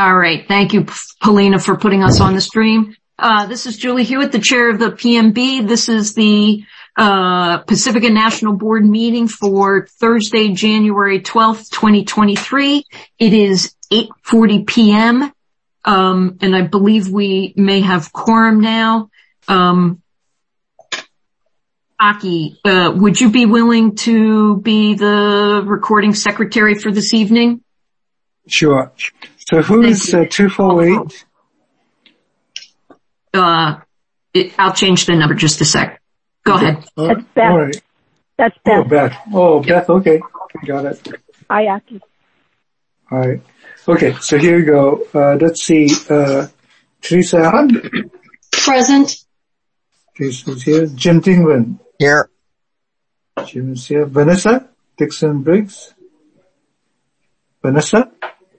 All right. Thank you, Paulina, for putting us on the stream. This is Julie Hewitt, the chair of the PMB. This is the Pacifica National Board meeting for Thursday, January 12th, 2023. It is 8:40 p.m. And I believe we may have quorum now. Aki, would you be willing to be the recording secretary for this evening? Sure. So who is 248? I'll change the number just a sec. Go ahead. That's Beth. All right. That's Beth. Oh, Beth. Oh, Beth. Okay. Got it. Hi, Aki. All right. Okay. So here we go. Let's see. Teresa Allen. Present. Teresa's here. Jim Dingman. Here. Jim is here. Vanessa Dixon Briggs. Vanessa.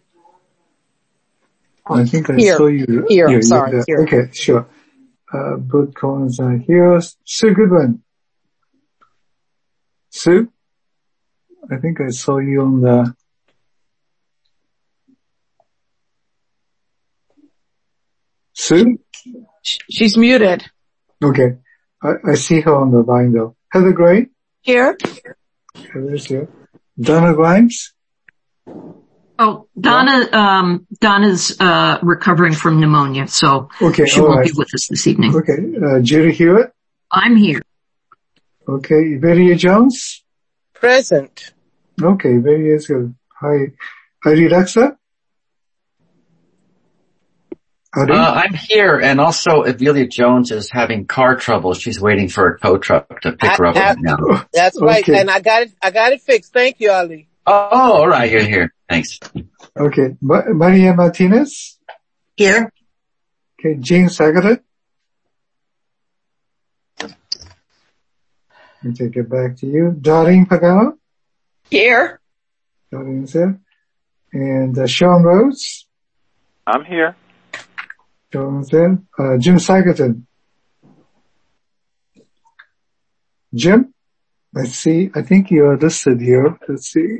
I think I saw you. Here. Sorry. Here. Okay, sure. Bud Collins are here. Sue Goodwin. Sue? I think I saw you on the... Sue? She's muted. Okay. I see her on the line though. Heather Gray? Here. Heather's here. Donna Grimes? Oh, Donna's recovering from pneumonia, so okay, she won't be with us this evening. Okay. Judy Hewitt? I'm here. Okay. Iberia Jones? Present. Okay, Iberia is good. Hi. Heidi Lexa? I'm here, and also Avelia Jones is having car trouble. She's waiting for a tow truck to pick her up right now. That's right, and I got it fixed. Thank you, Ali. Oh, all right, you're here. Thanks. Okay. Maria Martinez? Here. Okay. Jean Sagaret? Let me take it back to you. Doreen Pagano? Here. Doreen's here. And Sean Rhodes? I'm here. Sean's there. Jim Sagerton? Jim? Let's see. I think you are listed here. Let's see.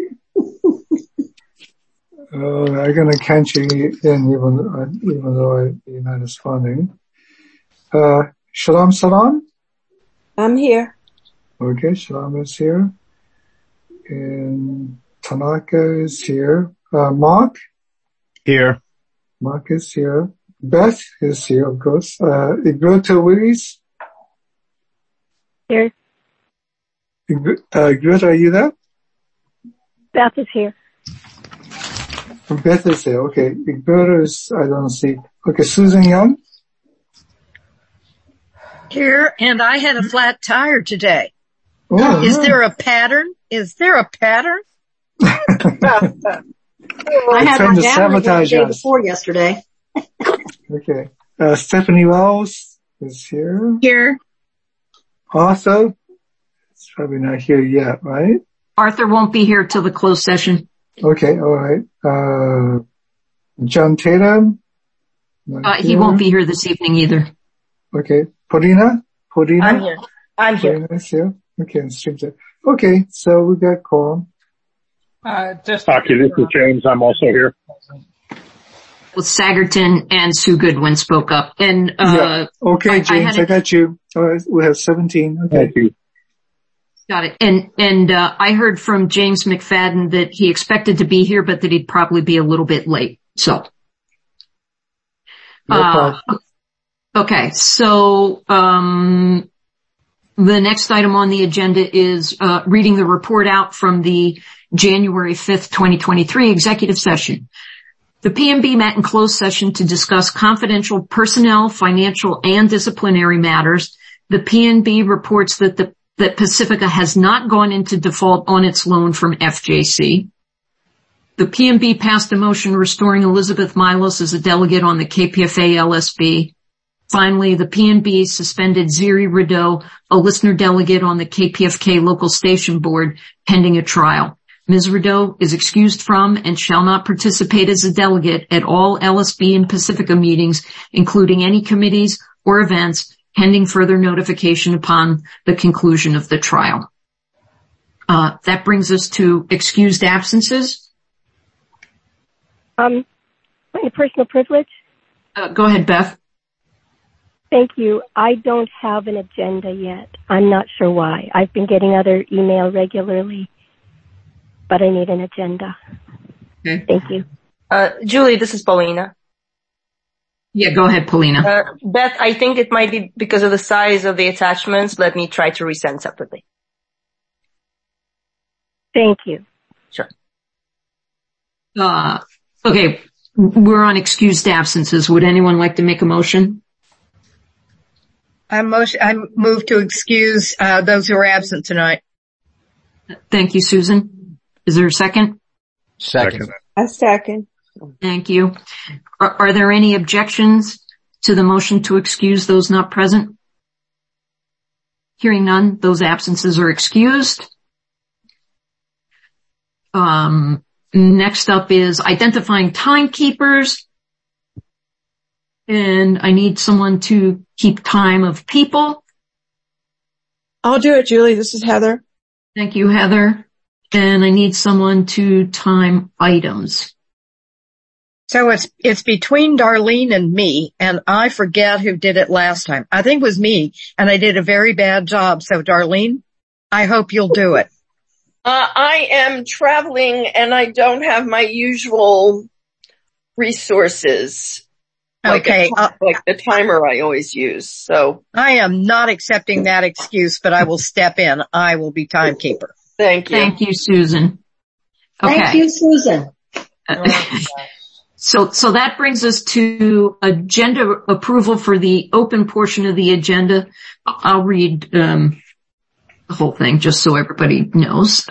I'm gonna count you in even though you're not responding. Shalom Salam? I'm here. Okay, Shalom is here. And Tanaka is here. Mark? Here. Mark is here. Beth is here, of course. Greta Willis? Here. Greta, are you there? Beth is here. Beth is here. Okay. Greta is, I don't see. Okay. Susan Young? Here, and I had a flat tire today. Oh, Is there a pattern? I had trying her to down the sabotage day us. before yesterday. Okay. Stephanie Wells is here. Here. Arthur? It's probably not here yet, right? Arthur won't be here till the closed session. Okay. All right. John Tatum? He won't be here this evening either. Okay. Paulina? I'm here. Paulina's here. Okay. Streams it. Okay. So we got quorum. This is James. I'm also here. With Sagerton and Sue Goodwin spoke up. And, yeah. Okay, James, I got you. All right. We have 17. Okay. Thank you. Got it. And I heard from James McFadden that he expected to be here, but that he'd probably be a little bit late. So. No problem. Okay. So, the next item on the agenda is, reading the report out from the January 5th, 2023 executive session. The PMB met in closed session to discuss confidential personnel, financial, and disciplinary matters. The PNB reports that Pacifica has not gone into default on its loan from FJC. The PMB passed a motion restoring Elizabeth Milos as a delegate on the KPFA LSB. Finally, the PNB suspended Ziri Rideau, a listener delegate on the KPFK local station board, pending a trial. Ms. Rideau is excused from and shall not participate as a delegate at all LSB and Pacifica meetings, including any committees or events, pending further notification upon the conclusion of the trial. That brings us to excused absences. I personal privilege? Go ahead, Beth. Thank you. I don't have an agenda yet. I'm not sure why. I've been getting other email regularly, but I need an agenda. Okay. Thank you. Julie, this is Paulina. Yeah, go ahead, Paulina. Beth, I think it might be because of the size of the attachments. Let me try to resend separately. Thank you. Sure. Okay, we're on excused absences. Would anyone like to make a motion? I move to excuse those who are absent tonight. Thank you, Susan. Is there a second? Second. A second. Thank you. Are there any objections to the motion to excuse those not present? Hearing none, those absences are excused. Next up is identifying timekeepers. And I need someone to keep time of people. I'll do it, Julie. This is Heather. Thank you, Heather. And I need someone to time items. So it's between Darlene and me, and I forget who did it last time. I think it was me, and I did a very bad job. So Darlene, I hope you'll do it. I am traveling and I don't have my usual resources. Okay. Like the timer I always use. So I am not accepting that excuse, but I will step in. I will be timekeeper. Thank you. Thank you, Susan. Okay. Thank you, Susan. So that brings us to agenda approval for the open portion of the agenda. I'll read the whole thing just so everybody knows.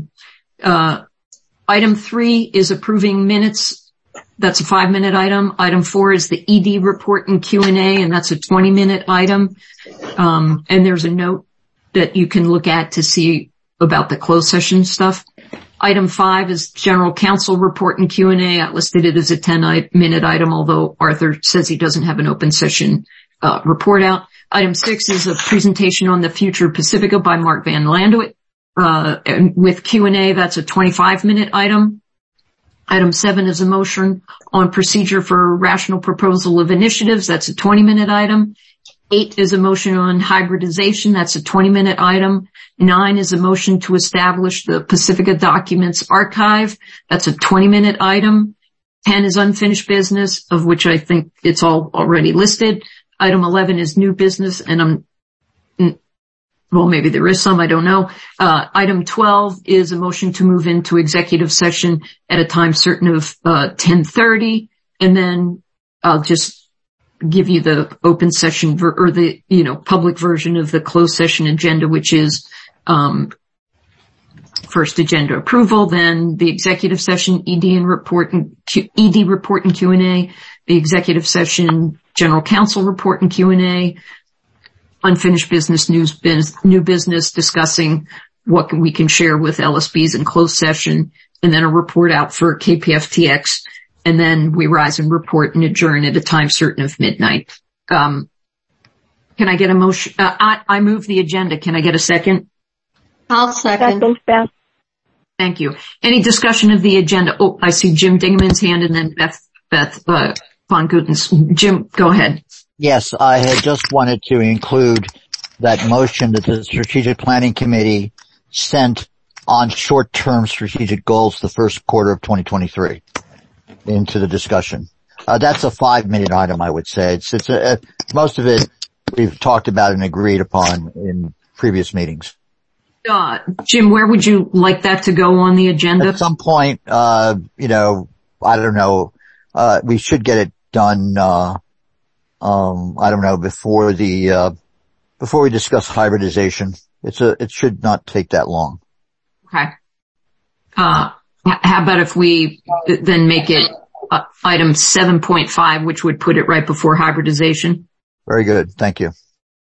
Item 3 is approving minutes. That's a 5-minute item. Item 4 is the ED report and Q&A, and that's a 20-minute item. And there's a note that you can look at to see about the closed session stuff. Item 5 is general counsel report and Q&A. I listed it as a 10-minute item, although Arthur says he doesn't have an open session report out. Item 6 is a presentation on the future of Pacifica by Mark Van Landuit. And with Q&A, that's a 25-minute item. Item 7 is a motion on procedure for rational proposal of initiatives. That's a 20-minute item. 8 is a motion on hybridization. That's a 20-minute item. 9 is a motion to establish the Pacifica Documents Archive. That's a 20-minute item. 10 is unfinished business, of which I think it's all already listed. Item 11 is new business, and well, maybe there is some, I don't know. Item 12 is a motion to move into executive session at a time certain of 10:30, and then I'll just give you the open session or the public version of the closed session agenda, which is first agenda approval, then the executive session ED report and Q&A, the executive session general counsel report and Q&A, unfinished business, new business, discussing what we can share with LSBs in closed session, and then a report out for KPFTX, and then we rise and report and adjourn at a time certain of midnight. Can I get a motion? I move the agenda. Can I get a second? I'll second. Beth. Thank you. Any discussion of the agenda? Oh, I see Jim Dingaman's hand and then Beth von Guten's. Jim, go ahead. Yes, I had just wanted to include that motion that the Strategic Planning Committee sent on short-term strategic goals the first quarter of 2023 into the discussion. That's a 5-minute item, I would say. It's most of it we've talked about and agreed upon in previous meetings. Jim, where would you like that to go on the agenda? At some point, I don't know, we should get it done, I don't know, before we discuss hybridization. It should not take that long. Okay. How about if we then make it item 7.5, which would put it right before hybridization? Very good. Thank you.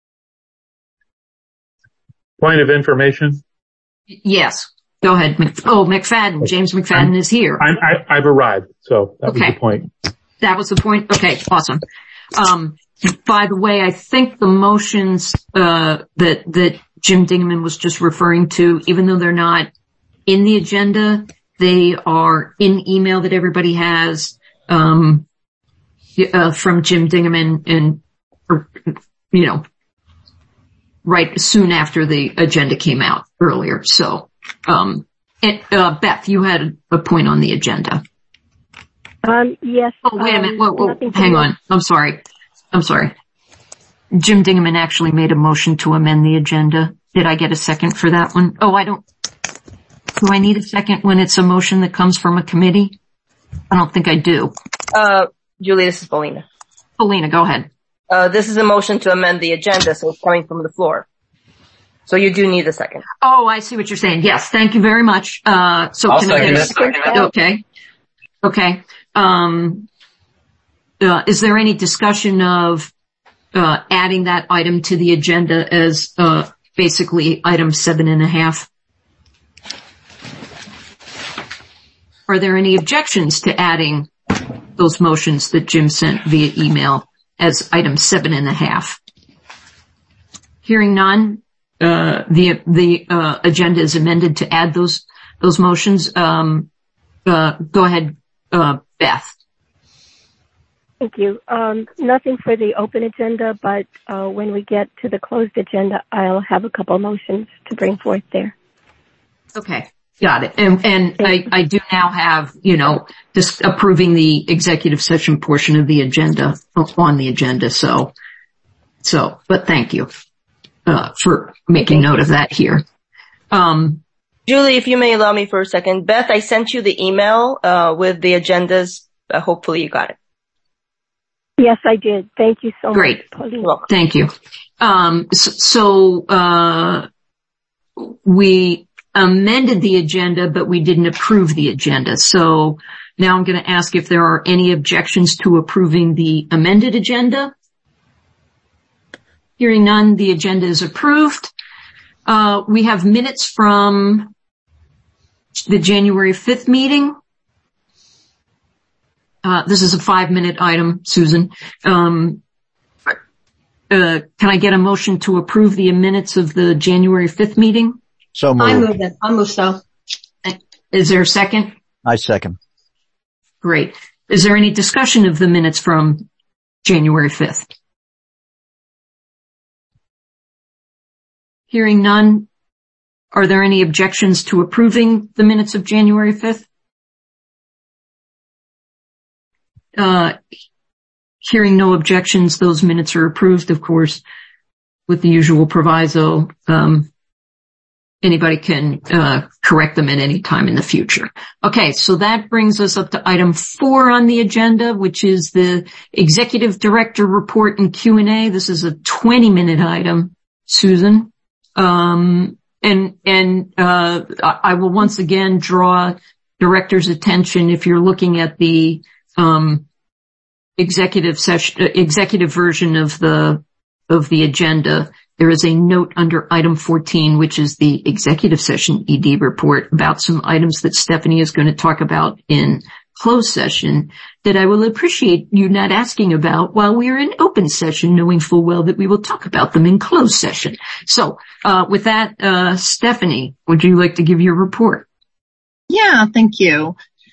Point of information? Yes. Go ahead. McFadden. James McFadden is here. I've arrived, so that was the point. That was the point? Okay, awesome. By the way, I think the motions that Jim Dingaman was just referring to, even though they're not in the agenda, they are in email that everybody has. from Jim Dingaman right soon after the agenda came out earlier. So, Beth, you had a point on the agenda. Yes. Oh, wait a minute. Whoa, hang on. I'm sorry. Jim Dingaman actually made a motion to amend the agenda. Did I get a second for that one? Oh, do I need a second when it's a motion that comes from a committee? I don't think I do. Julie, this is Paulina. Paulina, go ahead. This is a motion to amend the agenda, so it's coming from the floor. So you do need a second. Oh, I see what you're saying. Yes, thank you very much. So I'll can I get a second? Okay. Is there any discussion of adding that item to the agenda as basically item 7.5? Are there any objections to adding those motions that Jim sent via email as item 7.5? Hearing none, the agenda is amended to add those motions. Go ahead, Beth. Thank you. Nothing for the open agenda, but when we get to the closed agenda, I'll have a couple motions to bring forth there. Okay. Got it. And I do now have, just approving the executive session portion of the agenda on the agenda. So, but thank you, for making note of that here. Julie, if you may allow me for a second. Beth, I sent you the email, with the agendas. Hopefully you got it. Yes, I did. Thank you so much. Great. Thank you. We amended the agenda, but we didn't approve the agenda. So now I'm going to ask if there are any objections to approving the amended agenda. Hearing none, the agenda is approved. We have minutes from the January 5th meeting. This is a 5-minute item, Susan. Can I get a motion to approve the minutes of the January 5th meeting? So moved. I move so. Is there a second? I second. Great. Is there any discussion of the minutes from January 5th? Hearing none, are there any objections to approving the minutes of January 5th? Hearing no objections, those minutes are approved, of course, with the usual proviso. Anybody can correct them at any time in the future. Okay, so that brings us up to item 4 on the agenda, which is the Executive Director Report and Q&A. This is a 20-minute item, Susan. I will once again draw director's attention if you're looking at the executive version of the agenda. There is a note under item 14, which is the executive session ED report, about some items that Stephanie is going to talk about in closed session that I will appreciate you not asking about while we are in open session, knowing full well that we will talk about them in closed session. So, with that, Stephanie, would you like to give your report? Yeah, thank you.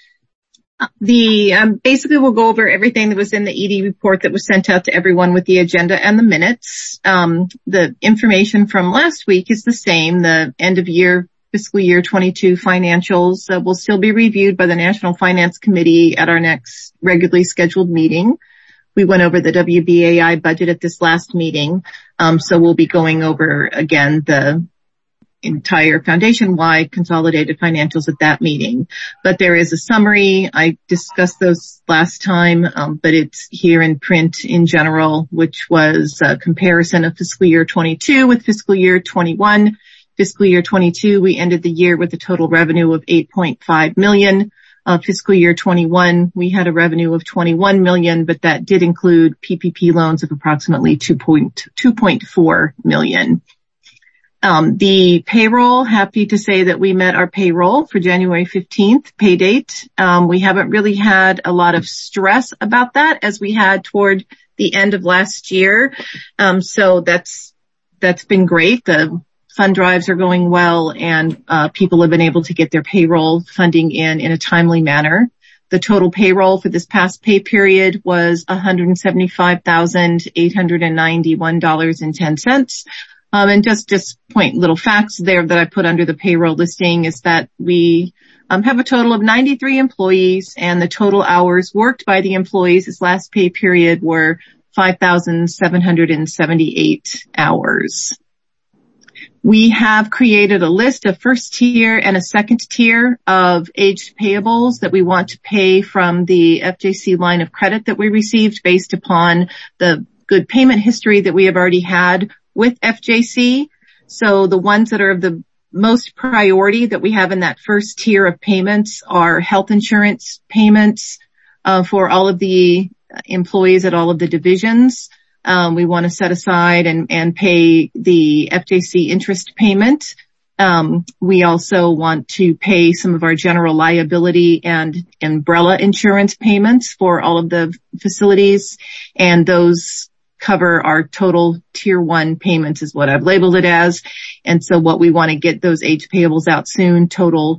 Basically we'll go over everything that was in the ED report that was sent out to everyone with the agenda and the minutes. The information from last week is the same. The end of year fiscal year 22 financials will still be reviewed by the National Finance Committee at our next regularly scheduled meeting. We went over the WBAI budget at this last meeting. So we'll be going over again the entire foundation-wide consolidated financials at that meeting. But there is a summary. I discussed those last time, but it's here in print in general, which was a comparison of fiscal year 22 with fiscal year 21. Fiscal year 22, we ended the year with a total revenue of $8.5 million. Fiscal year 21, we had a revenue of $21 million, but that did include PPP loans of approximately $2.4 million. The payroll, happy to say that we met our payroll for January 15th pay date. We haven't really had a lot of stress about that as we had toward the end of last year. So that's been great. The fund drives are going well, and people have been able to get their payroll funding in a timely manner. The total payroll for this past pay period was $175,891.10. And just point little facts there that I put under the payroll listing is that we have a total of 93 employees, and the total hours worked by the employees this last pay period were 5,778 hours. We have created a list of first tier and a second tier of aged payables that we want to pay from the FJC line of credit that we received based upon the good payment history that we have already had with FJC. So the ones that are of the most priority that we have in that first tier of payments are health insurance payments for all of the employees at all of the divisions. We want to set aside and pay the FJC interest payment. We also want to pay some of our general liability and umbrella insurance payments for all of the facilities, and those cover our total tier 1 payments is what I've labeled it as. And so what we want to get those age payables out soon total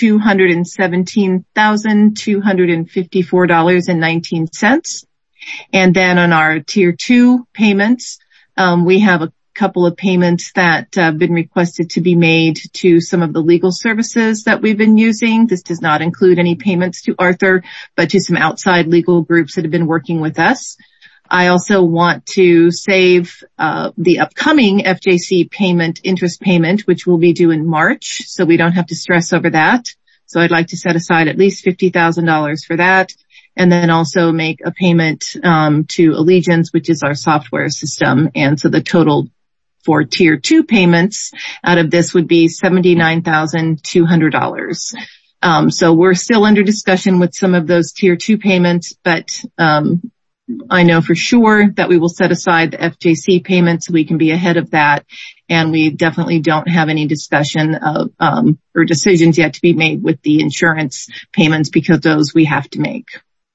$217,254.19. And then on our tier 2 payments, we have a couple of payments that have been requested to be made to some of the legal services that we've been using. This does not include any payments to Arthur, but to some outside legal groups that have been working with us. I also want to save the upcoming FJC payment, interest payment, which will be due in March, so we don't have to stress over that. So I'd like to set aside at least $50,000 for that, and then also make a payment to Allegiance, which is our software system. And so the total for tier 2 payments out of this would be $79,200. So we're still under discussion with some of those tier 2 payments, but I know for sure that we will set aside the FJC payments so we can be ahead of that. And we definitely don't have any discussion of, or decisions yet to be made with the insurance payments, because those we have to make.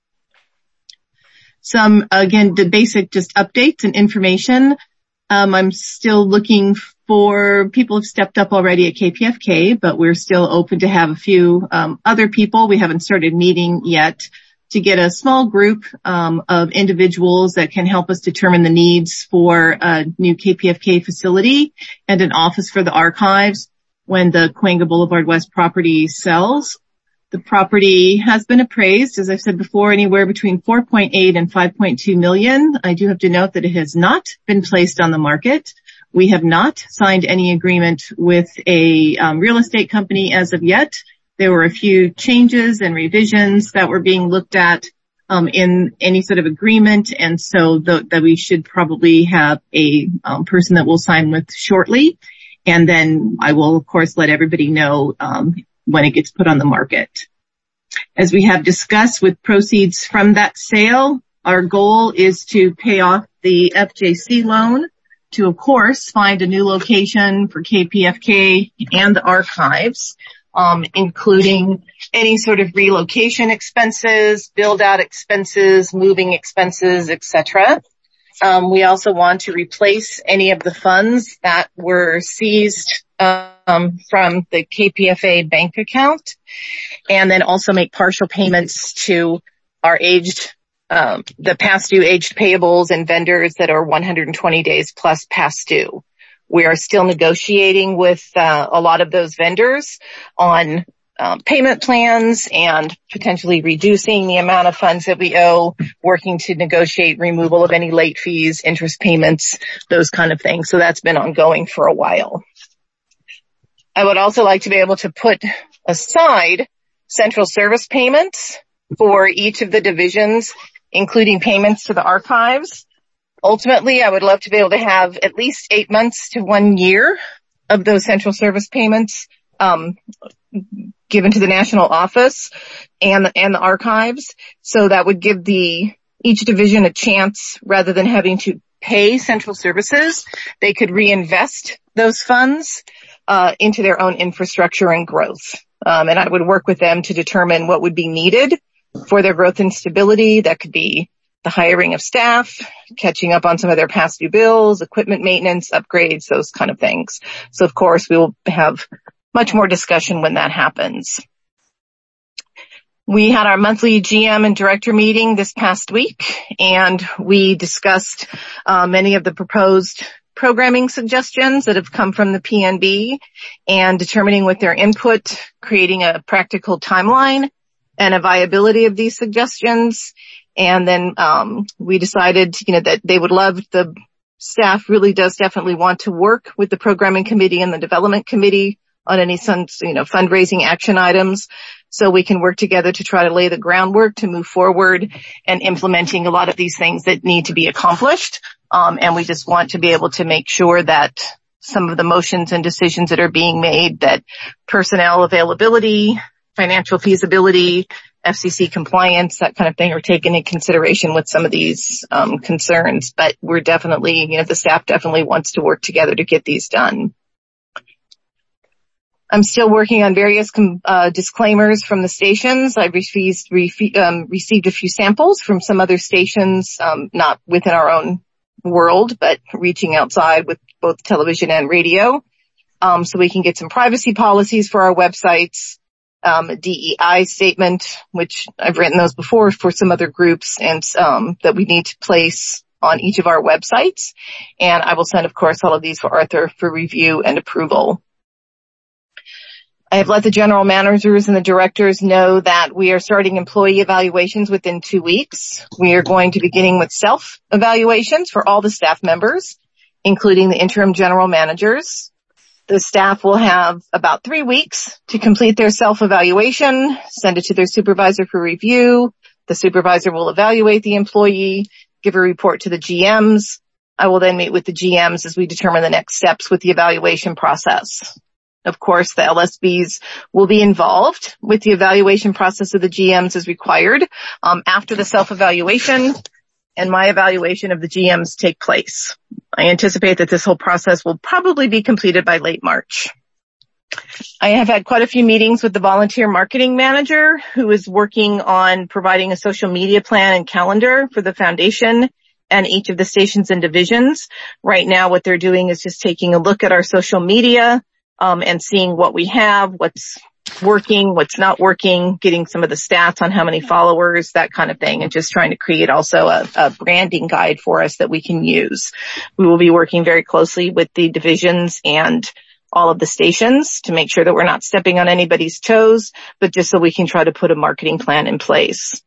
Some, again, the basic just updates and information. I'm still looking for people who have stepped up already at KPFK, but we're still open to have a few other people. We haven't started meeting yet to get a small group of individuals that can help us determine the needs for a new KPFK facility and an office for the archives when the Cahuenga Boulevard West property sells. The property has been appraised, as I've said before, anywhere between 4.8 and 5.2 million. I do have to note that it has not been placed on the market. We have not signed any agreement with a real estate company as of yet. There were a few changes and revisions that were being looked at in any sort of agreement, and so that we should probably have a person that we'll sign with shortly. And then I will, of course, let everybody know when it gets put on the market. As we have discussed, with proceeds from that sale, our goal is to pay off the FJC loan, to, of course, find a new location for KPFK and the archives, including any sort of relocation expenses, build-out expenses, moving expenses, etc. We also want to replace any of the funds that were seized from the KPFA bank account, and then also make partial payments to our the past due aged payables and vendors that are 120 days plus past due. We are still negotiating with a lot of those vendors on payment plans and potentially reducing the amount of funds that we owe, working to negotiate removal of any late fees, interest payments, those kind of things. So that's been ongoing for a while. I would also like to be able to put aside central service payments for each of the divisions, including payments to the archives. Ultimately, I would love to be able to have at least 8 months to 1 year of those central service payments given to the national office and the archives. So that would give each division a chance, rather than having to pay central services, they could reinvest those funds into their own infrastructure and growth. And I would work with them to determine what would be needed for their growth and stability. That could be the hiring of staff, catching up on some of their past due bills, equipment maintenance, upgrades, those kind of things. So, of course, we will have much more discussion when that happens. We had our monthly GM and director meeting this past week, and we discussed many of the proposed programming suggestions that have come from the PNB and determining with their input, creating a practical timeline and a viability of these suggestions. And then we decided, that they would love, the staff really does definitely want to work with the programming committee and the development committee on any fundraising action items, so we can work together to try to lay the groundwork to move forward and implementing a lot of these things that need to be accomplished. And we just want to be able to make sure that some of the motions and decisions that are being made, that personnel availability, financial feasibility, FCC compliance, that kind of thing, are taken into consideration with some of these concerns. But we're definitely, the staff definitely wants to work together to get these done. I'm still working on various disclaimers from the stations. I've received a few samples from some other stations, not within our own world, but reaching outside with both television and radio, so we can get some privacy policies for our websites, DEI statement, which I've written those before for some other groups, and that we need to place on each of our websites. And I will send, of course, all of these for Arthur for review and approval. I have let the general managers and the directors know that we are starting employee evaluations within 2 weeks. We are going to be beginning with self-evaluations for all the staff members, including the interim general managers. The staff will have about 3 weeks to complete their self-evaluation, send it to their supervisor for review. The supervisor will evaluate the employee, give a report to the GMs. I will then meet with the GMs as we determine the next steps with the evaluation process. Of course, the LSBs will be involved with the evaluation process of the GMs as required after the self-evaluation and my evaluation of the GMs take place. I anticipate that this whole process will probably be completed by late March. I have had quite a few meetings with the volunteer marketing manager, who is working on providing a social media plan and calendar for the foundation and each of the stations and divisions. Right now, what they're doing is just taking a look at our social media, and seeing what we have, what's working, what's not working, getting some of the stats on how many followers, that kind of thing, and just trying to create also a branding guide for us that we can use. We will be working very closely with the divisions and all of the stations to make sure that we're not stepping on anybody's toes, but just so we can try to put a marketing plan in place.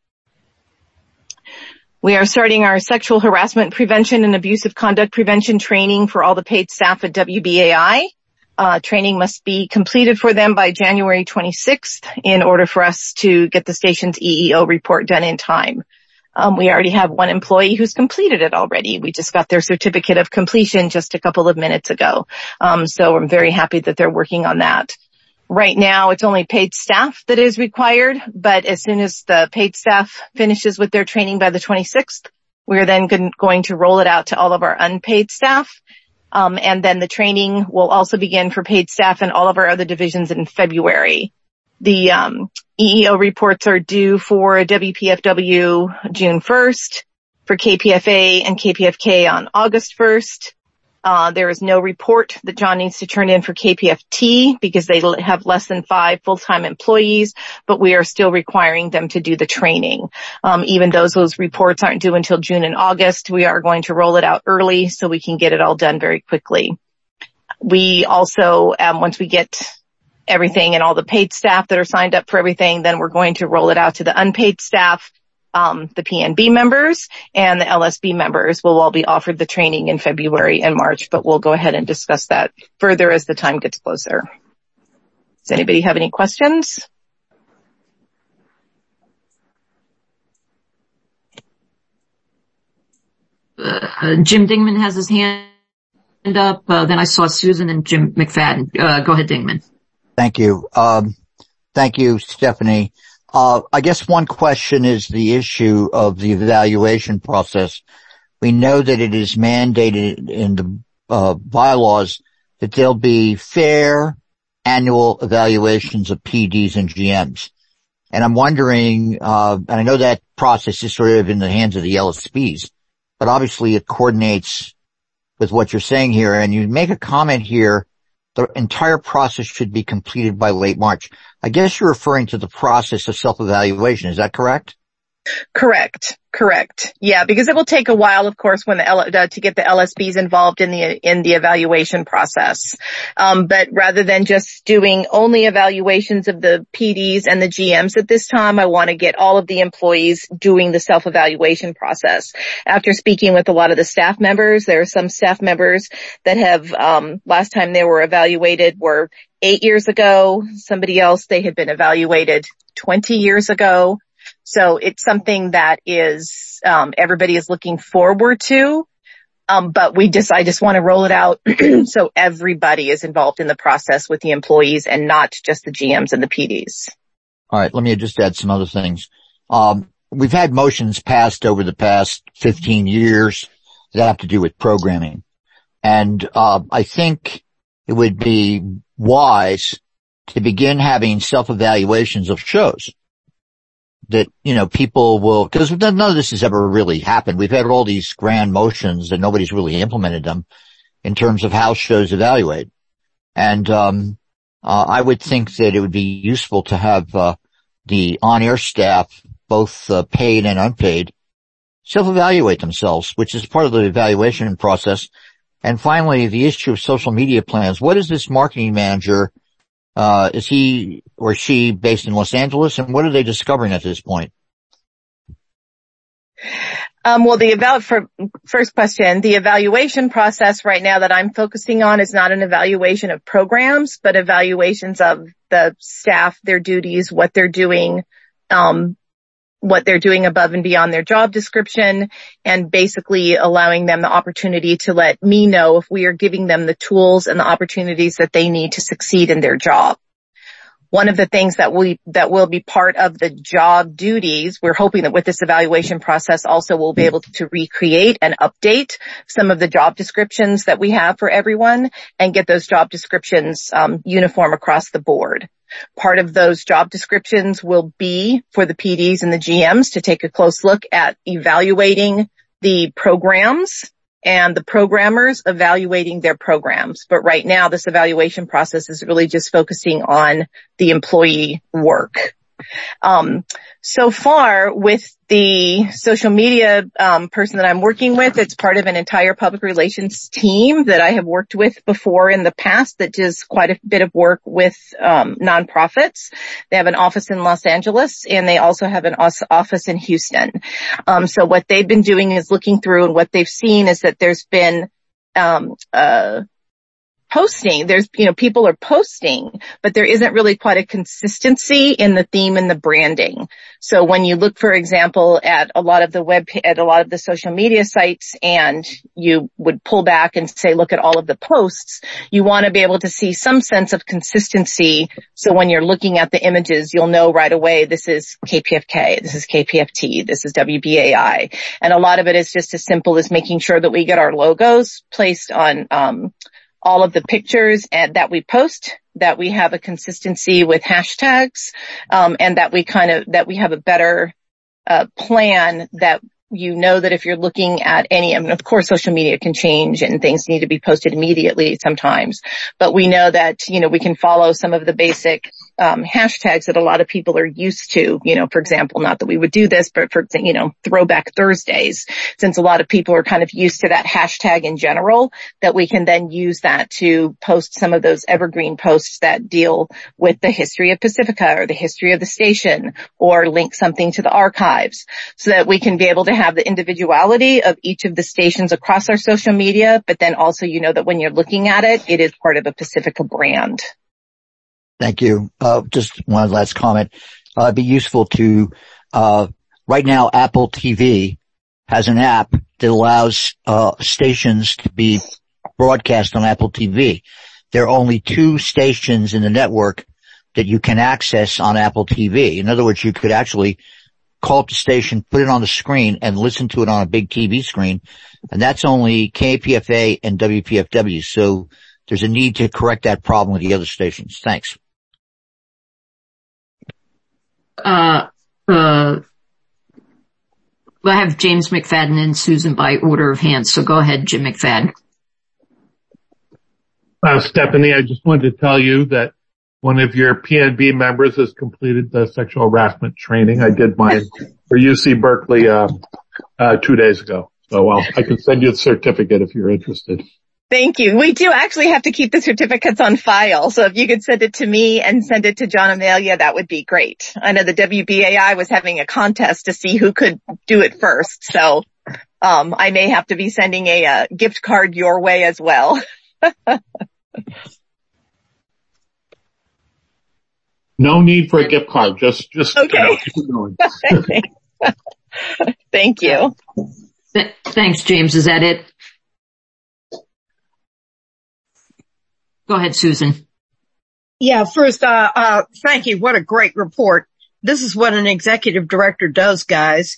We are starting our sexual harassment prevention and abusive conduct prevention training for all the paid staff at WBAI. Training must be completed for them by January 26th in order for us to get the station's EEO report done in time. We already have one employee who's completed it already. We just got their certificate of completion just a couple of minutes ago. So I'm very happy that they're working on that. Right now, it's only paid staff that is required, but as soon as the paid staff finishes with their training by the 26th, we're then going to roll it out to all of our unpaid staff. And then the training will also begin for paid staff in all of our other divisions in February. The EEO reports are due for WPFW June 1st, for KPFA and KPFK on August 1st. There is no report that John needs to turn in for KPFT because they have less than 5 full-time employees, but we are still requiring them to do the training. Even though those reports aren't due until June and August, we are going to roll it out early so we can get it all done very quickly. We also, once we get everything and all the paid staff that are signed up for everything, then we're going to roll it out to the unpaid staff. The PNB members and the LSB members will all be offered the training in February and March, but we'll go ahead and discuss that further as the time gets closer. Does anybody have any questions? Jim Dingman has his hand up. Then I saw Susan and Jim McFadden. Go ahead, Dingman. Thank you. Thank you, Stephanie. I guess one question is the issue of the evaluation process. We know that it is mandated in the bylaws that there'll be fair annual evaluations of PDs and GMs. And I'm wondering, and I know that process is sort of in the hands of the LSPs, but obviously it coordinates with what you're saying here. And you make a comment here the entire process should be completed by late March. I guess you're referring to the process of self-evaluation. Is that correct? Correct. Yeah, because it will take a while, of course, when to get the LSPs involved in the evaluation process. But rather than just doing only evaluations of the PDs and the GMs at this time, I want to get all of the employees doing the self-evaluation process. After speaking with a lot of the staff members, there are some staff members that have, last time they were evaluated were 8 years ago. Somebody else, they had been evaluated 20 years ago. So it's something that is, everybody is looking forward to. But I just want to roll it out so everybody is involved in the process with the employees and not just the GMs and the PDs. All right. Let me just add some other things. We've had motions passed over the past 15 years that have to do with programming. And, I think it would be wise to begin having self-evaluations of shows. That, people will, because none of this has ever really happened. We've had all these grand motions and nobody's really implemented them in terms of how shows evaluate. And, I would think that it would be useful to have, the on-air staff, both paid and unpaid, self-evaluate themselves, which is part of the evaluation process. And finally, the issue of social media plans. What is this marketing manager? Is he or she based in Los Angeles, and what are they discovering at this point? First question, the evaluation process right now that I'm focusing on is not an evaluation of programs, but evaluations of the staff, their duties, what they're doing above and beyond their job description, and basically allowing them the opportunity to let me know if we are giving them the tools and the opportunities that they need to succeed in their job. One of the things that will be part of the job duties, we're hoping that with this evaluation process also we'll be able to recreate and update some of the job descriptions that we have for everyone and get those job descriptions uniform across the board. Part of those job descriptions will be for the PDs and the GMs to take a close look at evaluating the programs and the programmers evaluating their programs. But right now, this evaluation process is really just focusing on the employee work. So far with the social media person that I'm working with, it's part of an entire public relations team that I have worked with before in the past that does quite a bit of work with nonprofits. They have an office in Los Angeles and they also have an office in Houston. So what they've been doing is looking through, and what they've seen is that there's been posting. People are posting, but there isn't really quite a consistency in the theme and the branding. So when you look, for example, at a lot of the social media sites, and you would pull back and say, look at all of the posts, you want to be able to see some sense of consistency. So when you're looking at the images, you'll know right away, this is KPFK, this is KPFT, this is WBAI. And a lot of it is just as simple as making sure that we get our logos placed on, all of the pictures that we post, that we have a consistency with hashtags, and that we have a better plan that that if you're looking at of course social media can change and things need to be posted immediately sometimes, but we know that, we can follow some of the basic hashtags that a lot of people are used to, for example, not that we would do this, but for, Throwback Thursdays, since a lot of people are kind of used to that hashtag in general, that we can then use that to post some of those evergreen posts that deal with the history of Pacifica or the history of the station, or link something to the archives, so that we can be able to have the individuality of each of the stations across our social media, but then also that when you're looking at it, it is part of a Pacifica brand. Thank you. Just one last comment. It'd be useful to, right now Apple TV has an app that allows, stations to be broadcast on Apple TV. There are only 2 stations in the network that you can access on Apple TV. In other words, you could actually call up the station, put it on the screen, and listen to it on a big TV screen. And that's only KPFA and WPFW. So there's a need to correct that problem with the other stations. Thanks. I have James McFadden and Susan by order of hands. So go ahead, Jim McFadden. Stephanie, I just wanted to tell you that one of your PNB members has completed the sexual harassment training. I did mine for UC Berkeley 2 days ago. So I can send you the certificate if you're interested. Thank you. We do actually have to keep the certificates on file. So if you could send it to me and send it to John Amelia, that would be great. I know the WBAI was having a contest to see who could do it first. So I may have to be sending a gift card your way as well. No need for a gift card. Just okay. Keep going. Thank you. Thanks, James. Is that it? Go ahead, Susan. Yeah, first, thank you. What a great report. This is what an executive director does, guys.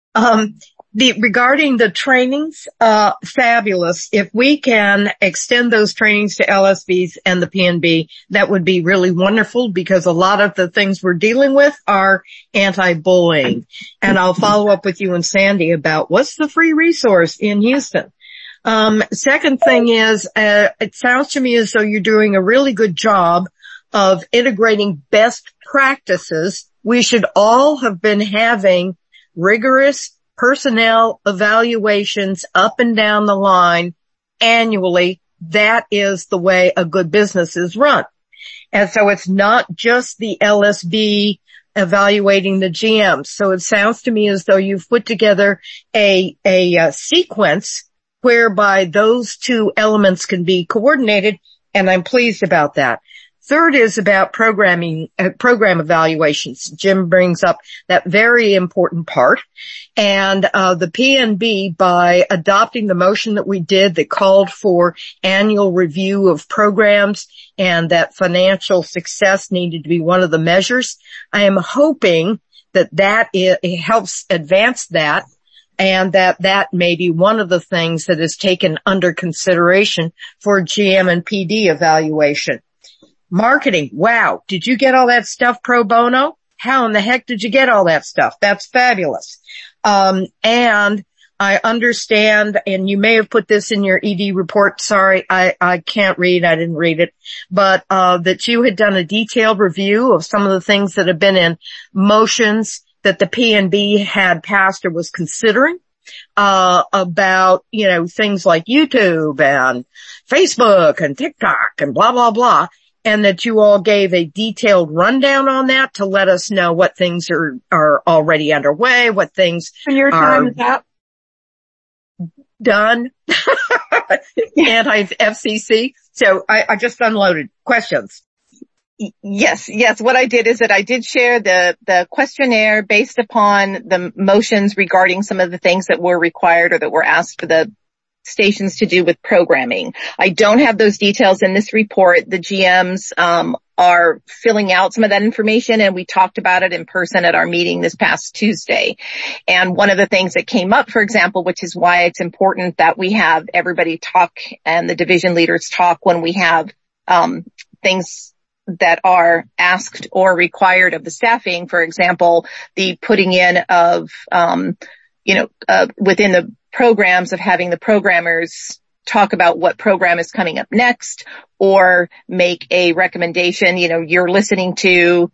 Regarding the trainings, fabulous. If we can extend those trainings to LSVs and the PNB, that would be really wonderful because a lot of the things we're dealing with are anti-bullying. And I'll follow up with you and Sandy about what's the free resource in Houston. Second thing is, it sounds to me as though you're doing a really good job of integrating best practices. We should all have been having rigorous personnel evaluations up and down the line annually. That is the way a good business is run. And so it's not just the LSB evaluating the GMs. So it sounds to me as though you've put together a sequence whereby those two elements can be coordinated, and I'm pleased about that. Third is about program evaluations. Jim brings up that very important part. And the PNB, by adopting the motion that we did that called for annual review of programs and that financial success needed to be one of the measures, I am hoping that it helps advance that, and that may be one of the things that is taken under consideration for GM and PD evaluation. Marketing. Wow. Did you get all that stuff pro bono? How in the heck did you get all that stuff? That's fabulous. And I understand, and you may have put this in your ED report. Sorry, I can't read. I didn't read it, but, that you had done a detailed review of some of the things that have been in motions that the PNB had passed or was considering, about, things like YouTube and Facebook and TikTok and blah, blah, blah. And that you all gave a detailed rundown on that to let us know what things are already underway, what things and your time is up. Done. Anti-FCC. So I just unloaded. Questions? Yes. What I did is that I did share the questionnaire based upon the motions regarding some of the things that were required or that were asked for the stations to do with programming. I don't have those details in this report. The GMs are filling out some of that information, and we talked about it in person at our meeting this past Tuesday. And one of the things that came up, for example, which is why it's important that we have everybody talk and the division leaders talk when we have things that are asked or required of the staffing. For example, the putting in of within the programs of having the programmers talk about what program is coming up next or make a recommendation. You're listening to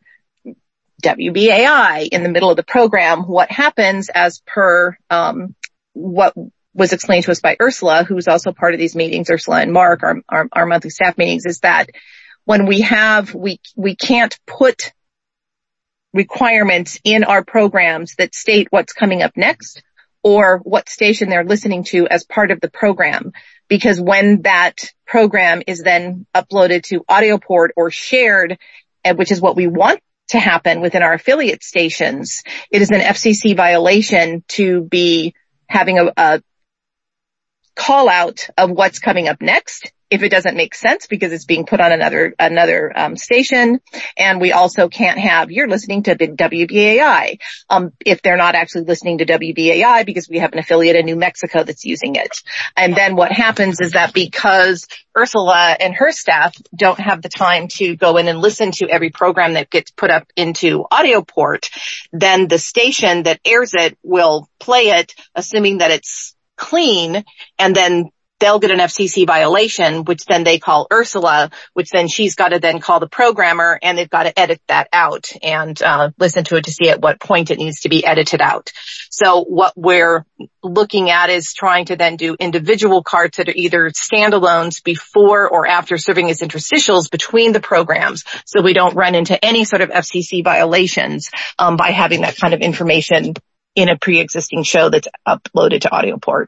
WBAI in the middle of the program. What happens as per what was explained to us by Ursula, who's also part of these meetings, Ursula and Mark, our monthly staff meetings, is that when we can't put requirements in our programs that state what's coming up next or what station they're listening to as part of the program. Because when that program is then uploaded to AudioPort or shared, which is what we want to happen within our affiliate stations, it is an FCC violation to be having a call out of what's coming up next if it doesn't make sense because it's being put on another station. And we also can't have, you're listening to WBAI, if they're not actually listening to WBAI because we have an affiliate in New Mexico that's using it. And then what happens is that because Ursula and her staff don't have the time to go in and listen to every program that gets put up into AudioPort, then the station that airs it will play it, assuming that it's clean, and then they'll get an FCC violation, which then they call Ursula, which then she's got to then call the programmer, and they've got to edit that out and listen to it to see at what point it needs to be edited out. So what we're looking at is trying to then do individual carts that are either standalones before or after serving as interstitials between the programs, so we don't run into any sort of FCC violations by having that kind of information in a pre-existing show that's uploaded to AudioPort.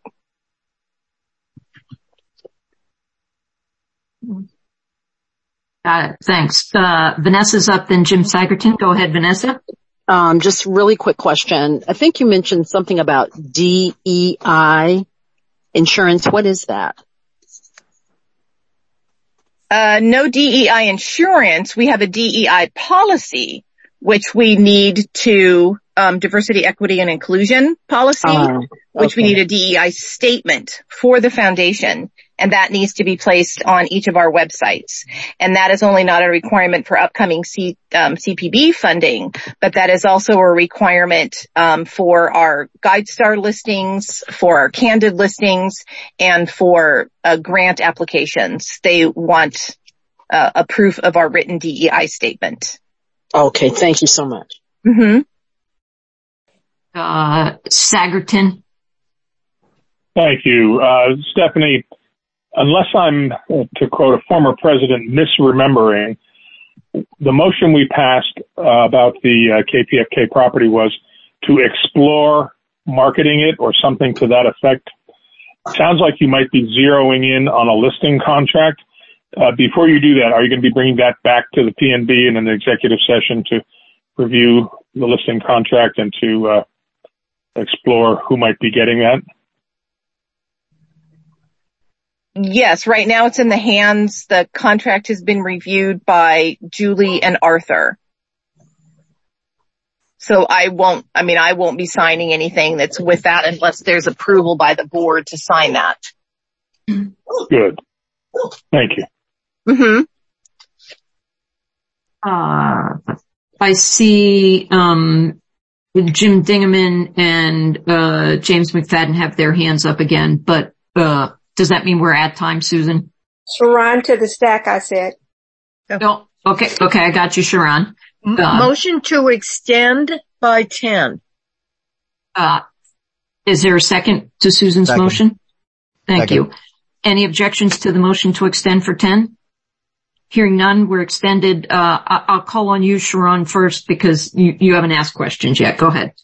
Got it. Thanks. Vanessa's up, then Jim Sagerton. Go ahead, Vanessa. Just really quick question. I think you mentioned something about DEI insurance. What is that? No DEI insurance. We have a DEI policy, which we need to, diversity, equity, and inclusion policy, which we need a DEI statement for the foundation. And that needs to be placed on each of our websites. And that is only not a requirement for upcoming CPB funding, but that is also a requirement for our GuideStar listings, for our Candid listings, and for grant applications. They want a proof of our written DEI statement. Okay, thank you so much. Mm-hmm. Sagerton. Thank you. Stephanie, unless I'm, to quote a former president, misremembering, the motion we passed about the KPFK property was to explore marketing it or something to that effect. Sounds like you might be zeroing in on a listing contract. Before you do that, are you going to be bringing that back to the PNB in an executive session to review the listing contract and to explore who might be getting that? Yes, right now it's in the hands. The contract has been reviewed by Julie and Arthur. So I won't be signing anything that's with that unless there's approval by the board to sign that. Good. Thank you. Mm-hmm. I see, Jim Dingaman and, James McFadden have their hands up again, but, does that mean we're at time, Susan? Sharon to the stack, I said. No. Okay, I got you, Sharon. Motion to extend by 10. Is there a second to Susan's motion? Thank you. Any objections to the motion to extend for 10? Hearing none, we're extended. I'll call on you, Sharon, first because you haven't asked questions yet. Go ahead.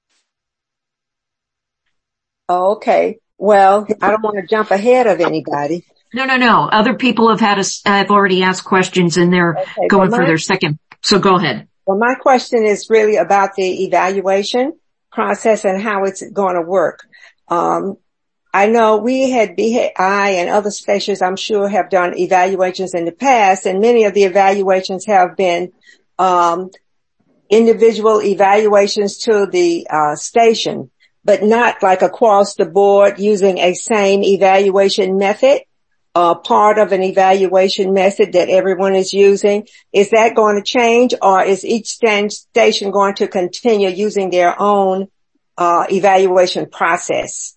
Okay. Well, I don't want to jump ahead of anybody. No. Other people have already asked questions and they're going for their second. So go ahead. Well, my question is really about the evaluation process and how it's going to work. I know I and other stations, I'm sure, have done evaluations in the past, and many of the evaluations have been individual evaluations to the station, but not like across the board using a same evaluation method, part of an evaluation method that everyone is using. Is that going to change, or is each station going to continue using their own evaluation process?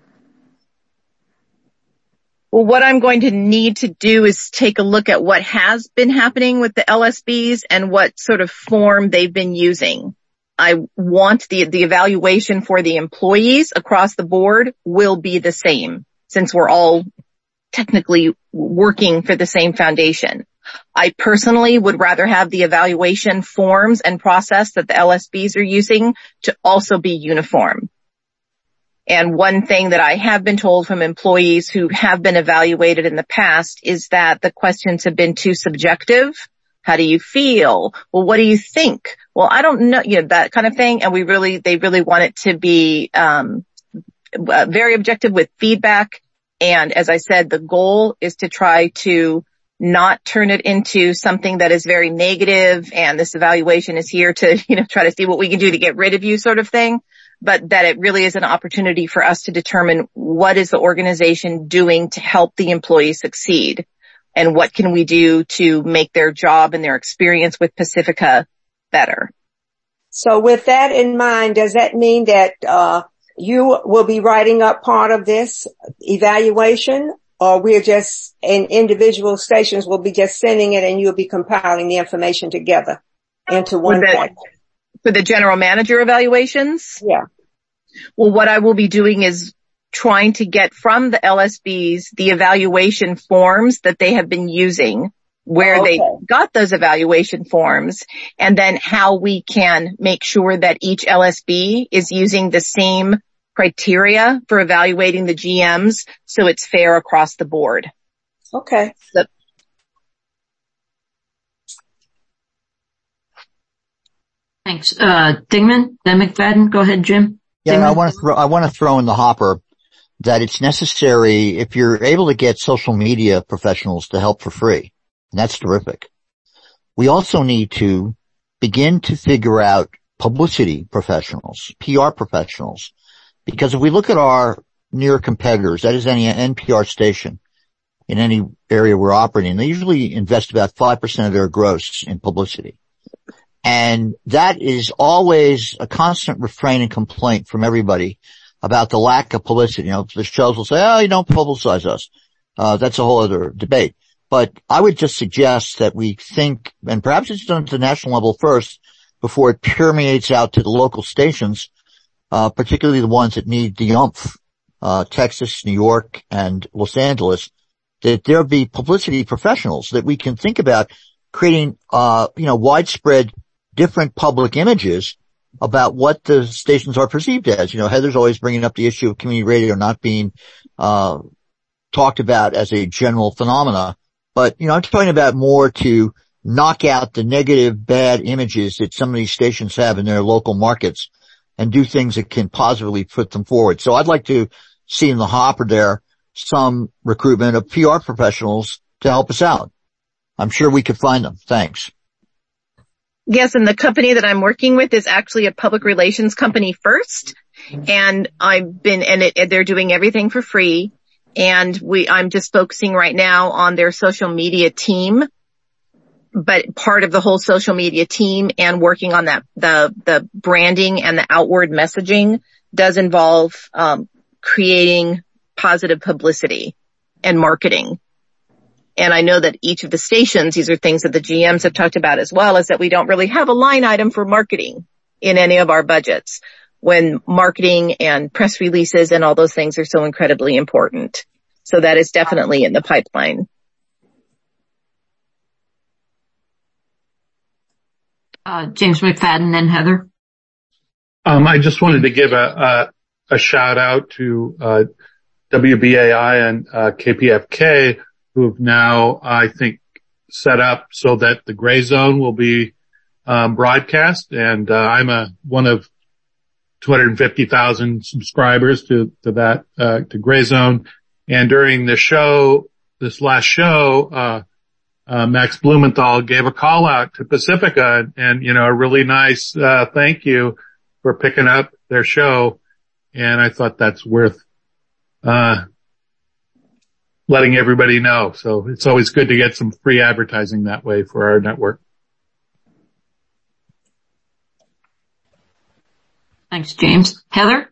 Well, what I'm going to need to do is take a look at what has been happening with the LSBs and what sort of form they've been using. I want the evaluation for the employees across the board will be the same, since we're all technically working for the same foundation. I personally would rather have the evaluation forms and process that the LSBs are using to also be uniform. And one thing that I have been told from employees who have been evaluated in the past is that the questions have been too subjective. How do you feel? Well, what do you think? Well, I don't know, that kind of thing. And they really want it to be, very objective with feedback. And as I said, the goal is to try to not turn it into something that is very negative. And this evaluation is here to, try to see what we can do to get rid of you sort of thing. But that it really is an opportunity for us to determine what is the organization doing to help the employees succeed, and what can we do to make their job and their experience with Pacifica better. So with that in mind, does that mean that you will be writing up part of this evaluation, or we're just, and individual stations will be just sending it and you'll be compiling the information together into one package? For the general manager evaluations? Yeah. Well, what I will be doing is trying to get from the LSBs the evaluation forms that they have been using, where they got those evaluation forms, and then how we can make sure that each LSB is using the same criteria for evaluating the GMs so it's fair across the board. Okay. Thanks. Dingman, then McFadden. Go ahead, Jim. Yeah, I want to throw in the hopper that it's necessary if you're able to get social media professionals to help for free. And that's terrific. We also need to begin to figure out publicity professionals, PR professionals, because if we look at our near competitors, that is any NPR station in any area we're operating, they usually invest about 5% of their gross in publicity. And that is always a constant refrain and complaint from everybody about the lack of publicity. You know, the shows will say, oh, you don't publicize us. That's a whole other debate. But I would just suggest that we think, and perhaps it's done at the national level first before it permeates out to the local stations, particularly the ones that need the oomph, Texas, New York, and Los Angeles, that there be publicity professionals that we can think about creating, widespread different public images about what the stations are perceived as. You know, Heather's always bringing up the issue of community radio not being, talked about as a general phenomena. But, I'm talking about more to knock out the negative, bad images that some of these stations have in their local markets and do things that can positively put them forward. So I'd like to see in the hopper there some recruitment of PR professionals to help us out. I'm sure we could find them. Thanks. Yes, and the company that I'm working with is actually a public relations company first. And they're doing everything for free. And I'm just focusing right now on their social media team, but part of the whole social media team and working on that, the branding and the outward messaging does involve, creating positive publicity and marketing. And I know that each of the stations, these are things that the GMs have talked about as well, is that we don't really have a line item for marketing in any of our budgets, when marketing and press releases and all those things are so incredibly important. So that is definitely in the pipeline. James McFadden, then Heather. I just wanted to give a shout out to WBAI and KPFK, who have now, I think, set up so that the Gray Zone will be broadcast. And I'm one of 250,000 subscribers to that, to Gray Zone. And during the show, this last show, Max Blumenthal gave a call out to Pacifica and, a really nice, thank you for picking up their show. And I thought that's worth, letting everybody know. So it's always good to get some free advertising that way for our network. Thanks, James. Heather?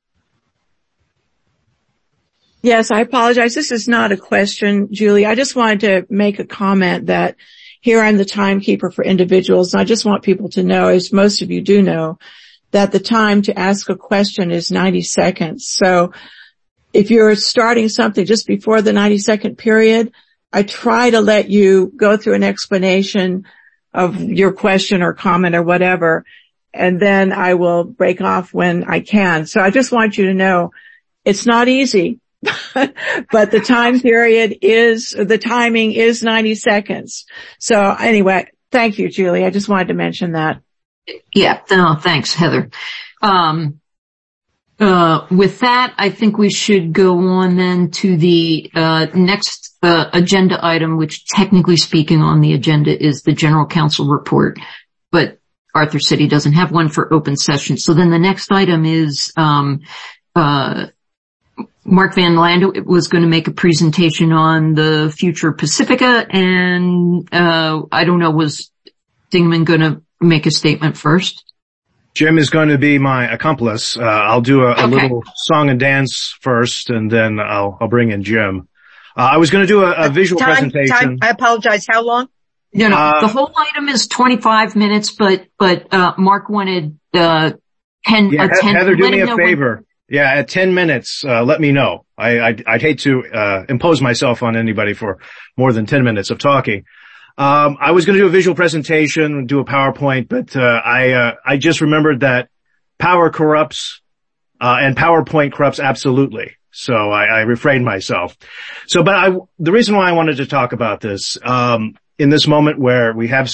Yes, I apologize. This is not a question, Julie. I just wanted to make a comment that here I'm the timekeeper for individuals. And I just want people to know, as most of you do know, that the time to ask a question is 90 seconds. So if you're starting something just before the 90-second period, I try to let you go through an explanation of your question or comment or whatever, and then I will break off when I can. So I just want you to know it's not easy, but the timing is 90 seconds. So anyway, thank you, Julie. I just wanted to mention that. Yeah, no, thanks, Heather. With that, I think we should go on then to the next agenda item, which technically speaking on the agenda is the General Counsel report, but Arthur City doesn't have one for open session. So then the next item is Mark Van Landa was going to make a presentation on the future Pacifica, and I don't know, was Dingman going to make a statement first? Jim is going to be my accomplice. I'll do a little song and dance first, and then I'll bring in Jim. I was going to do a visual presentation. I apologize. How long? No, the whole item is 25 minutes, but Mark wanted, 10. Heather, do me a favor. Yeah, at 10 minutes, let me know. I'd hate to, impose myself on anybody for more than 10 minutes of talking. I was going to do a visual presentation, do a PowerPoint, but, I just remembered that power corrupts, and PowerPoint corrupts absolutely. So I refrained myself. The reason why I wanted to talk about this, in this moment where we have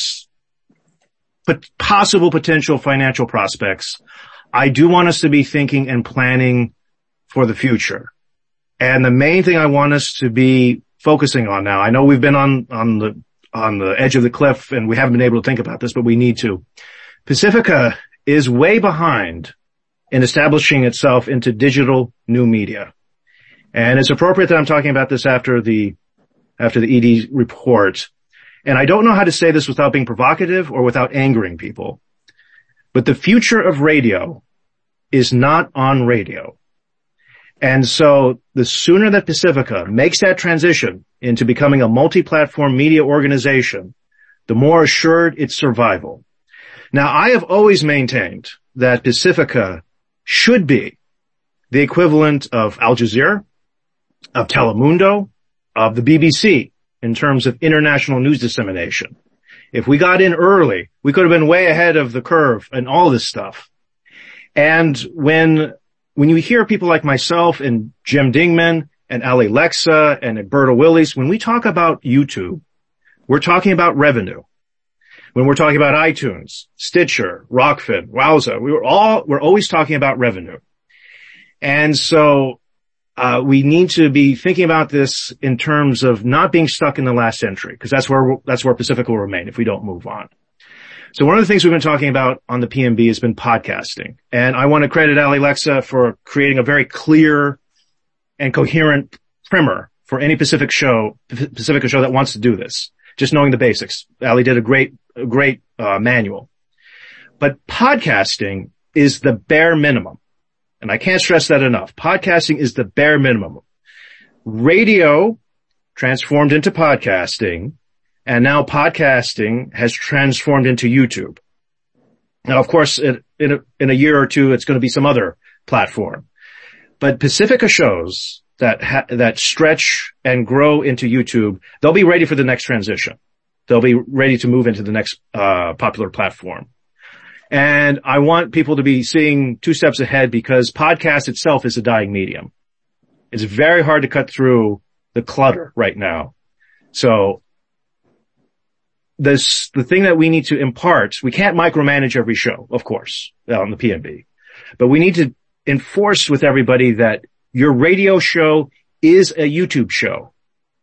possible potential financial prospects, I do want us to be thinking and planning for the future. And the main thing I want us to be focusing on now, I know we've been on the edge of the cliff and we haven't been able to think about this, but we need to. Pacifica is way behind in establishing itself into digital new media. And it's appropriate that I'm talking about this after the ED report. And I don't know how to say this without being provocative or without angering people. But the future of radio is not on radio. And so the sooner that Pacifica makes that transition into becoming a multi-platform media organization, the more assured its survival. Now, I have always maintained that Pacifica should be the equivalent of Al Jazeera, of Telemundo, of the BBC in terms of international news dissemination. If we got in early, we could have been way ahead of the curve and all this stuff. And when you hear people like myself and Jim Dingman and Ali Lexa and Alberto Willis, when we talk about YouTube, we're talking about revenue. When we're talking about iTunes, Stitcher, Rockfin, Wowza, we're always talking about revenue. And so we need to be thinking about this in terms of not being stuck in the last century, because that's where Pacifica will remain if we don't move on. So one of the things we've been talking about on the PNB has been podcasting. And I want to credit Ali Lexa for creating a very clear and coherent primer for any Pacifica show that wants to do this. Just knowing the basics. Ali did a great manual. But podcasting is the bare minimum. And I can't stress that enough. Podcasting is the bare minimum. Radio transformed into podcasting, and now podcasting has transformed into YouTube. Now, of course, in a year or two, it's going to be some other platform. But Pacifica shows that stretch and grow into YouTube, they'll be ready for the next transition. They'll be ready to move into the next popular platform. And I want people to be seeing 2 steps ahead, because podcast itself is a dying medium. It's very hard to cut through the clutter right now. So the thing that we need to impart, we can't micromanage every show, of course, on the PNB, but we need to enforce with everybody that your radio show is a YouTube show.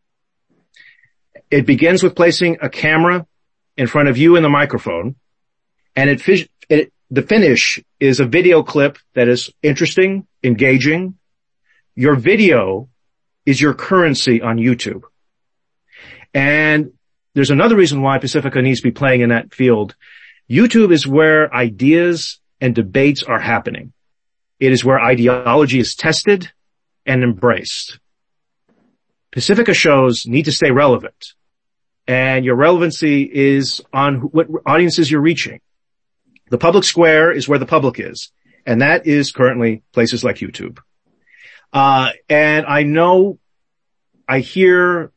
It begins with placing a camera in front of you and the microphone, and the finish is a video clip that is interesting, engaging. Your video is your currency on YouTube. And there's another reason why Pacifica needs to be playing in that field. YouTube is where ideas and debates are happening. It is where ideology is tested and embraced. Pacifica shows need to stay relevant. And your relevancy is on what audiences you're reaching. The public square is where the public is. And that is currently places like YouTube. And I know I hear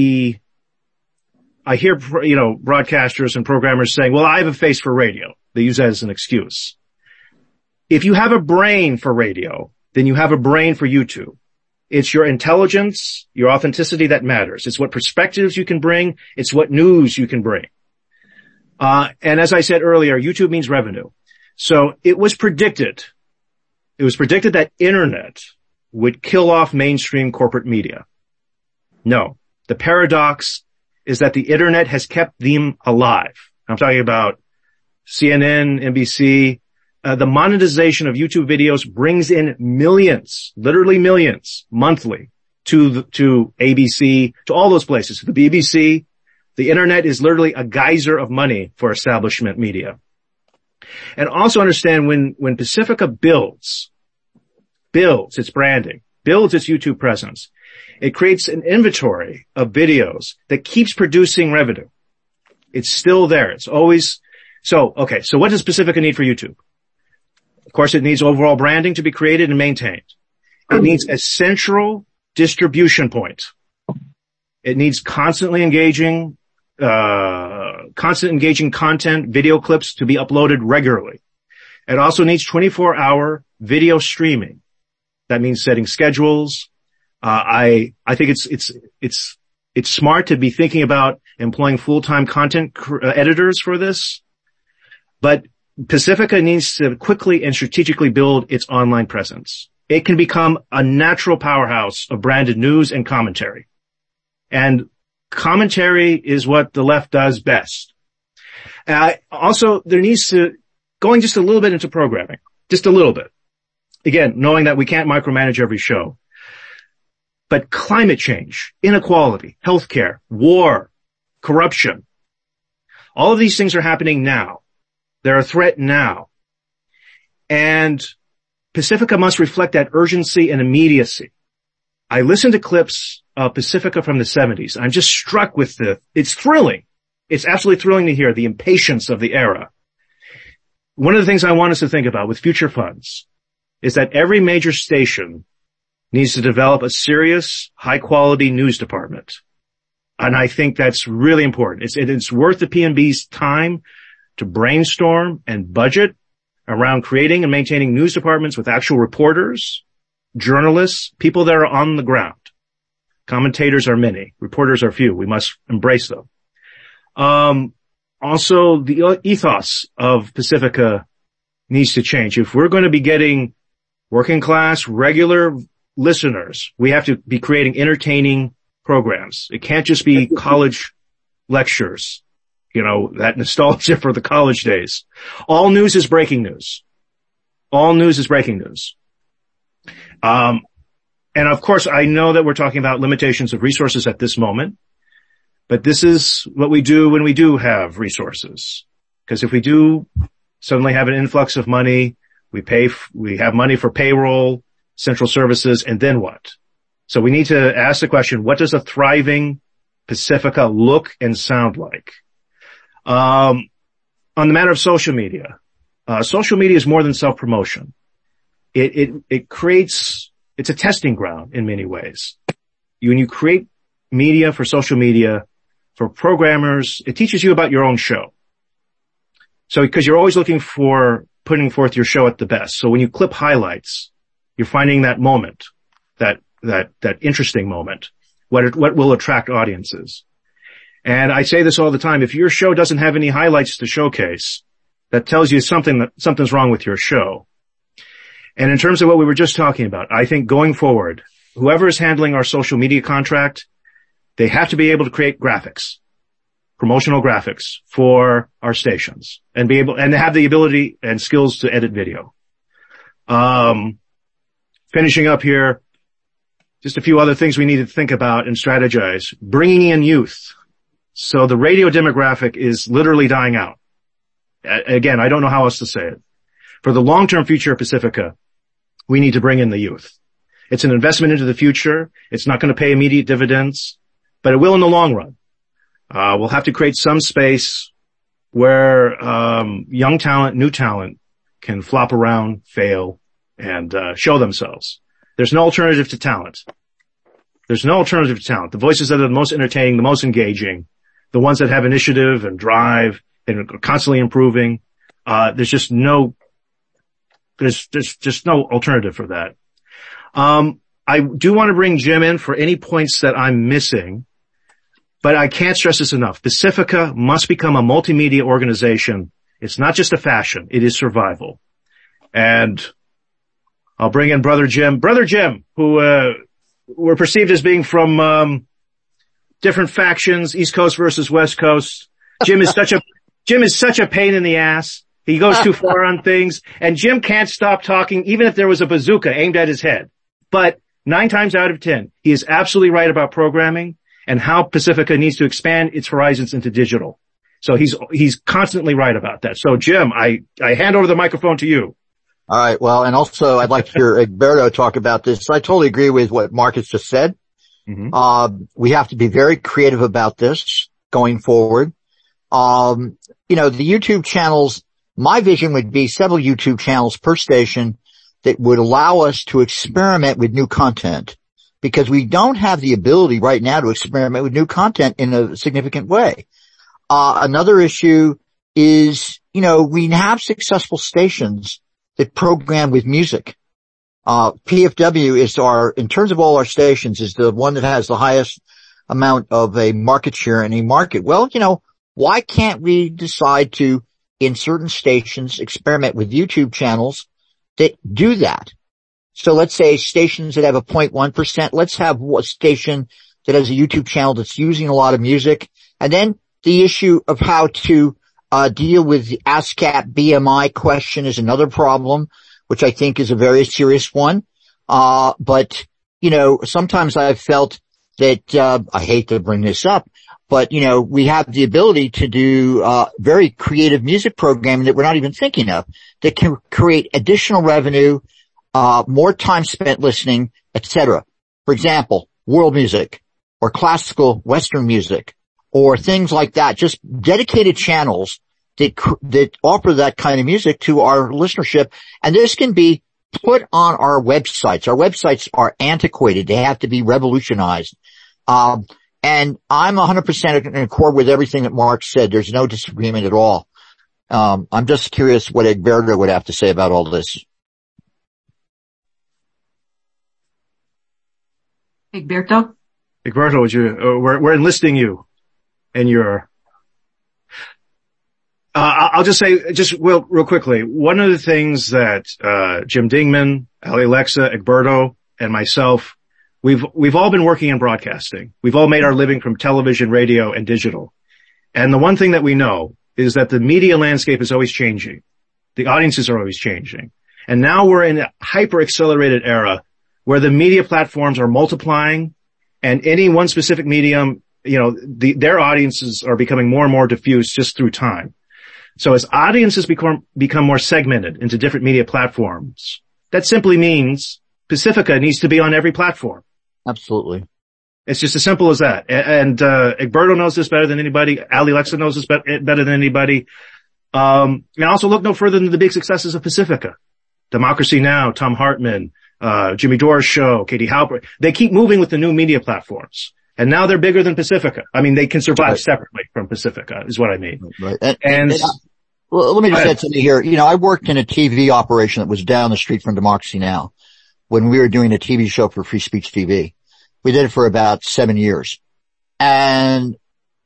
broadcasters and programmers saying, well, I have a face for radio. They use that as an excuse. If you have a brain for radio, then you have a brain for YouTube. It's your intelligence, your authenticity that matters. It's what perspectives you can bring. It's what news you can bring. And as I said earlier, YouTube means revenue. So it was predicted that internet would kill off mainstream corporate media. No, the paradox is that the internet has kept them alive. I'm talking about CNN, NBC. The monetization of YouTube videos brings in millions, literally millions monthly to ABC, to all those places, to the BBC. The internet is literally a geyser of money for establishment media. And also understand when Pacifica builds its branding, builds its YouTube presence, it creates an inventory of videos that keeps producing revenue. It's still there. It's always, so what does Pacifica need for YouTube? Of course, it needs overall branding to be created and maintained. It needs a central distribution point. It needs constantly engaging content, video clips to be uploaded regularly. It also needs 24-hour video streaming. That means setting schedules. I think it's smart to be thinking about employing full-time content editors for this. But Pacifica needs to quickly and strategically build its online presence. It can become a natural powerhouse of branded news and commentary. And commentary is what the left does best. Also, there needs to, going just a little bit into programming, just a little bit. Again, knowing that we can't micromanage every show. But climate change, inequality, healthcare, war, corruption, all of these things are happening now. They're a threat now. And Pacifica must reflect that urgency and immediacy. I listened to clips of Pacifica from the 70s. I'm just struck with it's thrilling. It's absolutely thrilling to hear the impatience of the era. One of the things I want us to think about with future funds is that every major station needs to develop a serious, high-quality news department. And I think that's really important. It's worth the PNB's time to brainstorm and budget around creating and maintaining news departments with actual reporters, journalists, people that are on the ground. Commentators are many. Reporters are few. We must embrace them. Also, the ethos of Pacifica needs to change. If we're going to be getting working class, regular listeners, we have to be creating entertaining programs. It can't just be college lectures, that nostalgia for the college days. All news is breaking news. All news is breaking news. And of course, I know that we're talking about limitations of resources at this moment, but this is what we do when we do have resources. Because if we do suddenly have an influx of money, we have money for payroll, central services, and then what? So we need to ask the question, what does a thriving Pacifica look and sound like? On the matter of social media is more than self-promotion. It creates, it's a testing ground in many ways. When you create media for social media, for programmers, it teaches you about your own show. So, because you're always looking for putting forth your show at the best. So when you clip highlights, you're finding that moment, that interesting moment, what will attract audiences. And I say this all the time. If your show doesn't have any highlights to showcase, that tells you something's wrong with your show. And in terms of what we were just talking about, I think going forward, whoever is handling our social media contract, they have to be able to create graphics, promotional graphics for our stations and have the ability and skills to edit video. Finishing up here, just a few other things we need to think about and strategize. Bringing in youth. So the radio demographic is literally dying out. Again, I don't know how else to say it. For the long-term future of Pacifica, we need to bring in the youth. It's an investment into the future. It's not going to pay immediate dividends, but it will in the long run. We'll have to create some space where young talent, new talent can flop around, fail, and show themselves. There's no alternative to talent. There's no alternative to talent. The voices that are the most entertaining, the most engaging, the ones that have initiative and drive and are constantly improving, there's just no alternative for that. I do want to bring Jim in for any points that I'm missing, but I can't stress this enough. Pacifica must become a multimedia organization. It's not just a fashion. It is survival. And I'll bring in Brother Jim, who, were perceived as being from, different factions, East Coast versus West Coast. Jim is such a pain in the ass. He goes too far on things, and Jim can't stop talking even if there was a bazooka aimed at his head. But 9 times out of 10, he is absolutely right about programming and how Pacifica needs to expand its horizons into digital. So he's constantly right about that. So Jim, I hand over the microphone to you. All right. Well, and also I'd like to hear Egberto talk about this. I totally agree with what Marcus just said. Mm-hmm. We have to be very creative about this going forward. The YouTube channels, my vision would be several YouTube channels per station that would allow us to experiment with new content, because we don't have the ability right now to experiment with new content in a significant way. Another issue is, we have successful stations that program with music. PFW is in terms of all our stations, is the one that has the highest amount of a market share in a market. Well, why can't we decide to, in certain stations, experiment with YouTube channels that do that? So let's say stations that have a 0.1%, let's have a station that has a YouTube channel that's using a lot of music. And then the issue of how to deal with the ASCAP BMI question is another problem, which I think is a very serious one. But sometimes I've felt that, I hate to bring this up, but we have the ability to do, very creative music programming that we're not even thinking of, that can create additional revenue, more time spent listening, etc. For example, world music or classical Western music or things like that, just dedicated channels that offer that kind of music to our listenership. And this can be put on our websites. Our websites are antiquated. They have to be revolutionized. And I'm 100% in accord with everything that Mark said. There's no disagreement at all. I'm just curious what Egberto would have to say about all this. Egberto, would you? We're enlisting you in your. I'll just say, real quickly. One of the things that Jim Dingman, Ali Alexa, Egberto, and myself, we've all been working in broadcasting. We've all made our living from television, radio, and digital. And the one thing that we know is that the media landscape is always changing. The audiences are always changing. And now we're in a hyper-accelerated era where the media platforms are multiplying, and any one specific medium, their audiences are becoming more and more diffuse just through time. So as audiences become more segmented into different media platforms, that simply means Pacifica needs to be on every platform. Absolutely. It's just as simple as that. And Egberto knows this better than anybody. Ali Alexa knows this better than anybody. And also look no further than the big successes of Pacifica. Democracy Now!, Thom Hartmann, Jimmy Dore's show, Katie Halper. They keep moving with the new media platforms. And now they're bigger than Pacifica. I mean, they can survive separately from Pacifica, is what I mean. Right. Well, let me just add something here. I worked in a TV operation that was down the street from Democracy Now! When we were doing a TV show for Free Speech TV. We did it for about 7 years. And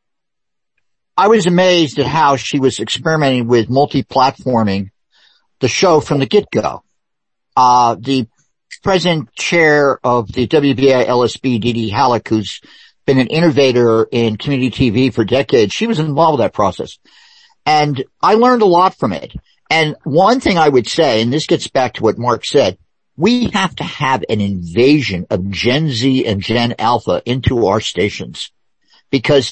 I was amazed at how she was experimenting with multi-platforming the show from the get-go. The present chair of the WBAI LSB, Dee Dee Halleck, who's been an innovator in community TV for decades, she was involved with that process. And I learned a lot from it. And one thing I would say, and this gets back to what Mark said, we have to have an invasion of Gen Z and Gen Alpha into our stations, because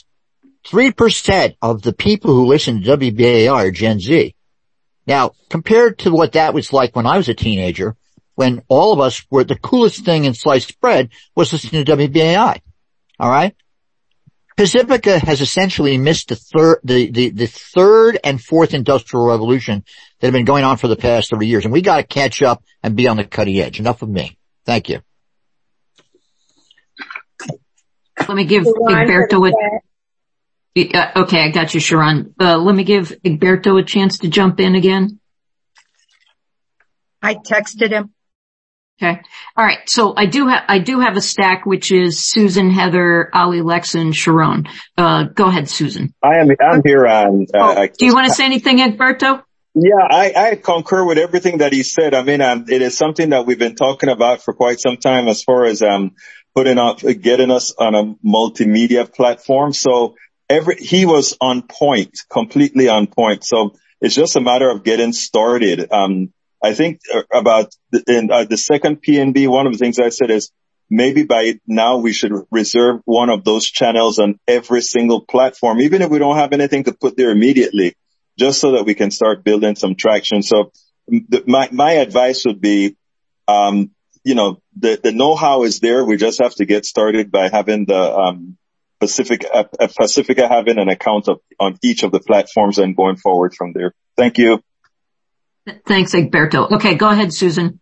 3% of the people who listen to WBAI are Gen Z. Now, compared to what that was like when I was a teenager, when all of us were, the coolest thing in sliced bread was listening to WBAI. All right? Pacifica has essentially missed the third and fourth industrial revolution that have been going on for the past 30 years. And we got to catch up and be on the cutting edge. Enough of me. Thank you. Let me give Egberto okay, I got you, Sharon. Let me give Egberto a chance to jump in again. I texted him. Okay. All right. So I do have a stack, which is Susan, Heather, Ali, Lexa, and Sharon. Go ahead, Susan. I'm here on, do you want to say anything, Egberto? Yeah, I concur with everything that he said. I mean, it is something that we've been talking about for quite some time as far as, getting us on a multimedia platform. So he was on point, completely on point. So it's just a matter of getting started. I think about the second PNB, one of the things I said is maybe by now we should reserve one of those channels on every single platform, even if we don't have anything to put there immediately, just so that we can start building some traction. So my advice would be, the know-how is there. We just have to get started by having the, Pacifica having an account on each of the platforms and going forward from there. Thank you. Thanks, Egberto. Okay, go ahead, Susan.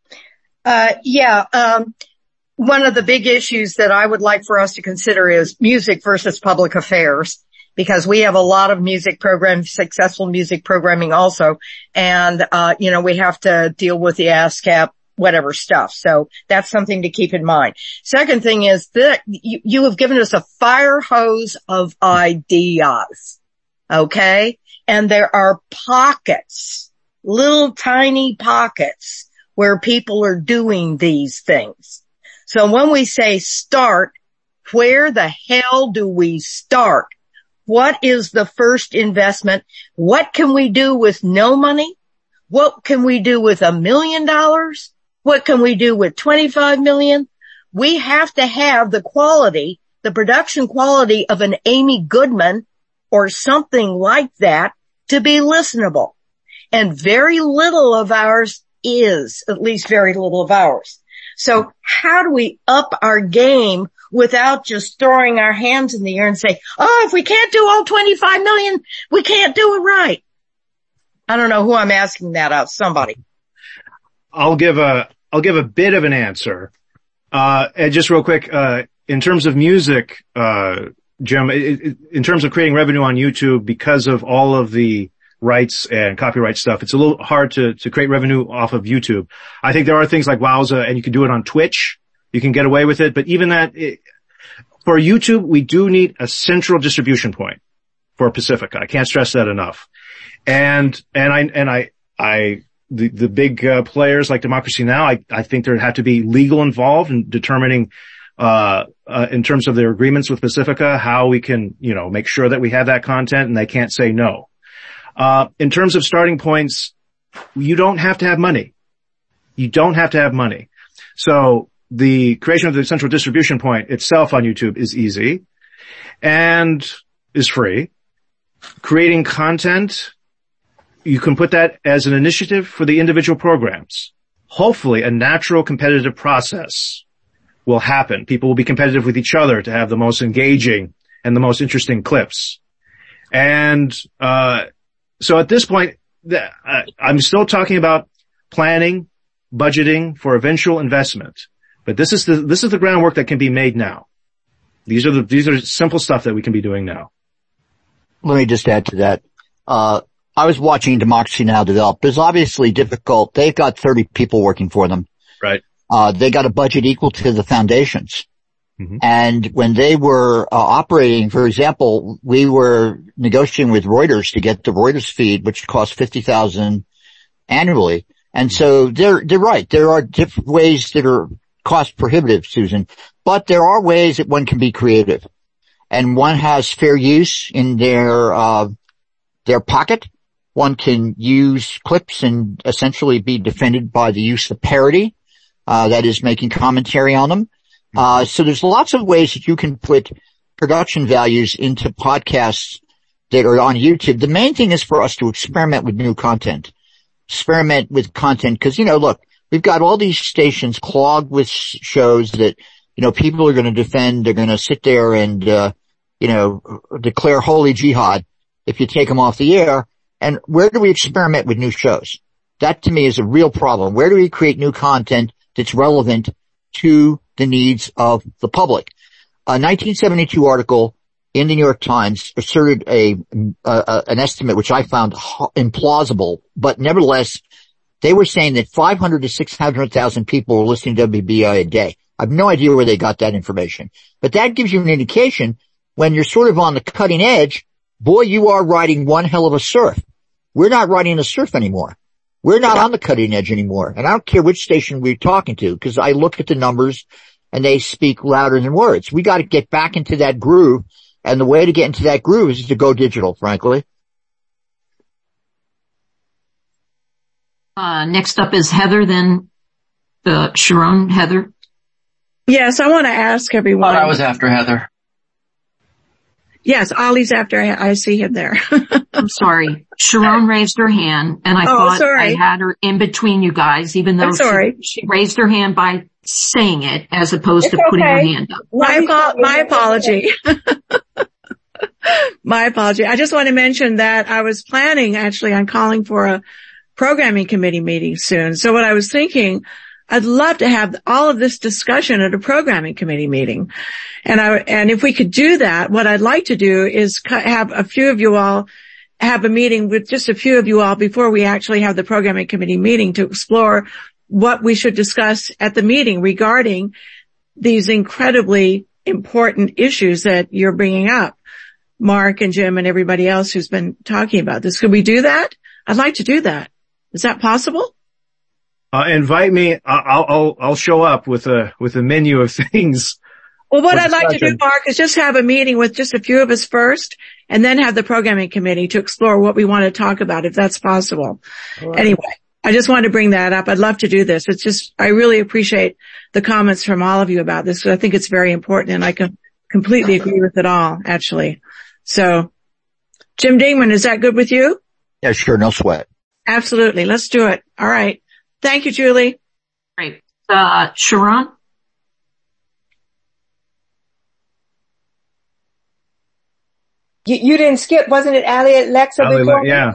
One of the big issues that I would like for us to consider is music versus public affairs, because we have a lot of music programs, successful music programming also. And, we have to deal with the ASCAP, whatever stuff. So that's something to keep in mind. Second thing is that you have given us a fire hose of ideas. Okay. And there are pockets, little tiny pockets where people are doing these things. So when we say start, where the hell do we start? What is the first investment? What can we do with no money? What can we do with $1 million? What can we do with 25 million? We have to have the quality, the production quality of an Amy Goodman or something like that to be listenable. And very little of ours is, at least very little of ours. So how do we up our game without just throwing our hands in the air and say, if we can't do all 25 million, we can't do it right? I don't know who I'm asking that of, somebody. I'll give a bit of an answer. And just real quick, in terms of music, Jim, in terms of creating revenue on YouTube, because of all of the rights and copyright stuff, it's a little hard to create revenue off of YouTube. I think there are things like Wowza, and you can do it on Twitch. You can get away with it. But even that, for YouTube, we do need a central distribution point for Pacifica. I can't stress that enough. And the big players like Democracy Now!, I think there had to be legal involved in determining in terms of their agreements with Pacifica how we can, make sure that we have that content and they can't say no. In terms of starting points, you don't have to have money. You don't have to have money. So the creation of the central distribution point itself on YouTube is easy and is free. Creating content, you can put that as an initiative for the individual programs. Hopefully a natural competitive process will happen. People will be competitive with each other to have the most engaging and the most interesting clips. And, so at this point, I'm still talking about planning, budgeting for eventual investment. But this is the groundwork that can be made now. These are simple stuff that we can be doing now. Let me just add to that. I was watching Democracy Now! Develop. It's obviously difficult. They've got 30 people working for them. Right. They got a budget equal to the foundations. Mm-hmm. And when they were operating, for example, we were negotiating with Reuters to get the Reuters feed, which costs $50,000 annually. And so they're right. There are different ways that are cost prohibitive, Susan, but there are ways that one can be creative. And one has fair use in their pocket. One can use clips and essentially be defended by the use of parody, that is making commentary on them. So there's lots of ways that you can put production values into podcasts that are on YouTube. The main thing is for us to experiment with new content. Experiment with content because, look, we've got all these stations clogged with shows that, people are going to defend. They're going to sit there and, declare holy jihad if you take them off the air. And where do we experiment with new shows? That to me is a real problem. Where do we create new content that's relevant to the needs of the public? A 1972 article in the New York Times asserted an estimate which I found implausible, but nevertheless, they were saying that 500 to 600,000 people were listening to WBI a day. I have no idea where they got that information, but that gives you an indication when you're sort of on the cutting edge. Boy, you are riding one hell of a surf. We're not riding a surf anymore. We're not on the cutting edge anymore. And I don't care which station we're talking to because I look at the numbers and they speak louder than words. We got to get back into that groove. And the way to get into that groove is to go digital, frankly. Next up is Heather, then Sharon. Heather. Yes, I want to ask everyone. I was after Heather. Yes, Ollie's after. I see him there. I'm sorry. Sharon raised her hand, and I thought I had her in between you guys, even though she raised her hand by saying it as opposed to putting her hand up. My apology. My apology. I just want to mention that I was planning actually on calling for a programming committee meeting soon. So what I was thinking, I'd love to have all of this discussion at a programming committee meeting. And if we could do that, what I'd like to do is have a few of you all have a meeting with just a few of you all before we actually have the programming committee meeting to explore what we should discuss at the meeting regarding these incredibly important issues that you're bringing up, Mark and Jim and everybody else who's been talking about this. Could we do that? I'd like to do that. Is that possible? Invite me. I'll show up with a menu of things. Well, what I'd like to do, Mark, is just have a meeting with just a few of us first and then have the programming committee to explore what we want to talk about, if that's possible. Right. Anyway, I just wanted to bring that up. I'd love to do this. It's just, I really appreciate the comments from all of you about this. I think it's very important and I can completely agree with it all, actually. So, Jim Dingman, is that good with you? Yeah, sure. No sweat. Absolutely. Let's do it. All right. Thank you, Julie. Great. Sharon? You didn't skip, wasn't it Ali and Lexa before? Yeah.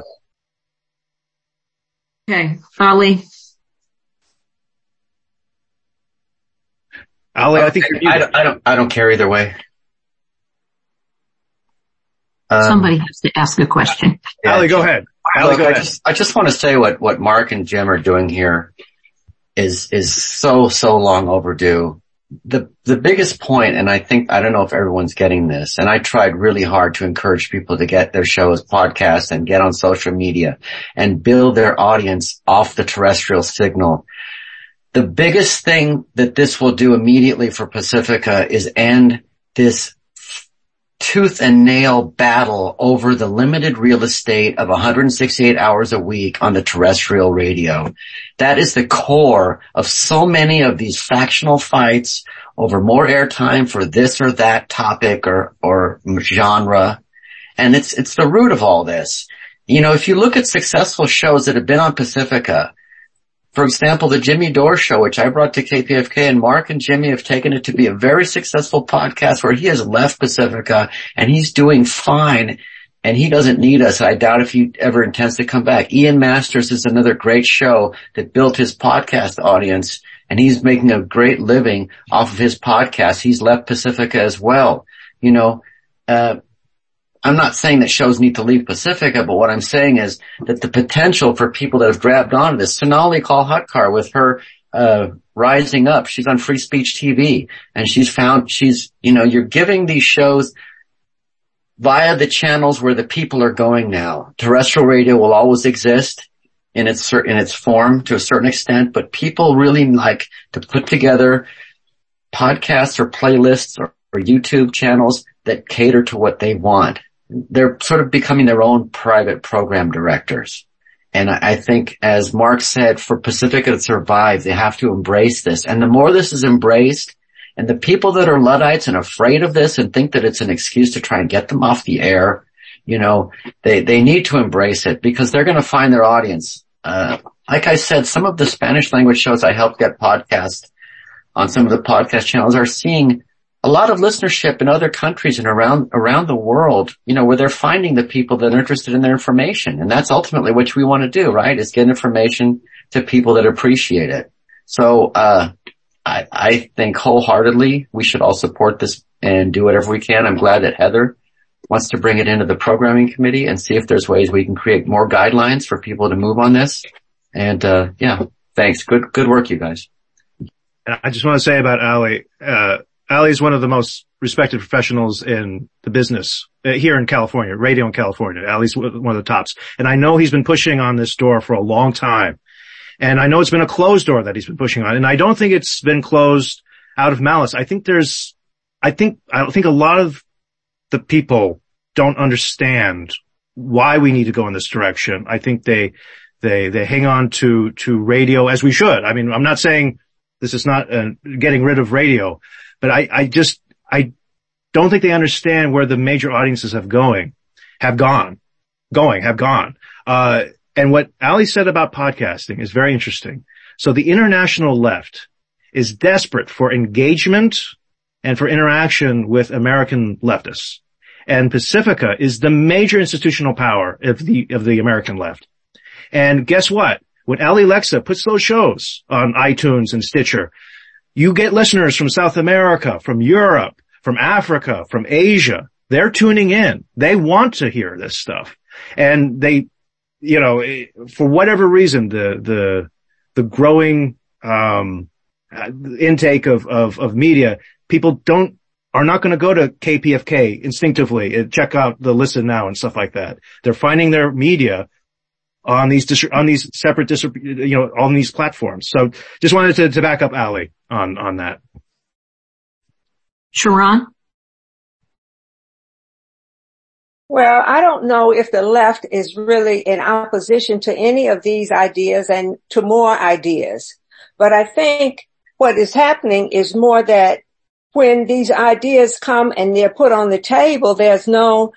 Okay. Ali. Ali, I think I don't care either way. Somebody has to ask a question. Ali, go ahead. Look, I just want to say what Mark and Jim are doing here is so long overdue. The biggest point, and I don't know if everyone's getting this, and I tried really hard to encourage people to get their shows podcasts and get on social media and build their audience off the terrestrial signal. The biggest thing that this will do immediately for Pacifica is end this tooth and nail battle over the limited real estate of 168 hours a week on the terrestrial radio. That is the core of so many of these factional fights over more airtime for this or that topic or genre. And it's the root of all this. You know, if you look at successful shows that have been on Pacifica, for example, the Jimmy Dore Show, which I brought to KPFK, and Mark and Jimmy have taken it to be a very successful podcast where he has left Pacifica and he's doing fine and he doesn't need us. I doubt if he ever intends to come back. Ian Masters is another great show that built his podcast audience and he's making a great living off of his podcast. He's left Pacifica as well. You know, I'm not saying that shows need to leave Pacifica, but what I'm saying is that the potential for people that have grabbed onto this, Sonali Kolhatkar with her, Rising Up, she's on Free Speech TV and you're giving these shows via the channels where the people are going now. Terrestrial radio will always exist in its form to a certain extent, but people really like to put together podcasts or playlists or YouTube channels that cater to what they want. They're sort of becoming their own private program directors. And I think, as Mark said, for Pacifica to survive, they have to embrace this. And the more this is embraced, and the people that are Luddites and afraid of this and think that it's an excuse to try and get them off the air, you know, they need to embrace it because they're going to find their audience. Like I said, some of the Spanish language shows I helped get podcast on some of the podcast channels are seeing a lot of listenership in other countries and around the world, you know, where they're finding the people that are interested in their information. And that's ultimately what we want to do, right? Is get information to people that appreciate it. So, I think wholeheartedly we should all support this and do whatever we can. I'm glad that Heather wants to bring it into the programming committee and see if there's ways we can create more guidelines for people to move on this. And, yeah, thanks. Good work, you guys. And I just want to say about Ali, Ali is one of the most respected professionals in the business here in California, radio in California. Ali's one of the tops. And I know he's been pushing on this door for a long time. And I know it's been a closed door that he's been pushing on. And I don't think it's been closed out of malice. I think I think a lot of the people don't understand why we need to go in this direction. I think they hang on to radio as we should. I mean, I'm not saying This is not getting rid of radio, but I don't think they understand where the major audiences have gone. And what Ali said about podcasting is very interesting. So the international left is desperate for engagement and for interaction with American leftists. And Pacifica is the major institutional power of the American left. And guess what? When Ali Lexa puts those shows on iTunes and Stitcher, you get listeners from South America, from Europe, from Africa, from Asia. They're tuning in. They want to hear this stuff. And they, you know, for whatever reason, the growing, intake of media, people are not going to go to KPFK instinctively and check out the Listen Now and stuff like that. They're finding their media on these separate, on these platforms. So just wanted to back up Ali on that. Sharon? Well, I don't know if the left is really in opposition to any of these ideas and to more ideas. But I think what is happening is more that when these ideas come and they're put on the table, there's no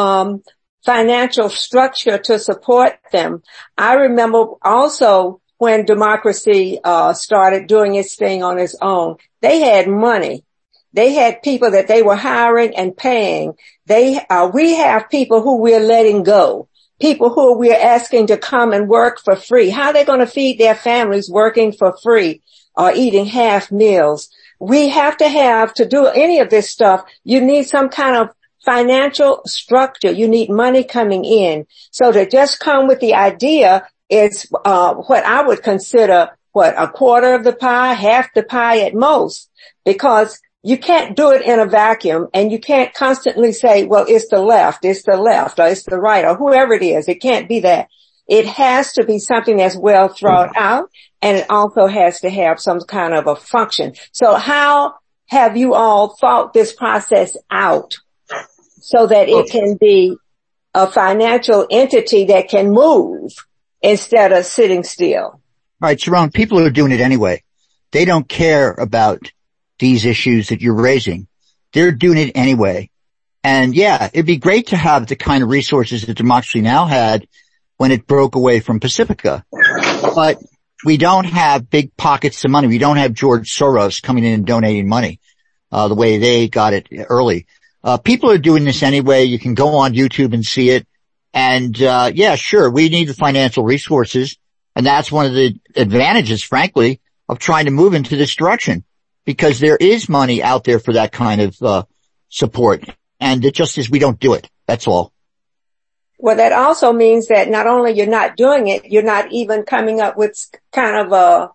financial structure to support them. I remember also when democracy started doing its thing on its own, they had money. They had people that they were hiring and paying. We have people who we're letting go, people who we're asking to come and work for free. How are they going to feed their families working for free or eating half meals? We have to do any of this stuff. You need some kind of financial structure. You need money coming in. So to just come with the idea is what I would consider a quarter of the pie, half the pie at most, because you can't do it in a vacuum, and you can't constantly say, well, it's the left, or it's the right, or whoever it is. It can't be that. It has to be something that's well thought out, and it also has to have some kind of a function. So how have you all thought this process out so that it can be a financial entity that can move instead of sitting still? All right, Sharon, people are doing it anyway. They don't care about these issues that you're raising. They're doing it anyway. And yeah, it'd be great to have the kind of resources that Democracy Now! Had when it broke away from Pacifica. But we don't have big pockets of money. We don't have George Soros coming in and donating money, the way they got it early. People are doing this anyway. You can go on YouTube and see it. And, yeah, sure, we need the financial resources. And that's one of the advantages, frankly, of trying to move into this direction, because there is money out there for that kind of, support. And it just is we don't do it. That's all. Well, that also means that not only you're not doing it, you're not even coming up with kind of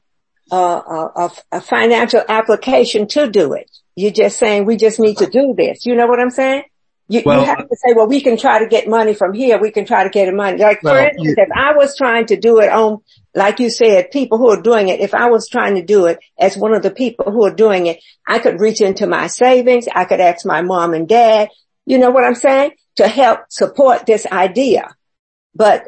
a financial application to do it. You're just saying, we just need to do this. You know what I'm saying? You have to say, well, we can try to get money from here. We can try to get money. Like, for instance, if I was trying to do it on, like you said, people who are doing it, if I was trying to do it as one of the people who are doing it, I could reach into my savings. I could ask my mom and dad, you know what I'm saying, to help support this idea. But,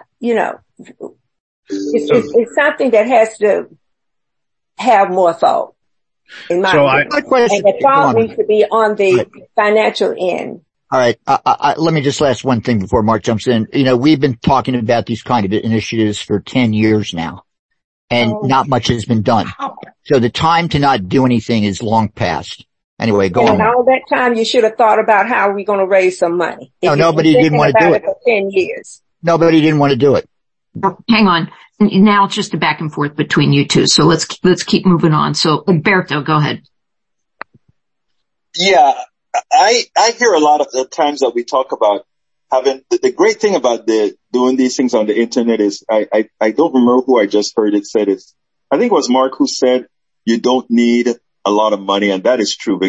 it's something that has to have more thought. In my opinion. And the thought needs to be on the financial end. All right. Let me just ask one thing before Mark jumps in. We've been talking about these kind of initiatives for 10 years now, and not much has been done. So the time to not do anything is long past. Anyway, go on. And all that time you should have thought about how we're going to raise some money. No, nobody didn't want to do it. For 10 years. Nobody didn't want to do it. Hang on. Now it's just a back and forth between you two. So let's keep moving on. So Umberto, go ahead. Yeah. I hear a lot of the times that we talk about having the great thing about doing these things on the internet is I don't remember who I just heard it said it. I think it was Mark who said you don't need a lot of money, and that is true.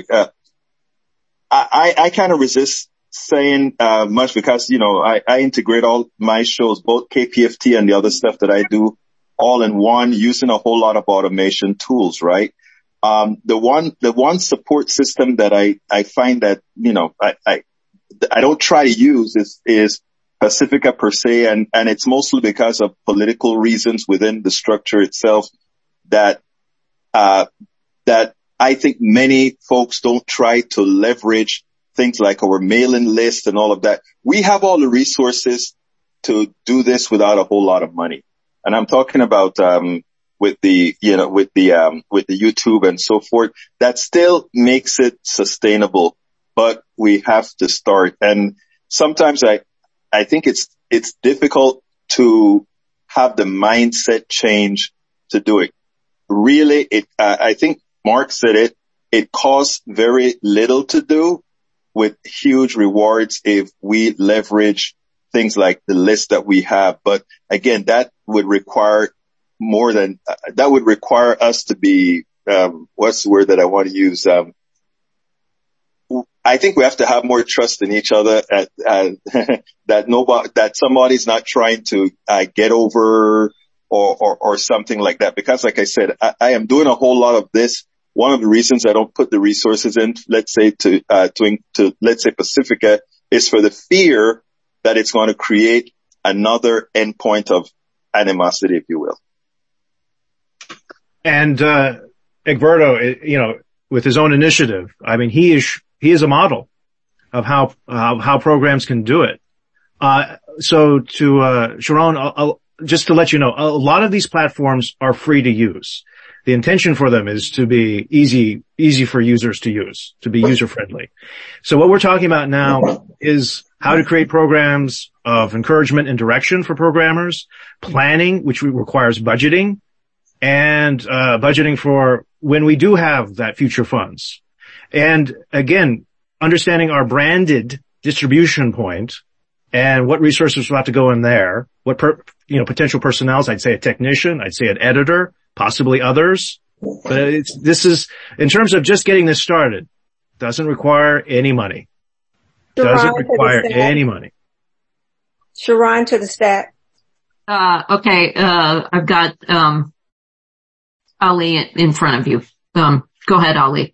I kind of resist saying much because I integrate all my shows, both KPFT and the other stuff that I do, all in one, using a whole lot of automation tools, right? The one support system that I find that, I don't try to use is Pacifica per se. And it's mostly because of political reasons within the structure itself that, that I think many folks don't try to leverage things like our mailing list and all of that. We have all the resources to do this without a whole lot of money. And I'm talking about, with the YouTube and so forth, that still makes it sustainable, but we have to start. And sometimes I think it's difficult to have the mindset change to do it. Really, I think Mark said it costs very little to do with huge rewards if we leverage things like the list that we have. But again, that would require that would require us to be, what's the word that I want to use? I think we have to have more trust in each other that somebody's not trying to get over or something like that. Because like I said, I am doing a whole lot of this. One of the reasons I don't put the resources in, let's say to let's say Pacifica, is for the fear that it's going to create another endpoint of animosity, if you will. And Egberto, with his own initiative, I mean, he is a model of how programs can do it. So to Sharon, just to let you know, a lot of these platforms are free to use. The intention for them is to be easy for users to use, to be user friendly. So what we're talking about now is how to create programs of encouragement and direction for programmers, planning, which requires budgeting, and budgeting for when we do have that future funds. And again, understanding our branded distribution point and what resources will have to go in there, what potential personnel, I'd say a technician, I'd say an editor, possibly others. But this is, in terms of just getting this started, doesn't require any money. Doesn't require any money. Sharon to the stat. Okay, I've got, Ali in front of you. Go ahead, Ali.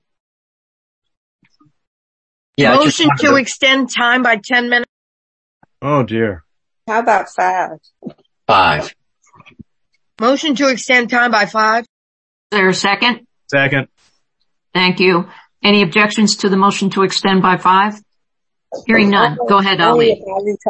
Yeah, motion to extend time by 10 minutes. Oh dear. How about 5? 5. Motion to extend time by 5. Is there a second? Second. Thank you. Any objections to the motion to extend by 5? Hearing none. Go ahead, Ali.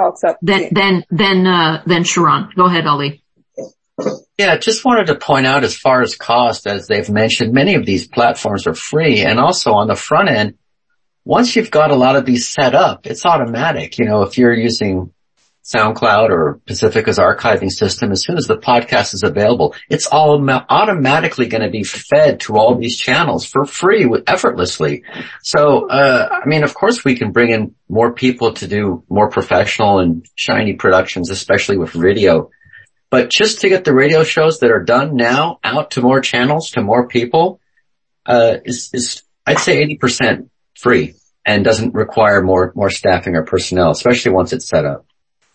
Then Sharon. Go ahead, Ali. Yeah, just wanted to point out, as far as cost, as they've mentioned, many of these platforms are free. And also on the front end, once you've got a lot of these set up, it's automatic. If you're using SoundCloud or Pacifica's archiving system, as soon as the podcast is available, it's all automatically going to be fed to all these channels for free, effortlessly. So, of course we can bring in more people to do more professional and shiny productions, especially with radio. But just to get the radio shows that are done now out to more channels, to more people, is I'd say 80% free and doesn't require more staffing or personnel, especially once it's set up.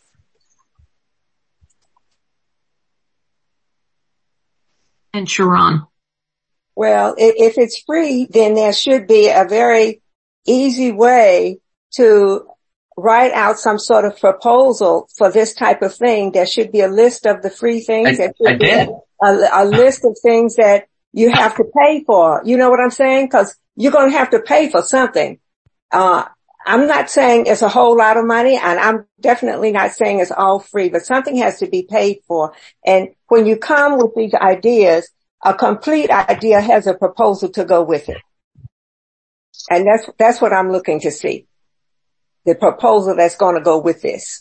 And Sharon. Well, if it's free, then there should be a very easy way to write out some sort of proposal for this type of thing. There should be a list of the free things. I did. A list of things that you have to pay for. You know what I'm saying? Because you're going to have to pay for something. I'm not saying it's a whole lot of money, and I'm definitely not saying it's all free, but something has to be paid for. And when you come with these ideas, a complete idea has a proposal to go with it. And that's what I'm looking to see. The proposal that's going to go with this.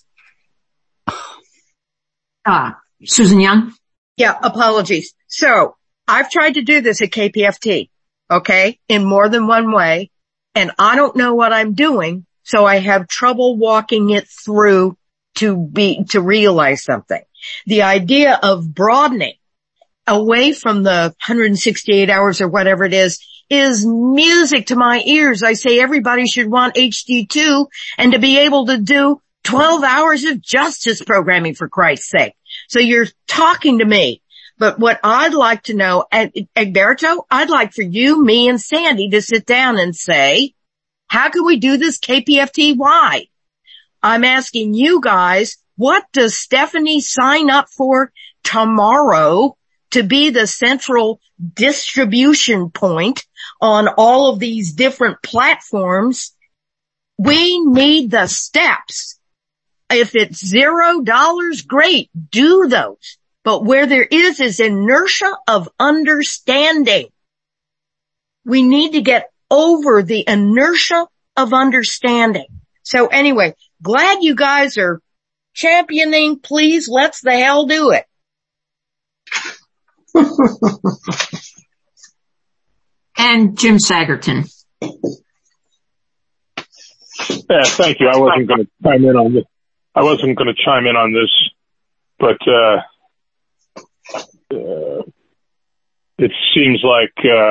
Susan Young? Yeah, apologies. So I've tried to do this at KPFT, okay, in more than one way, and I don't know what I'm doing, so I have trouble walking it through to realize something. The idea of broadening away from the 168 hours or whatever it is music to my ears. I say everybody should want HD2 and to be able to do 12 hours of justice programming, for Christ's sake. So you're talking to me. But what I'd like to know, Egberto, I'd like for you, me, and Sandy to sit down and say, how can we do this KPFT-wide? I'm asking you guys, what does Stephanie sign up for tomorrow to be the central distribution point on all of these different platforms, we need the steps. If it's $0, great, do those. But where there is inertia of understanding. We need to get over the inertia of understanding. So anyway, glad you guys are championing. Please, let's the hell do it. And Jim Sagerton. Yeah, thank you. I wasn't going to chime in on this, but it seems like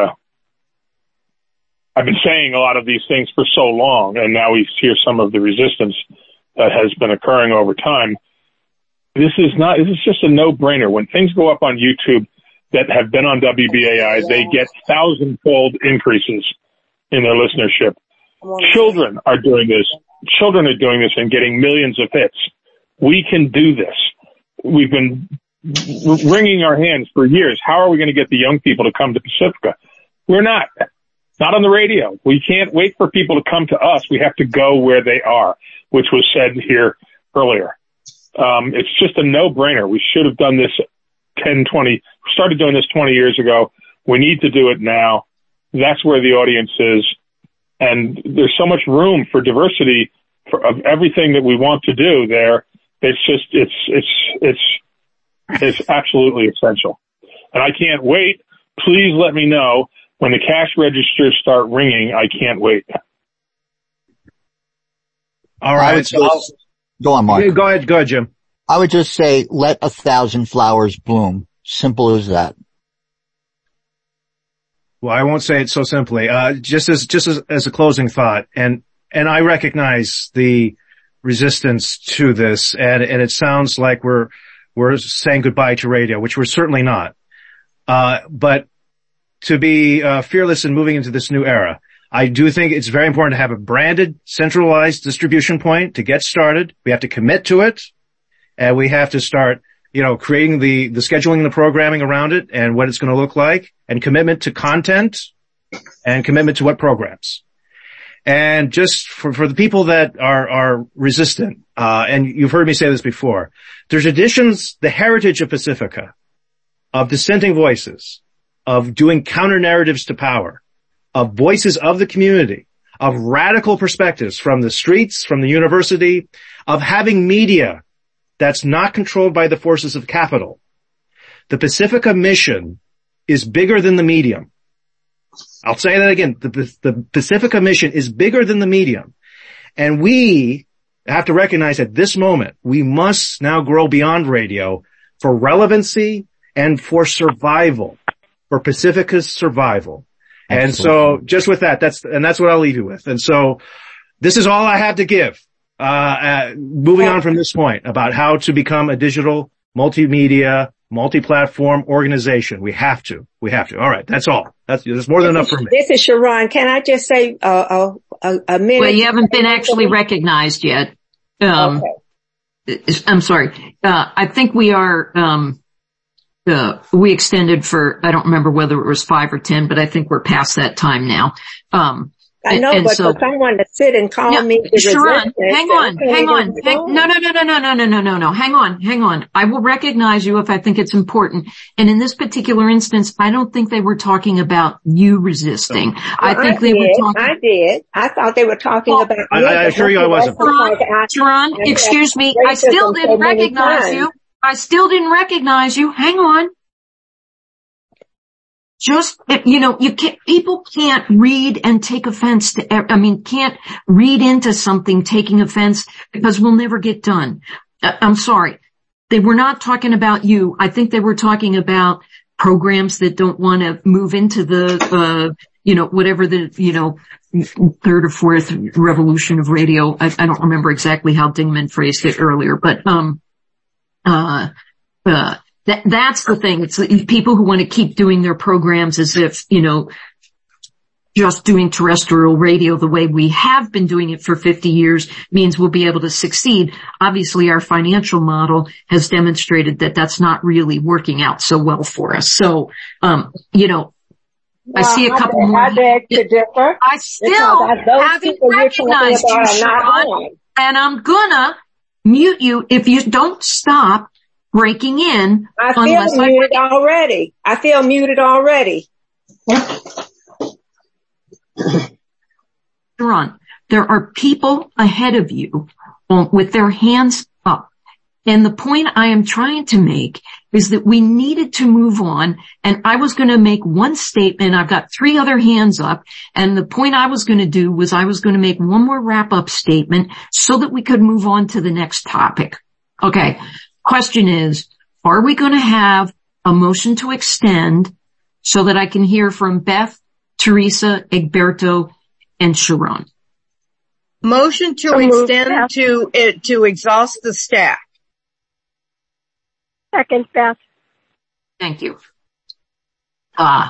I've been saying a lot of these things for so long, and now we hear some of the resistance that has been occurring over time. This is just a no-brainer. When things go up on YouTube that have been on WBAI, they get 1,000-fold increases in their listenership. Children are doing this. Children are doing this and getting millions of hits. We can do this. We've been wringing our hands for years. How are we going to get the young people to come to Pacifica? We're not. Not on the radio. We can't wait for people to come to us. We have to go where they are, which was said here earlier. It's just a no-brainer. We should have done this 20, started doing this 20 years ago. We need to do it now. That's where the audience is. And there's so much room for diversity of everything that we want to do there. It's absolutely essential. And I can't wait. Please let me know when the cash registers start ringing. I can't wait. All right. Go on, Mark. Go ahead, Jim. I would just say, let 1,000 flowers bloom. Simple as that. Well, I won't say it so simply. Just as a closing thought, and I recognize the resistance to this, and it sounds like we're saying goodbye to radio, which we're certainly not. But to be fearless in moving into this new era, I do think it's very important to have a branded, centralized distribution point to get started. We have to commit to it, and we have to start, creating the scheduling and the programming around it and what it's going to look like, and commitment to content and commitment to what programs. And just for the people that are resistant, and you've heard me say this before, there's the heritage of Pacifica, of dissenting voices, of doing counter narratives to power, of voices of the community, of radical perspectives from the streets, from the university, of having media that's not controlled by the forces of capital. The Pacifica mission is bigger than the medium. I'll say that again. The Pacifica mission is bigger than the medium. And we have to recognize at this moment, we must now grow beyond radio for relevancy and for survival, for Pacifica's survival. Absolutely. And so just with that, that's what I'll leave you with. And so this is all I have to give. Moving on from this point about how to become a digital, multimedia, multi-platform organization. We have to. All right. That's all. That's more than enough for me. This is Sharon. Can I just say, a minute? Well, you haven't been actually recognized yet. Okay. I'm sorry. I think we are, we extended for, I don't remember whether it was 5 or 10, but I think we're past that time now. I know, but for someone to sit and call me. Sharon, hang on. No. Hang on. I will recognize you if I think it's important. And in this particular instance, I don't think they were talking about you resisting. I did. I thought they were talking about me. I assure you I wasn't. Sharon, excuse me. I still didn't recognize you. Hang on. Just, people can't read and take offense can't read into something taking offense because we'll never get done. I'm sorry. They were not talking about you. I think they were talking about programs that don't want to move into the, whatever the, third or fourth revolution of radio. I don't remember exactly how Dingman phrased it earlier, but, that's the thing. It's people who want to keep doing their programs as if, just doing terrestrial radio the way we have been doing it for 50 years means we'll be able to succeed. Obviously, our financial model has demonstrated that that's not really working out so well for us. So, I see a couple more. I beg to differ. I still haven't recognized you, Sharon, and I'm gonna mute you if you don't stop breaking in. I feel muted already. Sharon, there are people ahead of you with their hands up. And the point I am trying to make is that we needed to move on, and I was going to make one statement. I've got 3 other hands up, and the point I was going to do was I was going to make one more wrap-up statement so that we could move on to the next topic. Okay. Question is, are we going to have a motion to extend so that I can hear from Beth, Teresa, Egberto, and Sharon? Motion to extend to exhaust the stack. Second, Beth. Thank you. I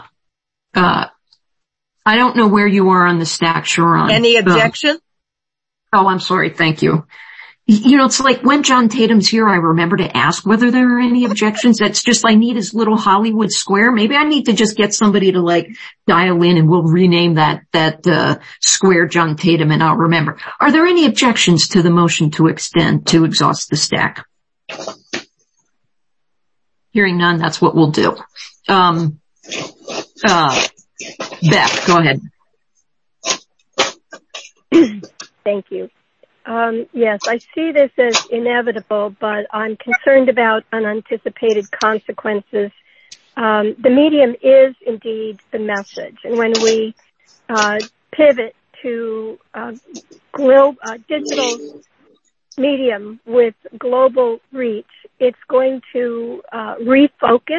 don't know where you are on the stack, Sharon. Any objection? I'm sorry. Thank you. It's like when John Tatum's here, I remember to ask whether there are any objections. That's just, I need his little Hollywood square. Maybe I need to just get somebody to dial in, and we'll rename that square John Tatum, and I'll remember. Are there any objections to the motion to extend to exhaust the stack? Hearing none, that's what we'll do. Beth, go ahead. Thank you. Yes, I see this as inevitable, but I'm concerned about unanticipated consequences. The medium is indeed the message, and when we pivot to digital medium with global reach, it's going to refocus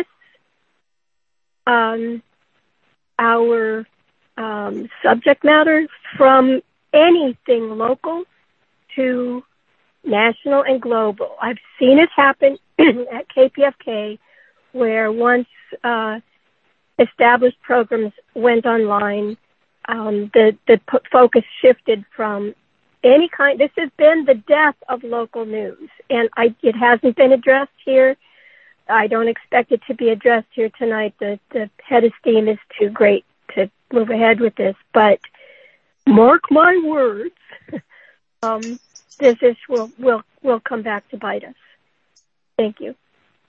our subject matter from anything local to national and global. I've seen it happen at KPFK, where once established programs went online, the focus shifted from any kind. This has been the death of local news, and it hasn't been addressed here. I don't expect it to be addressed here tonight. The head of steam is too great to move ahead with this, but mark my words, this issue will come back to bite us. Thank you.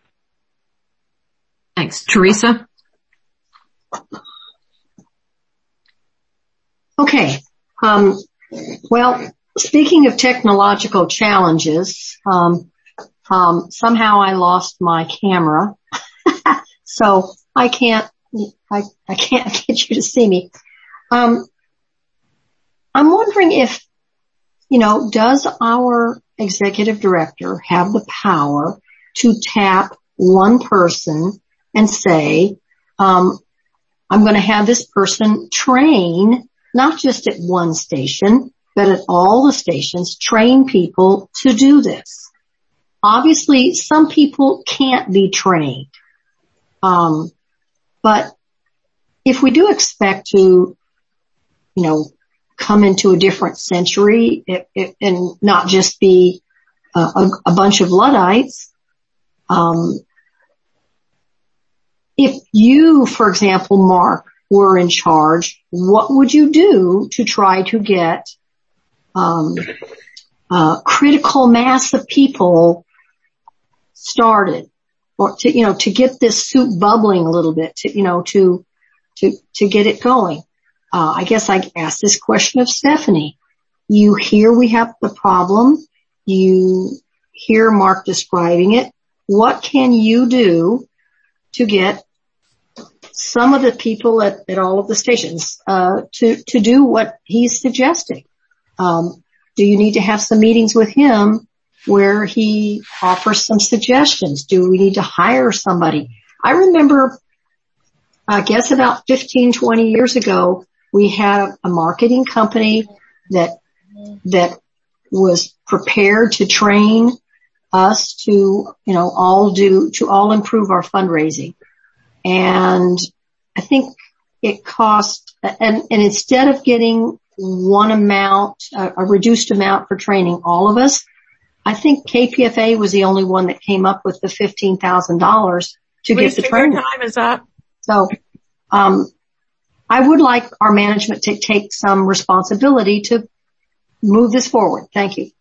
Thanks. Teresa? Okay. Well, speaking of technological challenges, somehow I lost my camera, so I can't get you to see me. I'm wondering if, does our executive director have the power to tap one person and say, I'm going to have this person train, not just at one station, but at all the stations, train people to do this. Obviously, some people can't be trained. But if we do expect to, come into a different century and not just be a bunch of Luddites, if you, for example, Mark, were in charge, what would you do to try to get critical mass of people started, or to get this soup bubbling a little bit, to get it going? I guess I asked this question of Stephanie. You hear we have the problem. You hear Mark describing it. What can you do to get some of the people at all of the stations to do what he's suggesting? Do you need to have some meetings with him where he offers some suggestions? Do we need to hire somebody? I remember, I guess about 15, 20 years ago, we had a marketing company that was prepared to train us to, all improve our fundraising. And I think it cost, and instead of getting one amount, a reduced amount for training all of us, I think KPFA was the only one that came up with the $15,000 to get the training. Your time is up. So, I would like our management to take some responsibility to move this forward. Thank you.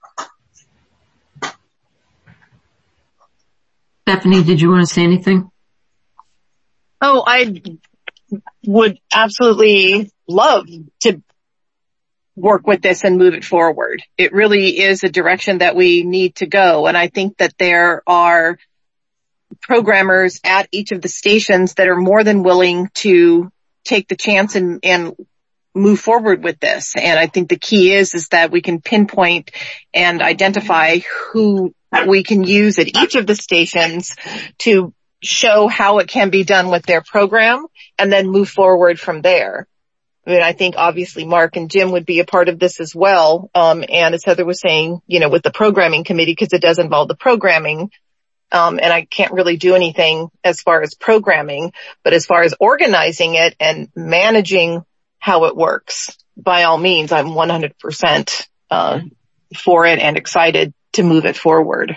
Stephanie, did you want to say anything? Oh, I would absolutely love to work with this and move it forward. It really is a direction that we need to go. And I think that there are programmers at each of the stations that are more than willing to take the chance and move forward with this. And I think the key is that we can pinpoint and identify who we can use at each of the stations to show how it can be done with their program and then move forward from there. I mean, I think obviously Mark and Jim would be a part of this as well. And as Heather was saying, with the programming committee, because it does involve the programming. And I can't really do anything as far as programming, but as far as organizing it and managing how it works, by all means, I'm 100% for it and excited to move it forward.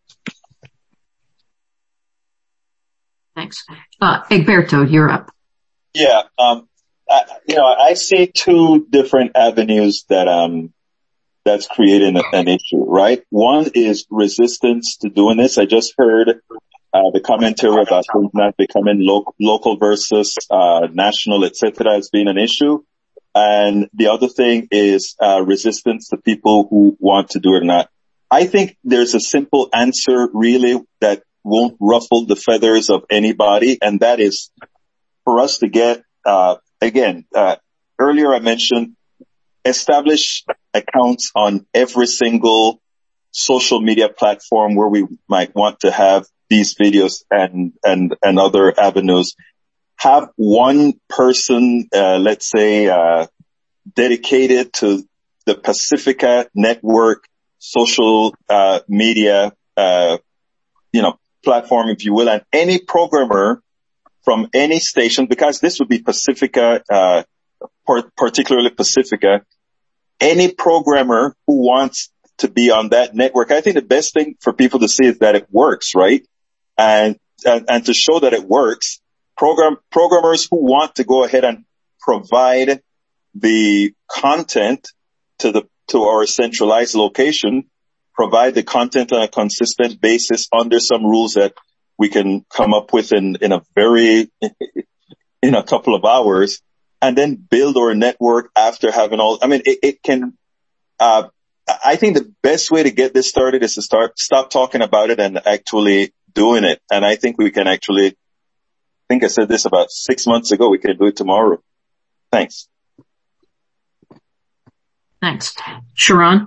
Thanks. Egberto, you're up. Yeah. I see two different avenues that's creating an issue, right? One is resistance to doing this. I just heard the commentary about things not becoming local versus national, etc., as being an issue. And the other thing is resistance to people who want to do it or not. I think there's a simple answer, really, that won't ruffle the feathers of anybody, and that is for us to get, earlier I mentioned, establish accounts on every single social media platform where we might want to have these videos and other avenues. Have one person, let's say, dedicated to the Pacifica Network social media, platform, if you will, and any programmer from any station, because this would be Pacifica, particularly Pacifica, any programmer who wants to be on that network. I think the best thing for people to see is that it works, right? And to show that it works, programmers who want to go ahead and provide the content to our centralized location, provide the content on a consistent basis under some rules that we can come up with in a couple of hours, and then build our network after having all. I mean, it can. I think the best way to get this started is to stop talking about it and actually doing it. And I think we can actually. I think I said this about 6 months ago. We can do it tomorrow. Thanks. Thanks, Sharon.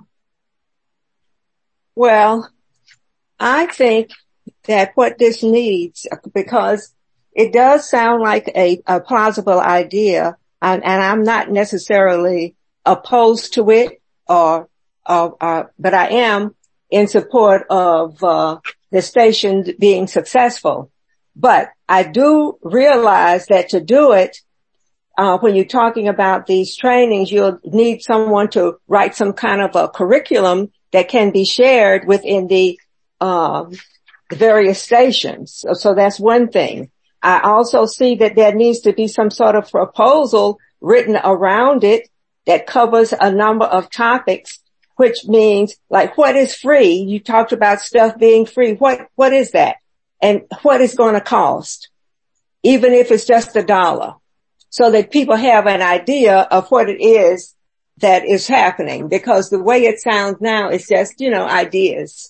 Well, I think that what this needs, because it does sound like a plausible idea, and I'm not necessarily opposed to it, but I am in support of the station being successful. But I do realize that to do it, when you're talking about these trainings, you'll need someone to write some kind of a curriculum that can be shared within the various stations. So that's one thing. I also see that there needs to be some sort of proposal written around it that covers a number of topics, which means like what is free? You talked about stuff being free. What is that? And what is going to cost? Even if it's just $1, so that people have an idea of what it is that is happening, because the way it sounds now is just, ideas.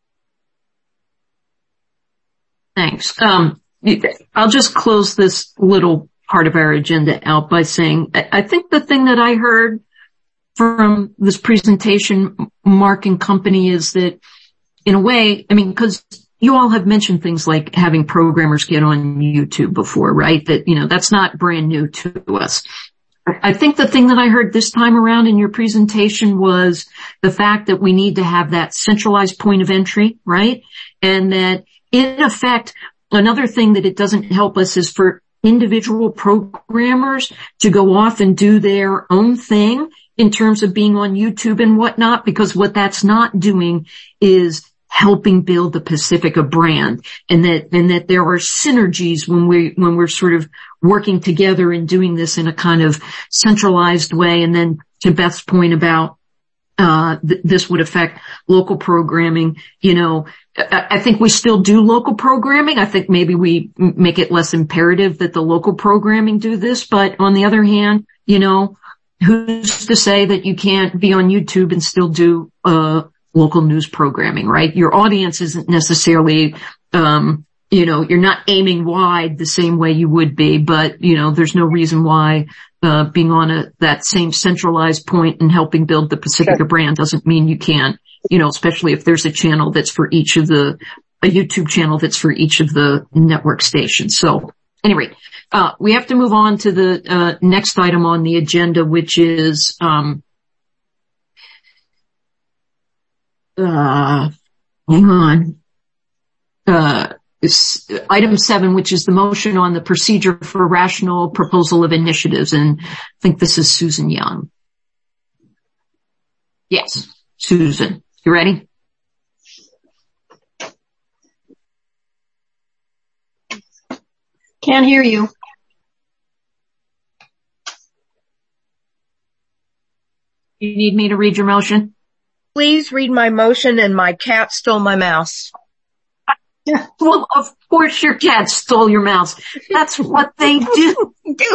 Thanks. I'll just close this little part of our agenda out by saying, I think the thing that I heard from this presentation, Mark and company, is that in a way, because you all have mentioned things like having programmers get on YouTube before, right? That, that's not brand new to us. I think the thing that I heard this time around in your presentation was the fact that we need to have that centralized point of entry, right? And that in effect, another thing that it doesn't help us is for individual programmers to go off and do their own thing in terms of being on YouTube and whatnot, because what that's not doing is helping build the Pacifica brand, and that there are synergies when we're sort of working together and doing this in a kind of centralized way. And then to Beth's point about this would affect local programming, I think we still do local programming. I think maybe we make it less imperative that the local programming do this, but on the other hand, who's to say that you can't be on YouTube and still do local news programming, right? Your audience isn't necessarily, you're not aiming wide the same way you would be, but, there's no reason why, being on that same centralized point and helping build the Pacifica brand doesn't mean you can't, especially if there's a channel that's for each of a YouTube channel that's for each of the network stations. So anyway, we have to move on to the, next item on the agenda, which is, hang on. Item 7, which is the motion on the procedure for rational proposal of initiatives. And I think this is Susan Young. Yes, Susan, you ready? Can't hear you. You need me to read your motion? Please read my motion, and my cat stole my mouse. Well, of course your cat stole your mouse. That's what they do.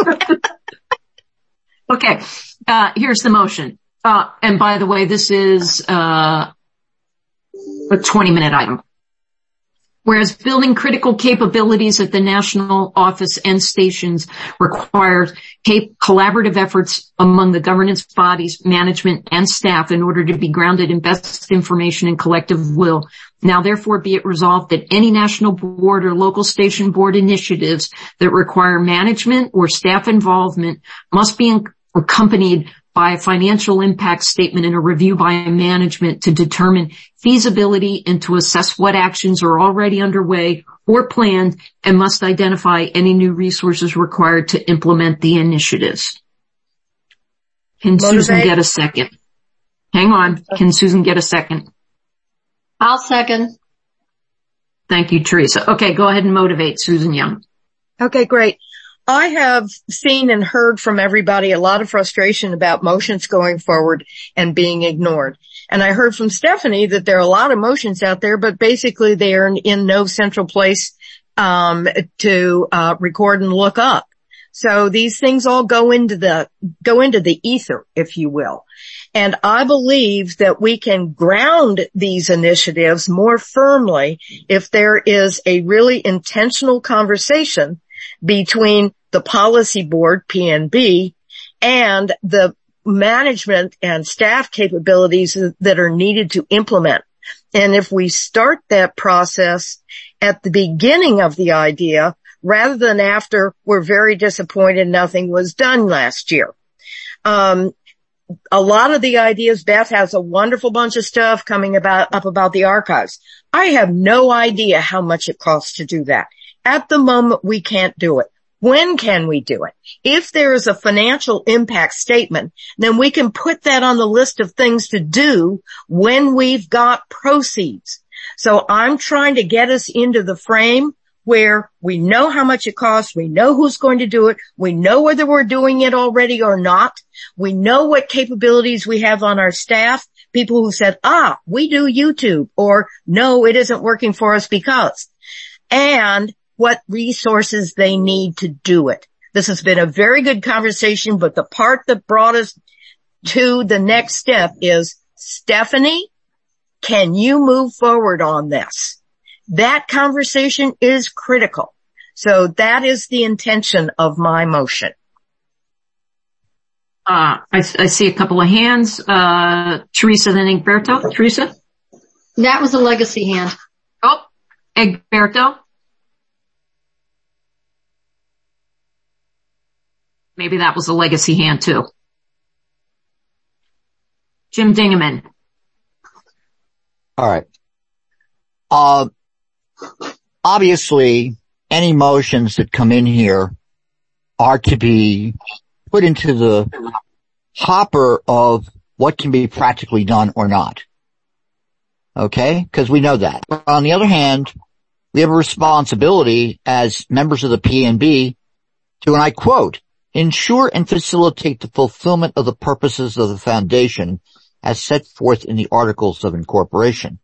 Okay, here's the motion. And by the way, this is a 20-minute item. Whereas building critical capabilities at the national office and stations requires collaborative efforts among the governance bodies, management, and staff in order to be grounded in best information and collective will. Now therefore be it resolved that any national board or local station board initiatives that require management or staff involvement must be accompanied by a financial impact statement and a review by management to determine feasibility and to assess what actions are already underway or planned, and must identify any new resources required to implement the initiatives. Can Susan get a second? Hang on. Can Susan get a second? I'll second. Thank you, Teresa. Okay, go ahead and motivate, Susan Young. Okay, great. I have seen and heard from everybody a lot of frustration about motions going forward and being ignored. And I heard from Stephanie that there are a lot of motions out there, but basically they are in no central place to record and look up. So these things all go into the ether, if you will. And I believe that we can ground these initiatives more firmly if there is a really intentional conversation between the policy board, PNB, and the management and staff capabilities that are needed to implement. And if we start that process at the beginning of the idea, rather than after we're very disappointed nothing was done last year. A lot of the ideas, Beth has a wonderful bunch of stuff coming up about the archives. I have no idea how much it costs to do that. At the moment, we can't do it. When can we do it? If there is a financial impact statement, then we can put that on the list of things to do when we've got proceeds. So I'm trying to get us into the frame where we know how much it costs, we know who's going to do it, we know whether we're doing it already or not, we know what capabilities we have on our staff, people who said, we do YouTube, or no, it isn't working for us because, and what resources they need to do it. This has been a very good conversation, but the part that brought us to the next step is, Stephanie, can you move forward on this? That conversation is critical. So that is the intention of my motion. I see a couple of hands. Teresa, then Egberto. Teresa? That was a legacy hand. Oh, Egberto? Maybe that was a legacy hand too. Jim Dingaman. All right. Obviously, any motions that come in here are to be put into the hopper of what can be practically done or not. Okay? Because we know that. But on the other hand, we have a responsibility as members of the PNB to, and I quote, ensure and facilitate the fulfillment of the purposes of the foundation as set forth in the Articles of Incorporation.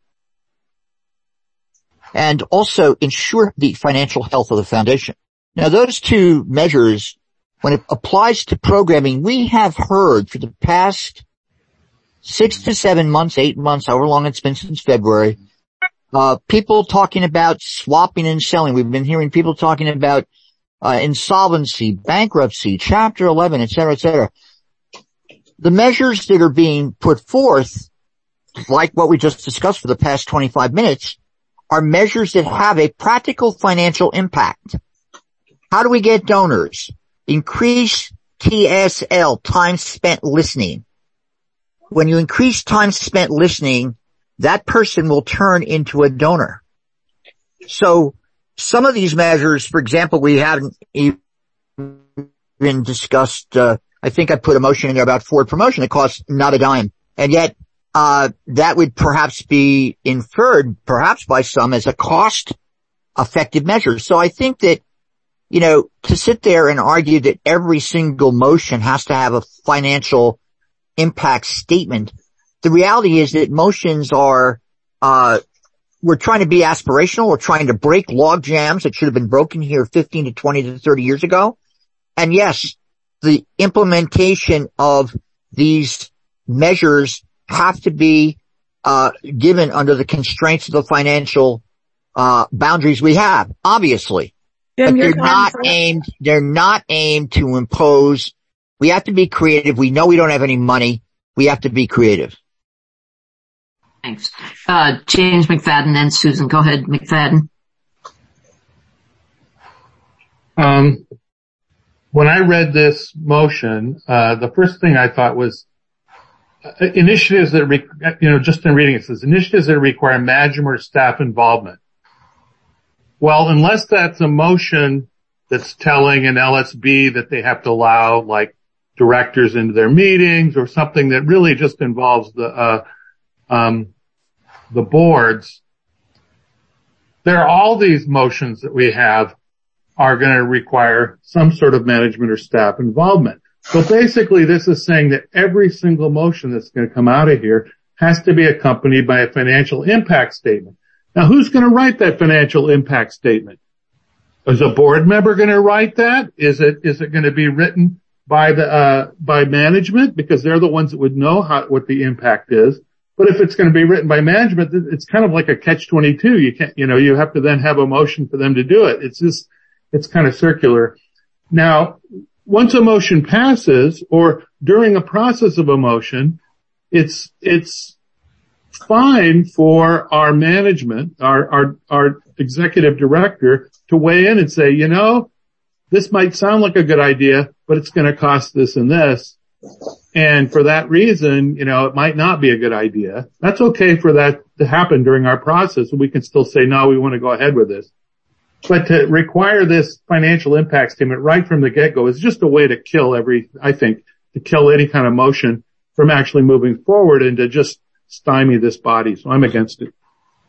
And also ensure the financial health of the foundation. Now those two measures, when it applies to programming, we have heard for the past 6 to 7 months, 8 months, however long it's been since February, people talking about swapping and selling. We've been hearing people talking about insolvency, bankruptcy, Chapter 11, et cetera, et cetera. The measures that are being put forth, like what we just discussed for the past 25 minutes, are measures that have a practical financial impact. How do we get donors? Increase TSL, time spent listening. When you increase time spent listening, that person will turn into a donor. So some of these measures, for example, we haven't even discussed, I think I put a motion in there about forward promotion that costs not a dime. And yet, that would perhaps be inferred, perhaps by some, as a cost-effective measure. So I think that, to sit there and argue that every single motion has to have a financial impact statement, the reality is that motions are, we're trying to be aspirational. We're trying to break log jams that should have been broken here 15 to 20 to 30 years ago. And yes, the implementation of these measures have to be given under the constraints of the financial boundaries we have, obviously. Jim, but they're not aimed to impose. We have to be creative. We know we don't have any money. We have to be creative. Thanks. James McFadden, then Susan. Go ahead, McFadden. When I read this motion, the first thing I thought was initiatives that, just in reading it says initiatives that require management or staff involvement. Well, unless that's a motion that's telling an LSB that they have to allow like directors into their meetings or something that really just involves the boards, there are all these motions that we have are going to require some sort of management or staff involvement. So basically this is saying that every single motion that's going to come out of here has to be accompanied by a financial impact statement. Now who's going to write that financial impact statement? Is a board member going to write that? Is it going to be written by management? Because they're the ones that would know what the impact is. But if it's going to be written by management, it's kind of like a catch-22. You can't, you have to then have a motion for them to do it. It's kind of circular. Now, once a motion passes or during a process of a motion, it's fine for our management, our executive director to weigh in and say, this might sound like a good idea, but it's going to cost this and this. And for that reason, it might not be a good idea. That's okay for that to happen during our process. And we can still say, no, we want to go ahead with this. But to require this financial impact statement right from the get-go is just a way to kill any kind of motion from actually moving forward and to just stymie this body. So I'm against it.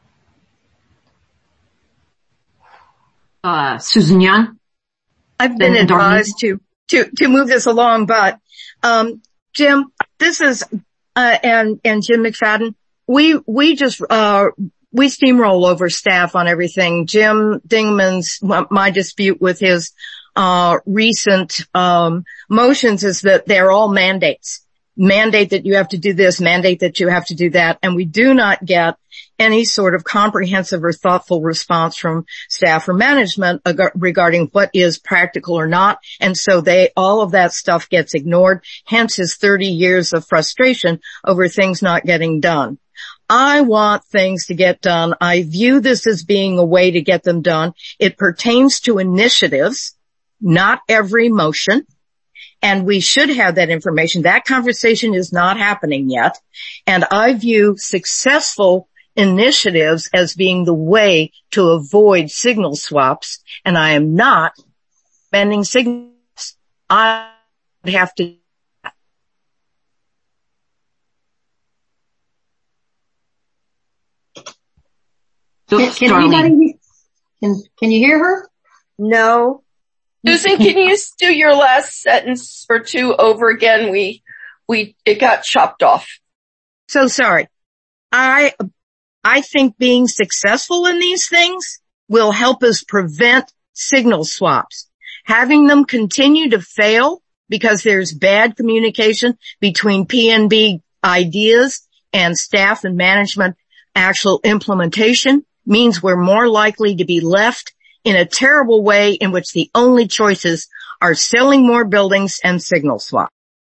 Susan Young? I've been advised to move this along, but, Jim, this is, and Jim McFadden, we steamroll over staff on everything. Jim Dingman's, my dispute with his, recent, motions is that they're all mandates. Mandate that you have to do this, mandate that you have to do that, and we do not get any sort of comprehensive or thoughtful response from staff or management regarding what is practical or not, and so all of that stuff gets ignored, hence his 30 years of frustration over things not getting done. I want things to get done. I view this as being a way to get them done. It pertains to initiatives, not every motion. And we should have that information. That conversation is not happening yet. And I view successful initiatives as being the way to avoid signal swaps. And I am not bending signals. I would have to. Can you hear her? No. Susan, can you do your last sentence or two over again? It got chopped off. So sorry. I think being successful in these things will help us prevent signal swaps. Having them continue to fail because there's bad communication between PNB ideas and staff and management actual implementation means we're more likely to be left in a terrible way in which the only choices are selling more buildings and signal swap.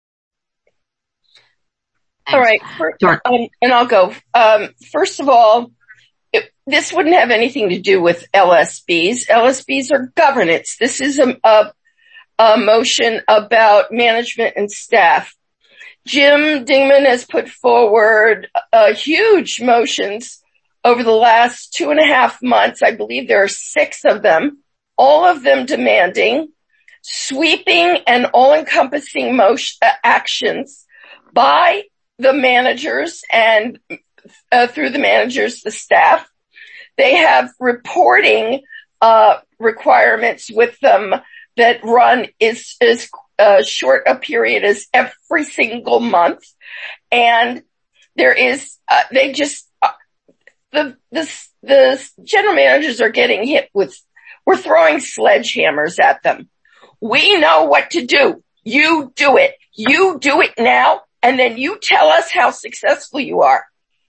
All right. And I'll go. First of all, this wouldn't have anything to do with LSBs. LSBs are governance. This is a motion about management and staff. Jim Dingman has put forward huge motions over the last 2.5 months. I believe there are 6 of them, all of them demanding sweeping and all-encompassing actions by the managers and through the managers, the staff. They have reporting requirements with them that run as short a period as every single month. And there is, the general managers are getting hit with, we're throwing sledgehammers at them. We know what to do. You do it. You do it now, and then you tell us how successful you are.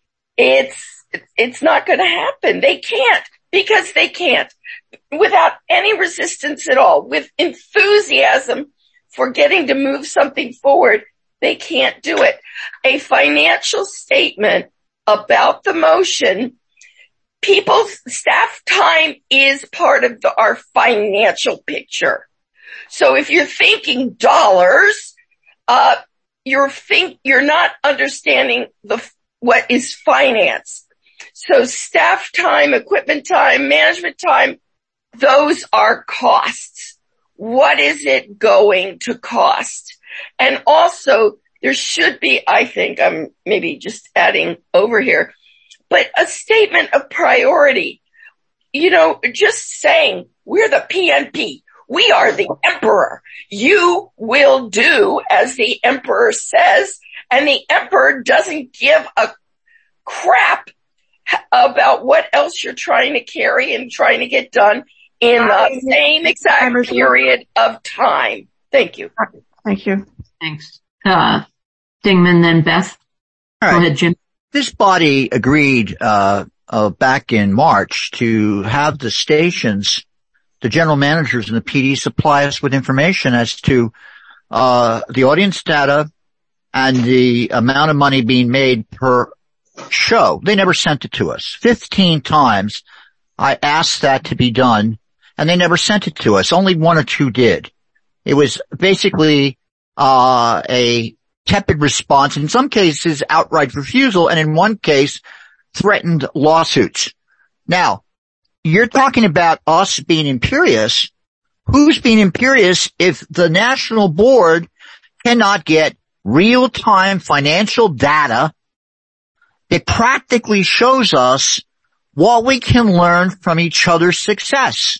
It's not going to happen. They can't, because they can't. Without any resistance at all, with enthusiasm for getting to move something forward, they can't do it. A financial statement about the motion, people's staff time is part of our financial picture. So if you're thinking dollars, you're not understanding what is finance. So staff time, equipment time, management time, those are costs. What is it going to cost? And also, there should be, I think, I'm maybe just adding over here, but a statement of priority. Just saying, we're the PNP. We are the emperor. You will do as the emperor says, and the emperor doesn't give a crap about what else you're trying to carry and trying to get done in the same exact period of time. Thank you. Thank you. Thanks. Dingman, then Beth. All right. Go ahead, Jim. This body agreed back in March to have the stations, the general managers and the PD supply us with information as to the audience data and the amount of money being made per show. They never sent it to us. 15 times I asked that to be done, and they never sent it to us. Only 1 or 2 did. It was basically a tepid response, in some cases outright refusal, and in one case threatened lawsuits. Now, you're talking about us being imperious. Who's being imperious if the national board cannot get real-time financial data that practically shows us what we can learn from each other's success?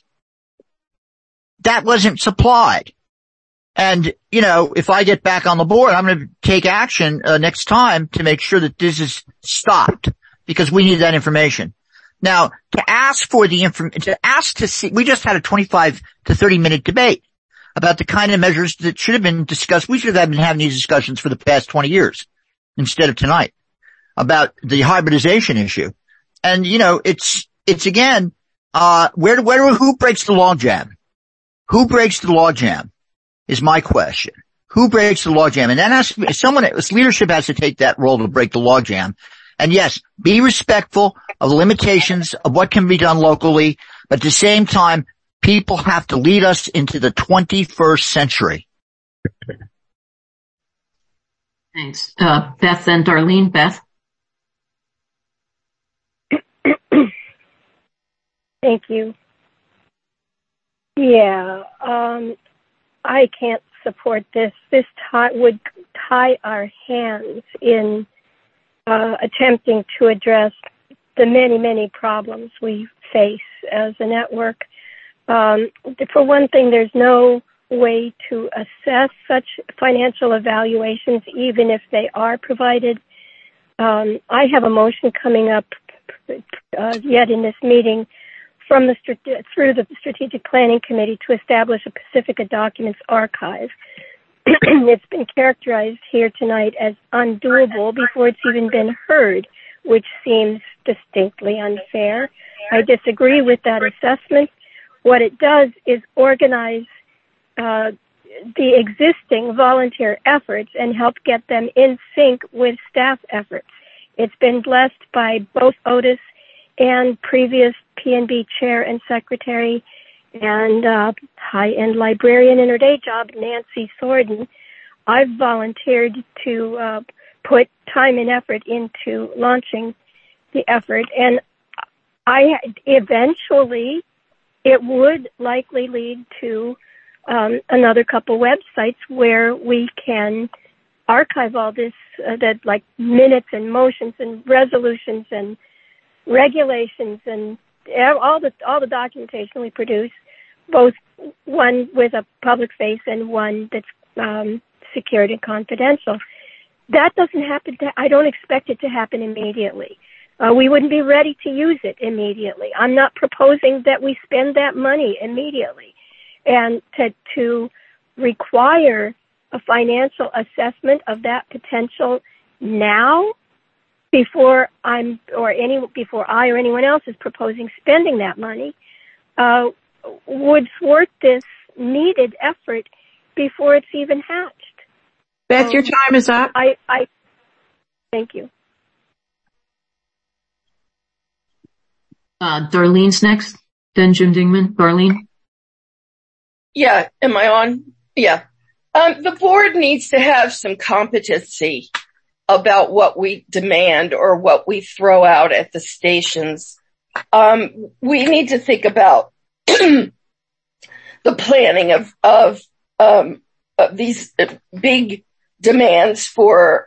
That wasn't supplied. And, if I get back on the board, I'm going to take action next time to make sure that this is stopped, because we need that information. Now, to ask for the to see, we just had a 25 to 30 minute debate about the kind of measures that should have been discussed. We should have been having these discussions for the past 20 years instead of tonight about the hybridization issue. And, it's again, who breaks the logjam? Who breaks the logjam is my question. Who breaks the logjam? And that leadership has to take that role to break the logjam. And yes, be respectful of the limitations of what can be done locally, but at the same time, people have to lead us into the 21st century. Thanks. Beth and Darlene. Beth? Thank you. Yeah, I can't support this. This would tie our hands in attempting to address the many, many problems we face as a network. For one thing, there's no way to assess such financial evaluations, even if they are provided. I have a motion coming up yet in this meeting through the Strategic Planning Committee to establish a Pacifica Documents Archive. It's been characterized here tonight as undoable before it's even been heard, which seems distinctly unfair. I disagree with that assessment. What it does is organize the existing volunteer efforts and help get them in sync with staff efforts. It's been blessed by both Otis and previous PNB chair and secretary and high-end librarian in her day job, Nancy Sorden. I've volunteered to put time and effort into launching the effort, and eventually it would likely lead to another couple websites where we can archive all this, that like minutes and motions and resolutions and regulations and all the documentation we produce, both one with a public face and one that's secured and confidential. That doesn't happen. I don't expect it to happen immediately. We wouldn't be ready to use it immediately. I'm not proposing that we spend that money immediately. And to require a financial assessment of that potential now, before I or anyone else is proposing spending that money, would thwart this needed effort before it's even hatched. Beth, your time is up. Thank you. Darlene's next, then Jim Dingman. Darlene? Yeah, am I on? Yeah. The board needs to have some competency about what we demand or what we throw out at the stations. We need to think about the planning of these big demands for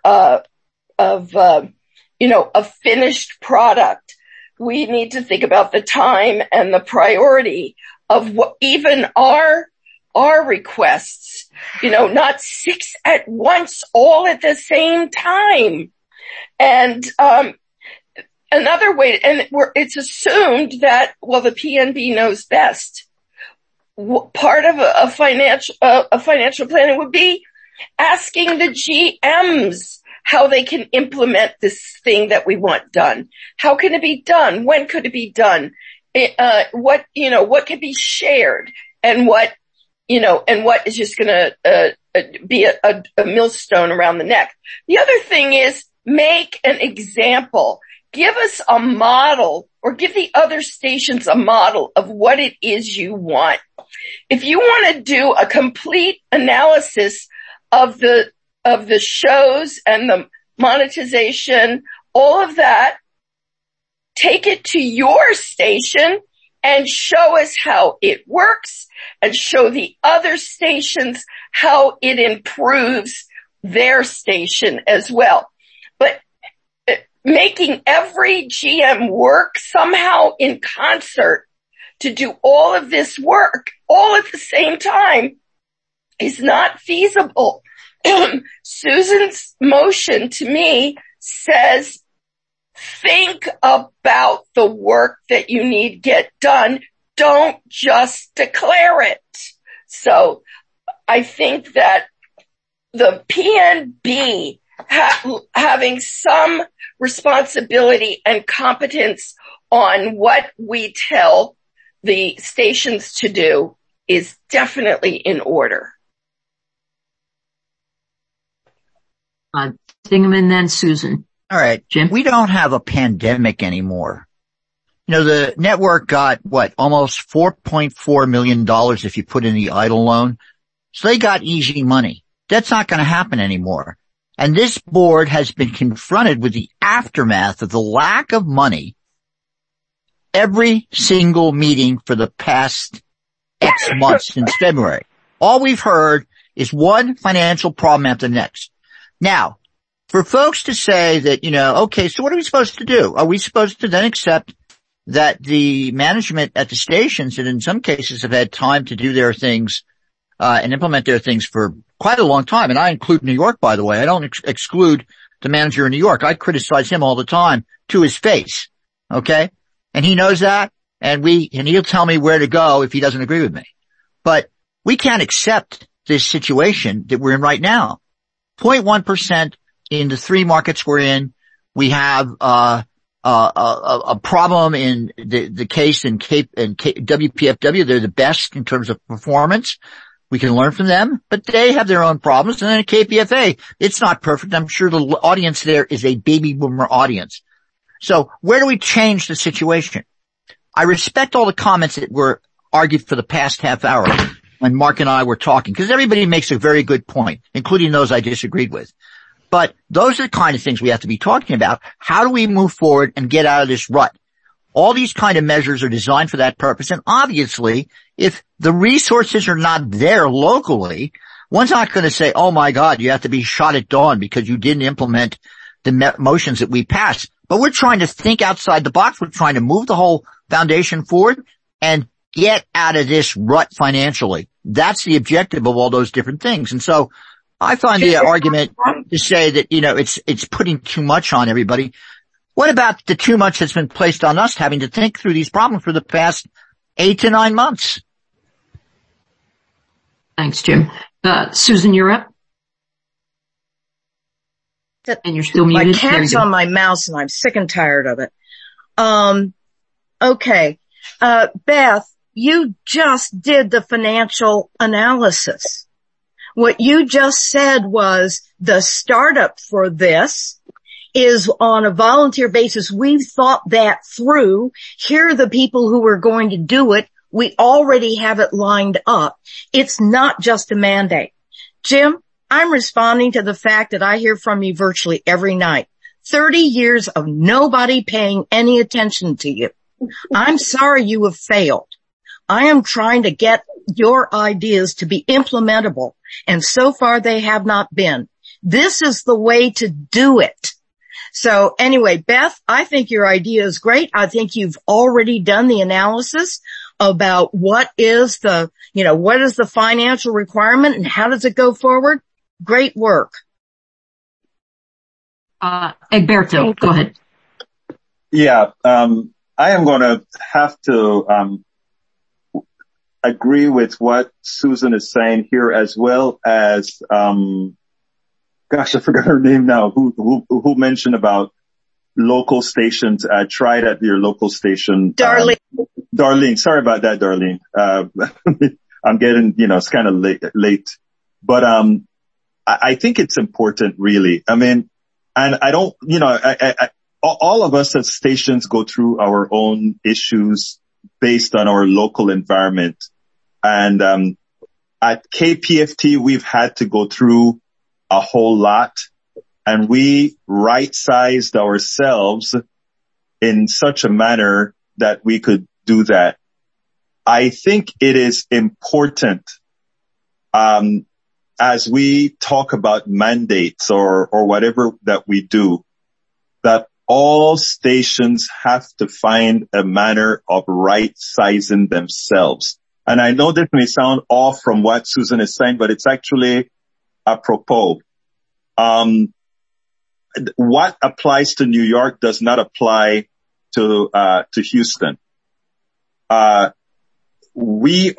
a finished product. We need to think about the time and the priority of what even our requests, not 6 at once, all at the same time. And, another way, and it's assumed that, the PNB knows best. Part of a financial planning would be asking the GMs how they can implement this thing that we want done. How can it be done? When could it be done? What can be shared and what is just going to be a millstone around the neck. The other thing is make an example. Give us a model or give the other stations a model of what it is you want. If you want to do a complete analysis of the shows and the monetization, all of that, take it to your station and show us how it works and show the other stations how it improves their station as well. But making every GM work somehow in concert to do all of this work all at the same time is not feasible. Susan's motion to me says, think about the work that you need get done. Don't just declare it. So I think that the PNB having some responsibility and competence on what we tell the stations to do is definitely in order. Dingham and then Susan. All right, Jim. We don't have a pandemic anymore. The network got almost $4.4 million if you put in the idle loan. So they got easy money. That's not going to happen anymore. And this board has been confronted with the aftermath of the lack of money every single meeting for the past X months since February. All we've heard is one financial problem after the next. Now, for folks to say that, okay, so what are we supposed to do? Are we supposed to then accept that the management at the stations, that in some cases have had time to do their things, and implement their things for quite a long time? And I include New York, by the way. I don't exclude the manager in New York. I criticize him all the time to his face. Okay. And he knows that. And he'll tell me where to go if he doesn't agree with me. But we can't accept this situation that we're in right now. 0.1% in the 3 markets we're in. We have, a problem in the case in WPFW. They're the best in terms of performance. We can learn from them, but they have their own problems. And then at KPFA, it's not perfect. I'm sure the audience there is a baby boomer audience. So where do we change the situation? I respect all the comments that were argued for the past half hour when Mark and I were talking, because everybody makes a very good point, including those I disagreed with. But those are the kind of things we have to be talking about. How do we move forward and get out of this rut? All these kind of measures are designed for that purpose. And obviously, if the resources are not there locally, one's not going to say, oh my God, you have to be shot at dawn because you didn't implement the motions that we passed. But we're trying to think outside the box. We're trying to move the whole foundation forward and get out of this rut financially. That's the objective of all those different things. And so I find the argument to say that, it's putting too much on everybody. What about the too much that's been placed on us having to think through these problems for the past 8 to 9 months? Thanks, Jim. Susan, you're up. And you're still muted. My cat's on my mouse and I'm sick and tired of it. Okay. Beth, you just did the financial analysis. What you just said was the startup for this is on a volunteer basis. We've thought that through. Here are the people who are going to do it. We already have it lined up. It's not just a mandate. Jim, I'm responding to the fact that I hear from you virtually every night. 30 years of nobody paying any attention to you. I'm sorry you have failed. I am trying to get your ideas to be implementable, and so far they have not been. This is the way to do it. So anyway, Beth, I think your idea is great. I think you've already done the analysis about what is the financial requirement and how does it go forward. Great work. Egberto, go ahead. Yeah, I am going to have to agree with what Susan is saying here, as well as gosh, I forgot her name now. Who mentioned about local stations? Try it at your local station. Darlene. Sorry about that, Darlene. I'm getting, it's kind of late, but I think it's important, really. I mean, and I don't, all of us as stations go through our own issues based on our local environment. And at KPFT, we've had to go through a whole lot, and we right-sized ourselves in such a manner that we could do that. I think it is important, as we talk about mandates or whatever that we do, that all stations have to find a manner of right-sizing themselves. And I know this may sound off from what Susan is saying, but it's actually apropos. What applies to New York does not apply to Houston. We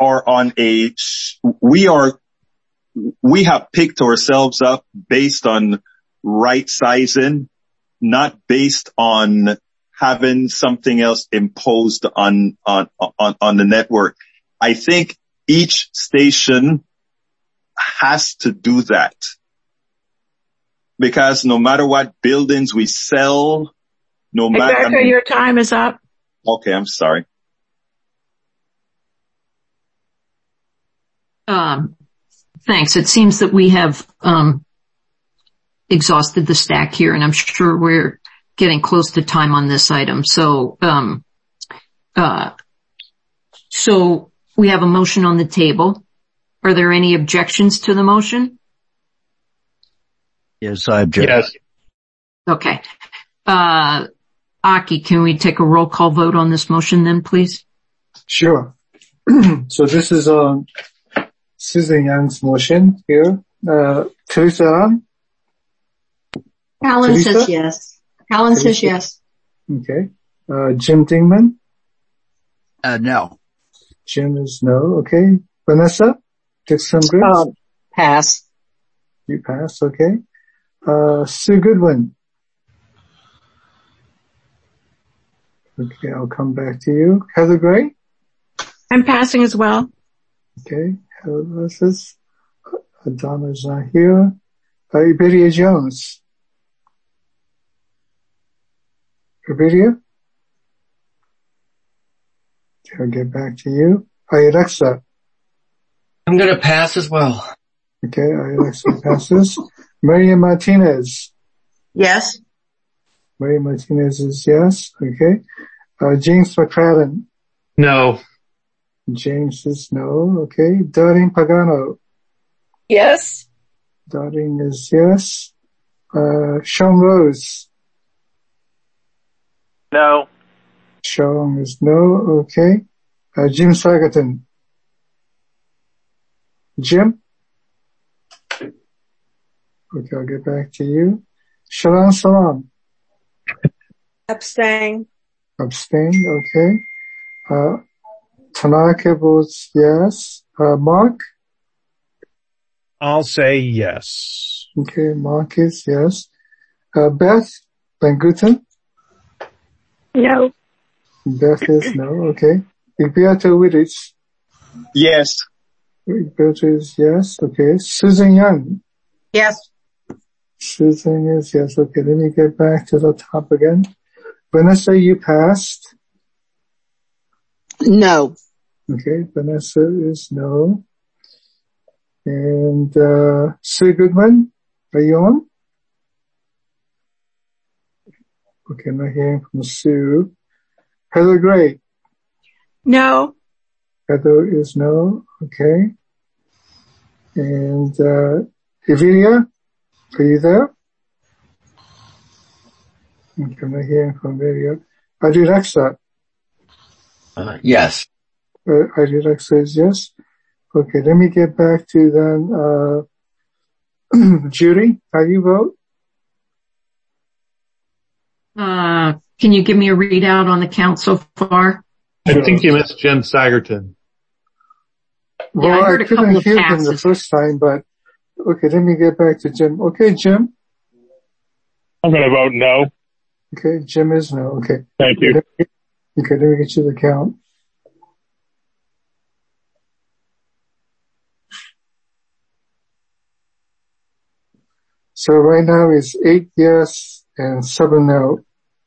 have picked ourselves up based on right sizing, not based on having something else imposed on the network. I think each station has to do that, because no matter what buildings we sell, no matter. Exactly, your time is up. Okay, I'm sorry. Thanks. It seems that we have exhausted the stack here, and I'm sure we're getting close to time on this item. So we have a motion on the table. Are there any objections to the motion? Yes, I object. Yes. Okay. Aki, can we take a roll call vote on this motion then, please? Sure. So this is on Susan Young's motion here. Teresa? Alan says yes. Alan says yes. Okay. Jim Dingman? No. Jim is no. Okay. Vanessa? Dixon Briggs? Pass. You pass. Okay. Sue Goodwin? Okay, I'll come back to you. Heather Gray? I'm passing as well. Okay. Heather versus Donna's not here. Iberia Jones? Iberia? I'll get back to you. Alexa? I'm going to pass as well. Okay, Alexa passes. Maria Martinez? Yes. Maria Martinez is yes. Okay. James McFadden? No. James is no. Okay. Darlene Pagano? Yes. Darlene is yes. Sean Rose? No. Sean is no. Okay. Jim Sagerton? Jim? Okay, I'll get back to you. Shalom Salam? Abstain. Abstain, okay. Tanaka votes yes. Mark? I'll say yes. Okay, Mark is yes. Beth Van Guten? No. Beth is no, okay. Igbeato Wittich? Yes. Igbeato is yes, okay. Susan Young? Yes. Susan is yes, okay. Let me get back to the top again. Vanessa, you passed. No. Okay, Vanessa is no. And, Sue Goodman, are you on? Okay, I'm not hearing from Sue. Heather Gray? No. Heather is no, okay. And, Evelia, are you there? Okay, I'm not hearing from Evelia. Adirexa? Yes. Adirexa is yes. Okay, let me get back to then, Judy, how do you vote? Can you give me a readout on the count so far? I think you missed Jen Sagerton. Well, Yeah, I heard a couple couldn't of hear him passes. the first time, but okay, let me get back to Jim. Okay, Jim. I'm going to vote no. Okay, Jim is no. Okay. Thank you. Okay, let me get you the count. So right now it's 8 yes and 7 no.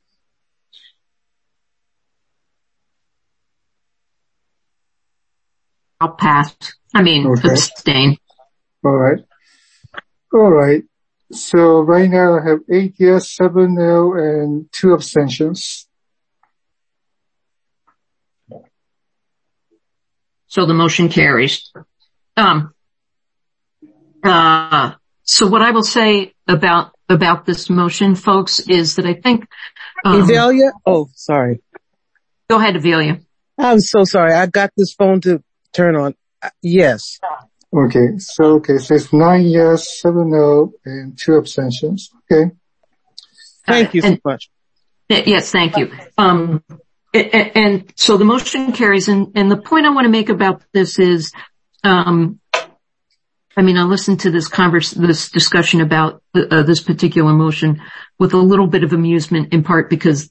I'll pass. Abstain. All right. So right now I have 8 yes, 7 no, and 2 abstentions. So the motion carries. So what I will say about this motion, folks, is that I think, Evelia? Oh, sorry. Go ahead, Evelia. I'm so sorry. I got this phone to turn on. Yes. Okay, so it's 9 yes, 7 no, and 2 abstentions. Okay. Thank you so much. Yes, thank you. And so the motion carries, and the point I want to make about this is, I listened to this discussion about this particular motion with a little bit of amusement, in part because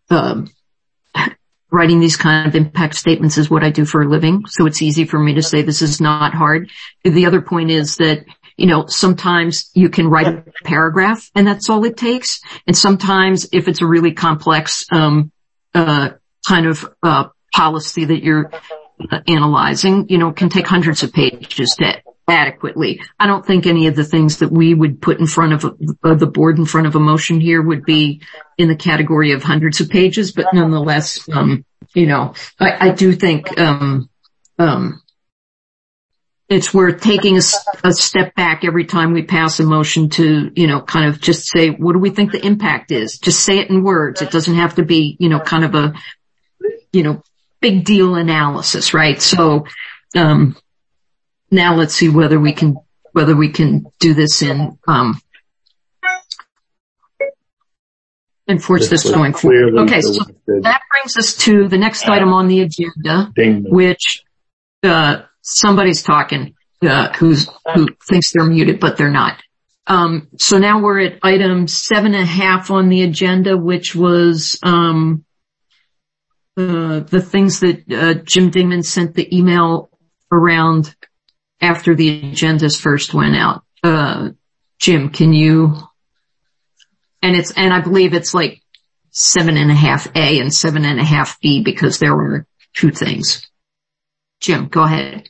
writing these kind of impact statements is what I do for a living, so it's easy for me to say this is not hard. The other point is that, sometimes you can write a paragraph and that's all it takes, and sometimes if it's a really complex kind of policy that you're analyzing, it can take hundreds of pages to adequately. I don't think any of the things that we would put in front of the board in front of a motion here would be in the category of hundreds of pages, but nonetheless, I do think, it's worth taking a step back every time we pass a motion to, kind of just say, what do we think the impact is? Just say it in words. It doesn't have to be, kind of a, big deal analysis, right? So, now let's see whether we can do this and enforce this going forward. Okay, so that brings us to the next item on the agenda, which somebody's talking who thinks they're muted, but they're not. So now we're at item 7.5 on the agenda, which was the things that Jim Dingman sent the email around after the agendas first went out. Jim, can you? And I believe it's like 7.5A and 7.5B because there were two things. Jim, go ahead.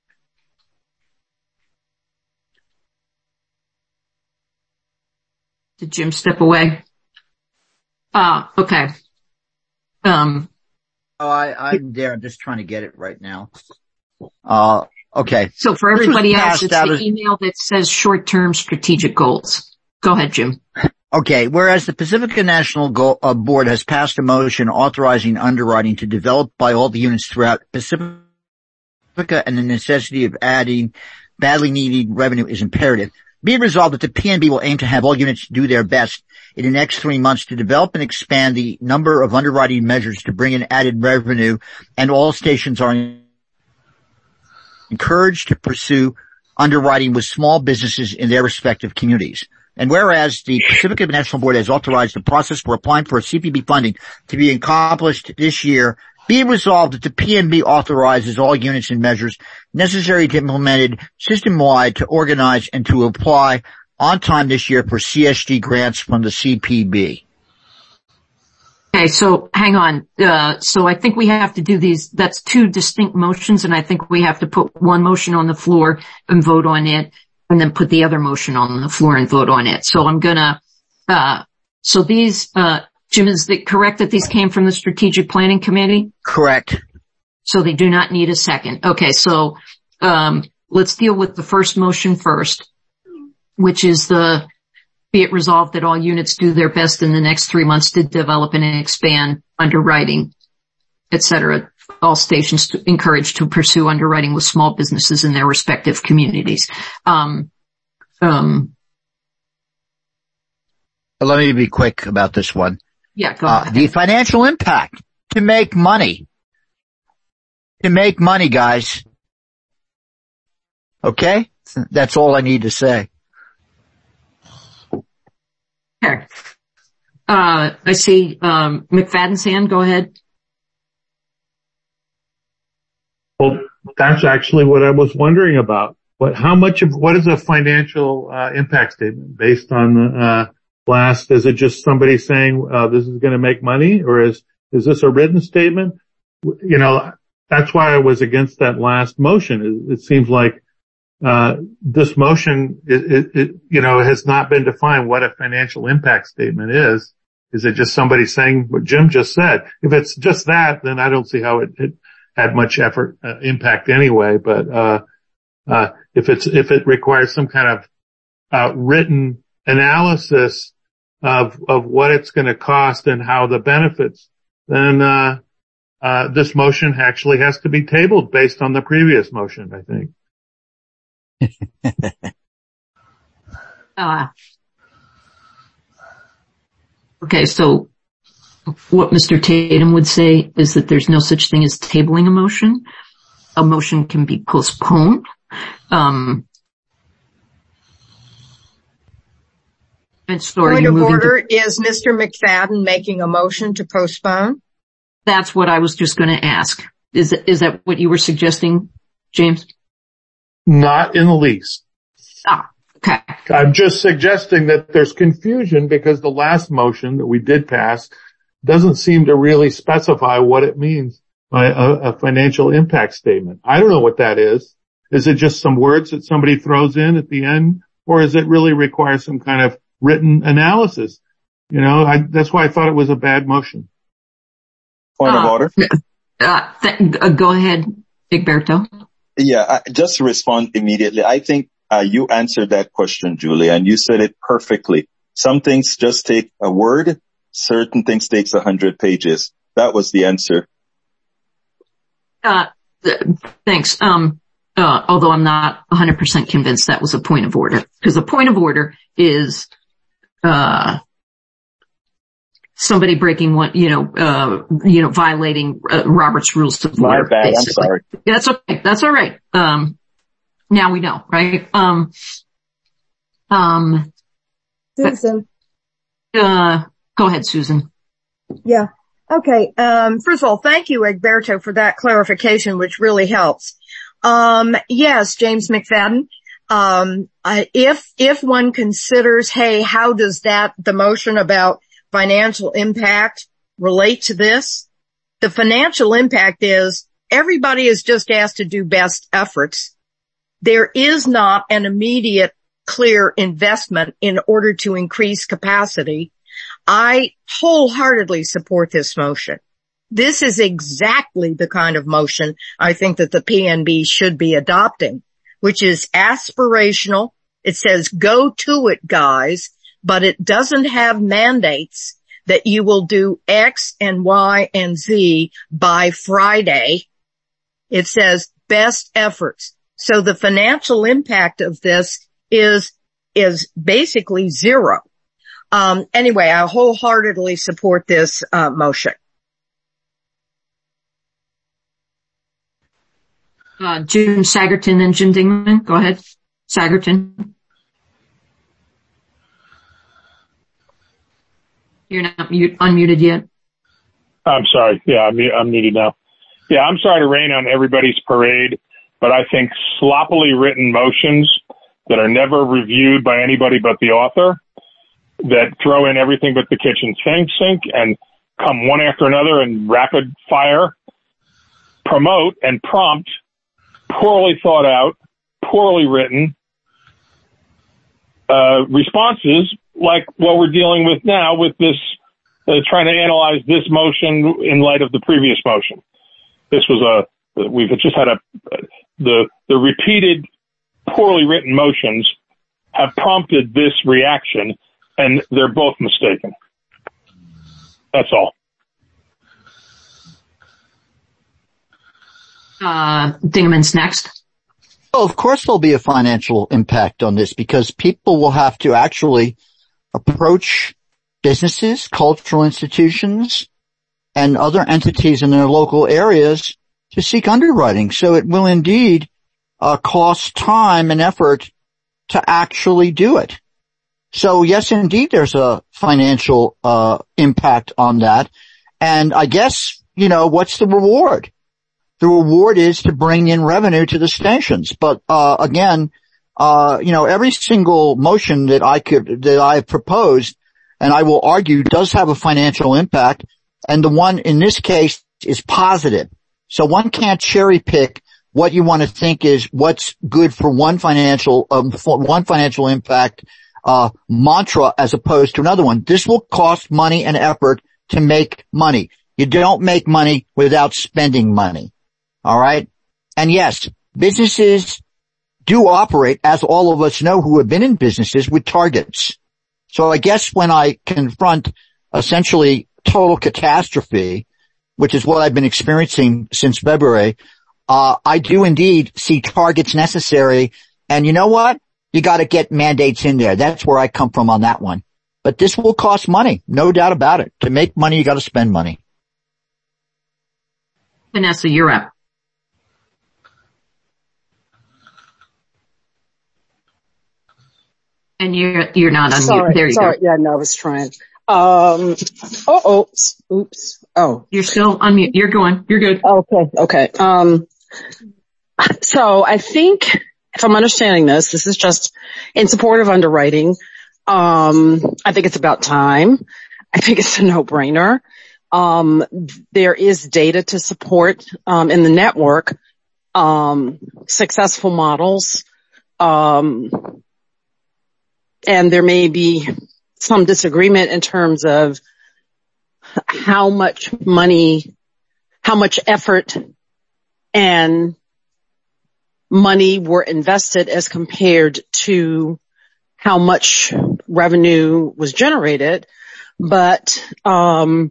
Did Jim step away? Okay. I'm there. I'm just trying to get it right now. Okay. So for everybody else, it's the email that says short-term strategic goals. Go ahead, Jim. Okay. Whereas the Pacifica National Board has passed a motion authorizing underwriting to develop by all the units throughout Pacifica, and the necessity of adding badly needed revenue is imperative. Be it resolved that the PNB will aim to have all units do their best in the next 3 months to develop and expand the number of underwriting measures to bring in added revenue, and all stations are encouraged to pursue underwriting with small businesses in their respective communities. And whereas the Pacifica National Board has authorized the process for applying for CPB funding to be accomplished this year, be it resolved that the PNB authorizes all units and measures necessary to implement it system-wide to organize and to apply on time this year for CSG grants from the CPB. Okay, so hang on. So I think we have to do these. That's two distinct motions, and I think we have to put one motion on the floor and vote on it, and then put the other motion on the floor and vote on it. So I'm gonna, so these, Jim, is it correct that these came from the Strategic Planning Committee? Correct. So they do not need a second. Okay, so, let's deal with the first motion first, which is be it resolved that all units do their best in the next 3 months to develop and expand underwriting, et cetera. All stations encouraged to pursue underwriting with small businesses in their respective communities. Let me be quick about this one. Yeah, go ahead. The financial impact to make money. To make money, guys. Okay? That's all I need to say. Okay. I see, McFadden's hand. Go ahead. Well, that's actually what I was wondering about. What is a financial, impact statement based on the, last? Is it just somebody saying, this is going to make money, or is this a written statement? That's why I was against that last motion. It seems like, this motion, has not been defined what a financial impact statement is. Is it just somebody saying what Jim just said? If it's just that, then I don't see how it had much impact anyway. But, if it requires some kind of, written analysis of what it's going to cost and how the benefits, then, this motion actually has to be tabled based on the previous motion, I think. Okay, so what Mr. Tatum would say is that there's no such thing as tabling a motion. A motion can be postponed. Point of order, is Mr. McFadden making a motion to postpone? That's what I was just going to ask. Is that what you were suggesting, James? Not in the least. Okay. I'm just suggesting that there's confusion because the last motion that we did pass doesn't seem to really specify what it means by a financial impact statement. I don't know what that is. Is it just some words that somebody throws in at the end, or does it really require some kind of written analysis? That's why I thought it was a bad motion. Point of order. Go ahead, Egberto. just to respond immediately. I think you answered that question, Julie, and you said it perfectly. Some things just take a word. Certain things takes 100 pages. That was the answer. Thanks. Although I'm not 100% convinced that was a point of order, because the point of order is, somebody breaking one, violating Robert's rules of order. My bad. Basically. I'm sorry. That's okay. That's all right. Now we know, right? Susan. Go ahead, Susan. Yeah. Okay. First of all, thank you, Egberto, for that clarification, which really helps. Yes, James McFadden. If one considers, hey, how does the motion about financial impact relate to this? The financial impact is everybody is just asked to do best efforts. There is not an immediate clear investment in order to increase capacity. I wholeheartedly support this motion. This is exactly the kind of motion I think that the PNB should be adopting, which is aspirational. It says go to it, guys, but it doesn't have mandates that you will do X and Y and Z by Friday. It says best efforts. So the financial impact of this is basically zero. Anyway, I wholeheartedly support this motion. Jim Sagerton and Jim Dingman. Go ahead. Sagerton. You're not unmuted yet. I'm sorry. Yeah, I'm muted now. Yeah, I'm sorry to rain on everybody's parade, but I think sloppily written motions that are never reviewed by anybody but the author, that throw in everything but the kitchen sink and come one after another in rapid fire, promote and prompt poorly thought out, poorly written responses like what we're dealing with now with this, trying to analyze this motion in light of the previous motion. This was we've just had the repeated poorly written motions have prompted this reaction, and they're both mistaken. That's all. Dingaman's next. Well, of course there'll be a financial impact on this because people will have to actually approach businesses, cultural institutions, and other entities in their local areas to seek underwriting. So it will indeed cost time and effort to actually do it. So yes, indeed, there's a financial impact on that. And I guess, what's the reward? The reward is to bring in revenue to the stations. But again, every single motion that I proposed, and I will argue, does have a financial impact. And the one in this case is positive. So one can't cherry pick what you want to think is what's good for one financial impact mantra as opposed to another one. This will cost money and effort to make money. You don't make money without spending money. All right. And yes, businesses do operate, as all of us know who have been in businesses, with targets. So I guess when I confront essentially total catastrophe, which is what I've been experiencing since February, I do indeed see targets necessary. And you know what? You got to get mandates in there. That's where I come from on that one. But this will cost money. No doubt about it. To make money, you got to spend money. Vanessa, you're up. And you're not unmuted. Sorry, there you sorry. go. Yeah, no, I was trying. Oops. Oh. You're still unmuted. You're going. You're good. Okay. So I think if I'm understanding this is just in support of underwriting. I think it's about time. I think it's a no-brainer. There is data to support, in the network, successful models, and there may be some disagreement in terms of how much money, how much effort and money were invested as compared to how much revenue was generated. But, I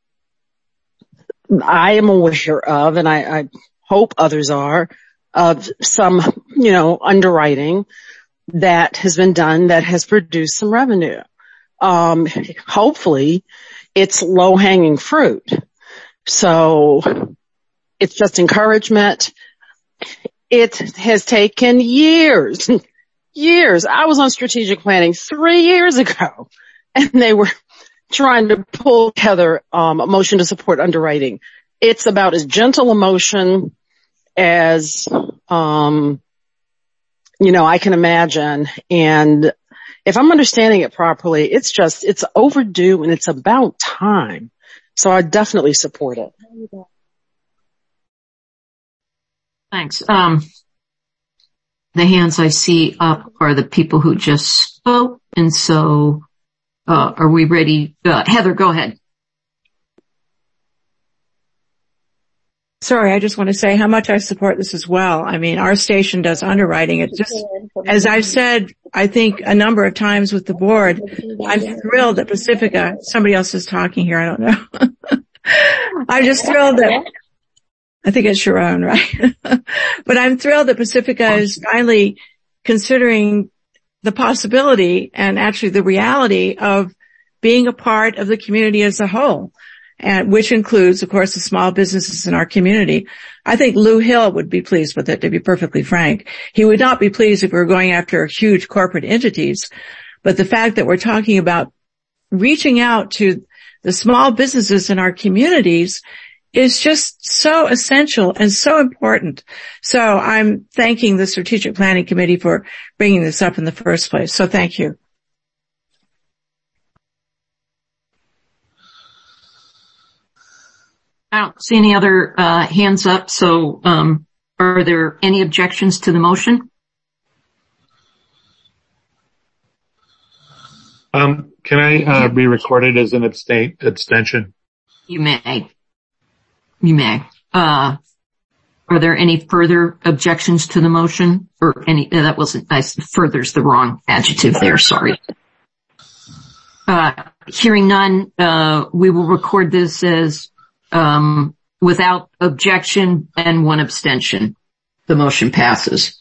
am aware of, and I hope others are, of some, underwriting that has been done that has produced some revenue. Hopefully it's low-hanging fruit. So it's just encouragement. It has taken years. I was on strategic planning 3 years ago, and they were trying to pull together a motion to support underwriting. It's about as gentle a motion as I can imagine. And if I'm understanding it properly, it's overdue and it's about time. So I definitely support it. Thanks. The hands I see up are the people who just spoke. And so, are we ready? Heather, go ahead. Sorry, I just want to say how much I support this as well. I mean, our station does underwriting. It's just, as I've said, I think a number of times with the board, I'm thrilled that Pacifica, somebody else is talking here, I don't know. I'm just thrilled that, I think it's Sharon, right? But I'm thrilled that Pacifica is finally considering the possibility and actually the reality of being a part of the community as a whole. And which includes, of course, the small businesses in our community. I think Lou Hill would be pleased with it, to be perfectly frank. He would not be pleased if we were going after huge corporate entities. But the fact that we're talking about reaching out to the small businesses in our communities is just so essential and so important. So I'm thanking the Strategic Planning Committee for bringing this up in the first place. So thank you. I don't see any other hands up, so are there any objections to the motion? Can I be recorded as an abstention? You may. Are there any further objections to the motion? Or any, that wasn't, further's the wrong adjective there, sorry. Hearing none, we will record this as without objection and one abstention. The motion passes.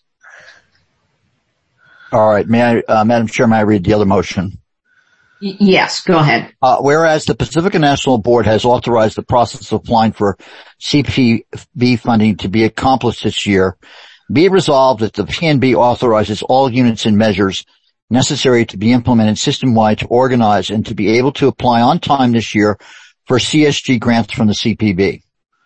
All right. Madam Chair, may I read the other motion? Yes, go ahead. Whereas the Pacifica National Board has authorized the process of applying for CPB funding to be accomplished this year, be it resolved that the PNB authorizes all units and measures necessary to be implemented system-wide to organize and to be able to apply on time this year for CSG grants from the CPB.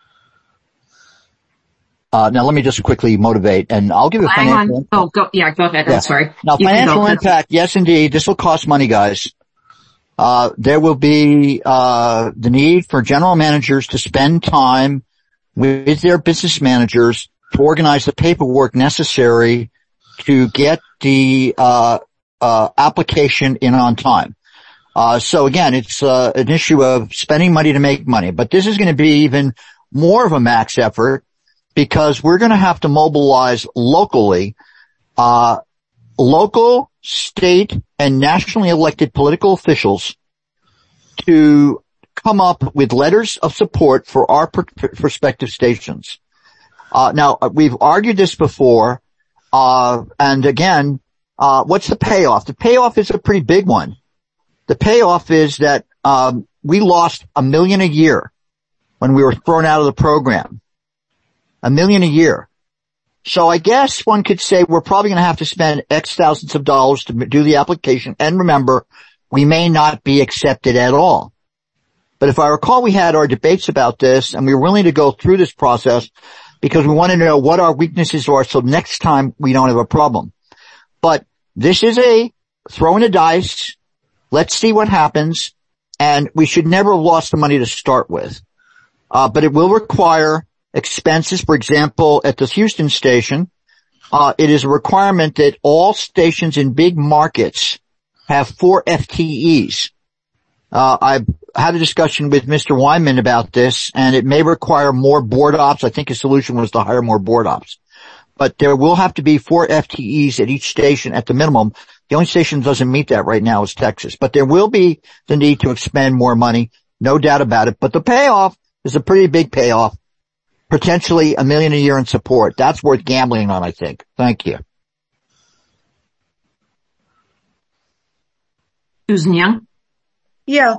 Now let me just quickly motivate, and I'll give a financial impact. Go ahead. Yeah. I'm sorry. Now, financial impact, yes, indeed. This will cost money, guys. There will be the need for general managers to spend time with their business managers to organize the paperwork necessary to get the application in on time. So again, it's an issue of spending money to make money. But this is going to be even more of a max effort because we're going to have to mobilize locally, local, state, and nationally elected political officials to come up with letters of support for our prospective stations. Now, we've argued this before, and again, what's the payoff? The payoff is a pretty big one. The payoff is that we lost $1 million a year when we were thrown out of the program. $1 million a year. So I guess one could say we're probably going to have to spend X thousands of dollars to do the application. And remember, we may not be accepted at all. But if I recall, we had our debates about this, and we were willing to go through this process because we wanted to know what our weaknesses are so next time we don't have a problem. But this is a throwing the dice. Let's see what happens. And we should never have lost the money to start with. But it will require expenses. For example, at the Houston station, it is a requirement that all stations in big markets have 4 FTEs. I've had a discussion with Mr. Wyman about this, and it may require more board ops. I think his solution was to hire more board ops. but there will have to be 4 FTEs at each station at the minimum. The only station that doesn't meet that right now is Texas, but there will be the need to expend more money, no doubt about it. But the payoff is a pretty big payoff, potentially $1 million a year in support. That's worth gambling on, I think. Thank you. Susan Young? Yeah.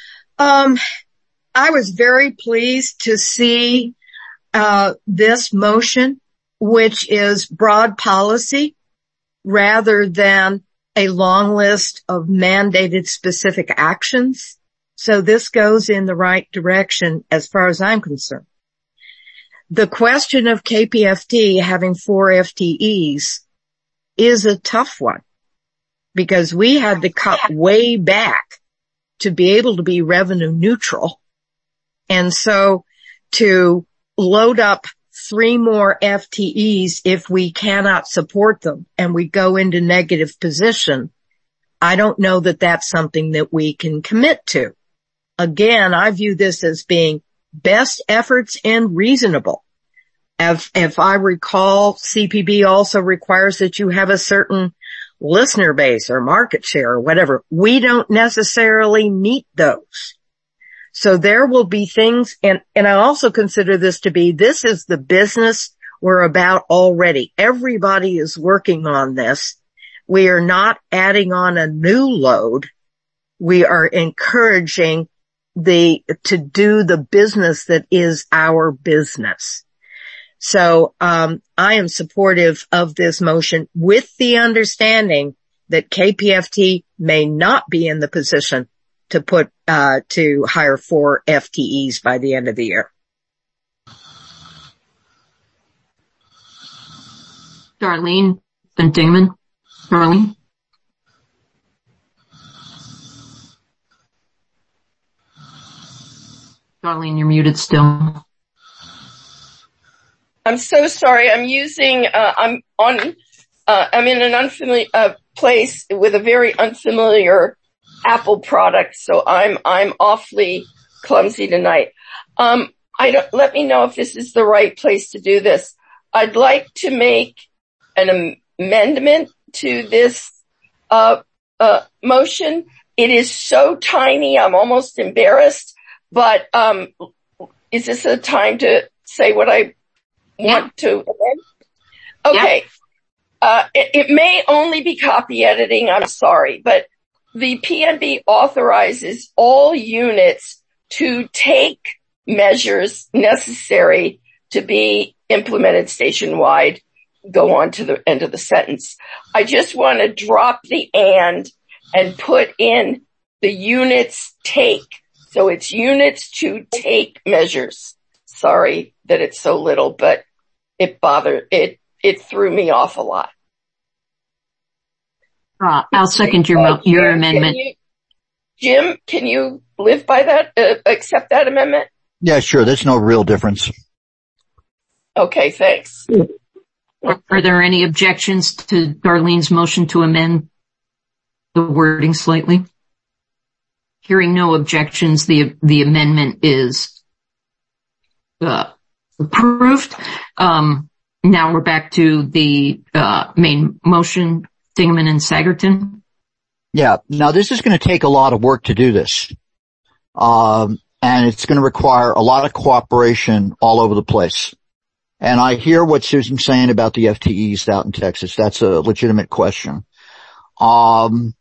I was very pleased to see this motion, which is broad policy rather than a long list of mandated specific actions. So this goes in the right direction as far as I'm concerned. The question of KPFT having 4 FTEs is a tough one because we had to cut way back to be able to be revenue neutral. And so to load up 3 more FTEs if we cannot support them and we go into negative position, I don't know that that's something that we can commit to. Again, I view this as being best efforts and reasonable. If I recall, CPB also requires that you have a certain listener base or market share or whatever. We don't necessarily meet those. So there will be things, and I also consider this to be, this is the business we're about already. Everybody is working on this. We are not adding on a new load. We are encouraging to do the business that is our business. So, I am supportive of this motion with the understanding that KPFT may not be in the position to to hire 4 FTEs by the end of the year. Darlene Dingman. Darlene? Darlene, you're muted still. I'm so sorry. I'm in an unfamiliar place with a very unfamiliar Apple product, so I'm awfully clumsy tonight. Let me know if this is the right place to do this. I'd like to make an amendment to this motion. It is so tiny, I'm almost embarrassed, but is this a time to say what I want to amend? Okay. Yeah. It may only be copy editing, I'm sorry, but the PNB authorizes all units to take measures necessary to be implemented stationwide. Go on to the end of the sentence. I just want to drop the and put in the units take. So it's units to take measures. Sorry that it's so little, but it threw me off a lot. I'll second your amendment. Jim, can you live by that, accept that amendment? Yeah, sure. There's no real difference. Okay, thanks. Are there any objections to Darlene's motion to amend the wording slightly? Hearing no objections, the amendment is approved. Now we're back to the main motion. Dingman and Sagerton? Yeah. Now this is going to take a lot of work to do this. And it's going to require a lot of cooperation all over the place. And I hear what Susan's saying about the FTEs out in Texas. That's a legitimate question. We're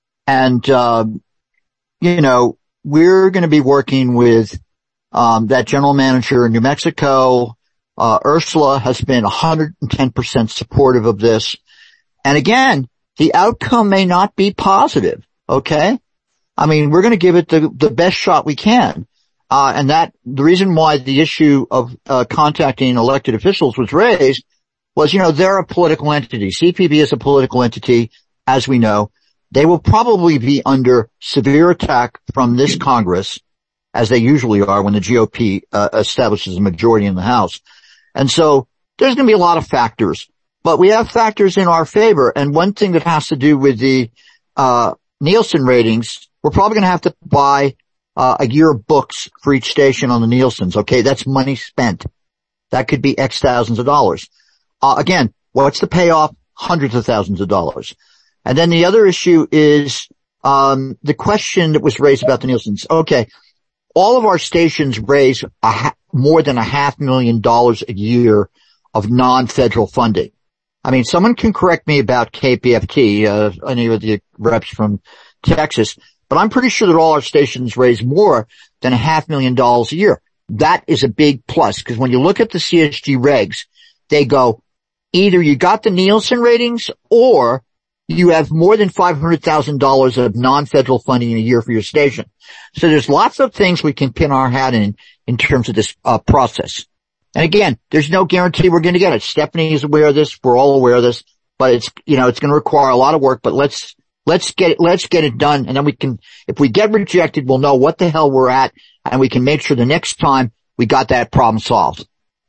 going to be working with, that general manager in New Mexico. Ursula has been 110% supportive of this. And again, the outcome may not be positive, okay? I mean, we're going to give it the best shot we can. And that, the reason why the issue of contacting elected officials was raised was, they're a political entity. CPB is a political entity, as we know. They will probably be under severe attack from this Congress, as they usually are when the GOP establishes a majority in the House. And so there's going to be a lot of factors. But we have factors in our favor, and one thing that has to do with the Nielsen ratings, we're probably going to have to buy a year of books for each station on the Nielsen's. Okay, that's money spent. That could be X thousands of dollars. again, what's the payoff? Hundreds of thousands of dollars. And then the other issue is, the question that was raised about the Nielsen's. Okay. All of our stations raise more than $500,000 a year of non-federal funding. I mean, someone can correct me about KPFT, any of the reps from Texas, but I'm pretty sure that all our stations raise more than $500,000 a year. That is a big plus, because when you look at the CSG regs, they go, either you got the Nielsen ratings or you have more than $500,000 of non-federal funding a year for your station. So there's lots of things we can pin our hat in terms of this process. And again, there's no guarantee we're going to get it. Stephanie is aware of this. We're all aware of this, but it's going to require a lot of work, but let's get it done. And then we can, if we get rejected, we'll know what the hell we're at, and we can make sure the next time we got that problem solved.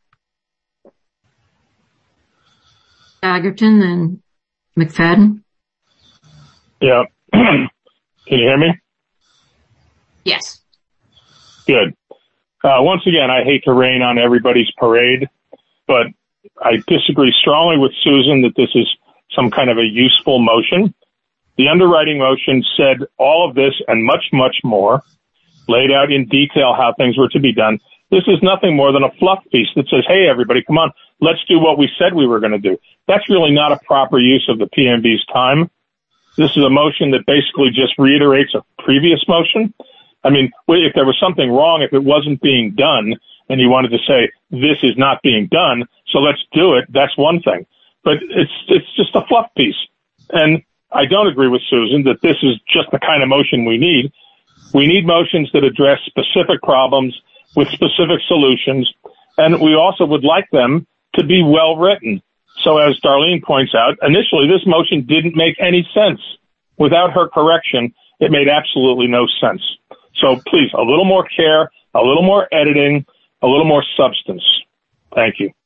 Aggerton and McFadden. Yeah. Can you hear me? Yes. Good. Once again, I hate to rain on everybody's parade, but I disagree strongly with Susan that this is some kind of a useful motion. The underwriting motion said all of this and much, much more, laid out in detail how things were to be done. This is nothing more than a fluff piece that says, hey, everybody, come on, let's do what we said we were going to do. That's really not a proper use of the PMB's time. This is a motion that basically just reiterates a previous motion. I mean, if there was something wrong, if it wasn't being done, and you wanted to say, this is not being done, so let's do it, that's one thing. But it's just a fluff piece. And I don't agree with Susan that this is just the kind of motion we need. We need motions that address specific problems with specific solutions, and we also would like them to be well written. So as Darlene points out, initially this motion didn't make any sense. Without her correction, it made absolutely no sense. So please, a little more care, a little more editing, a little more substance. Thank you.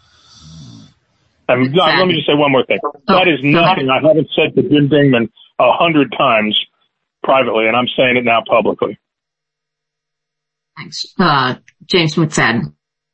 And let me just say one more thing. That is nothing I haven't said to Jim Dingman 100 times privately, and I'm saying it now publicly. Thanks. James McFadden.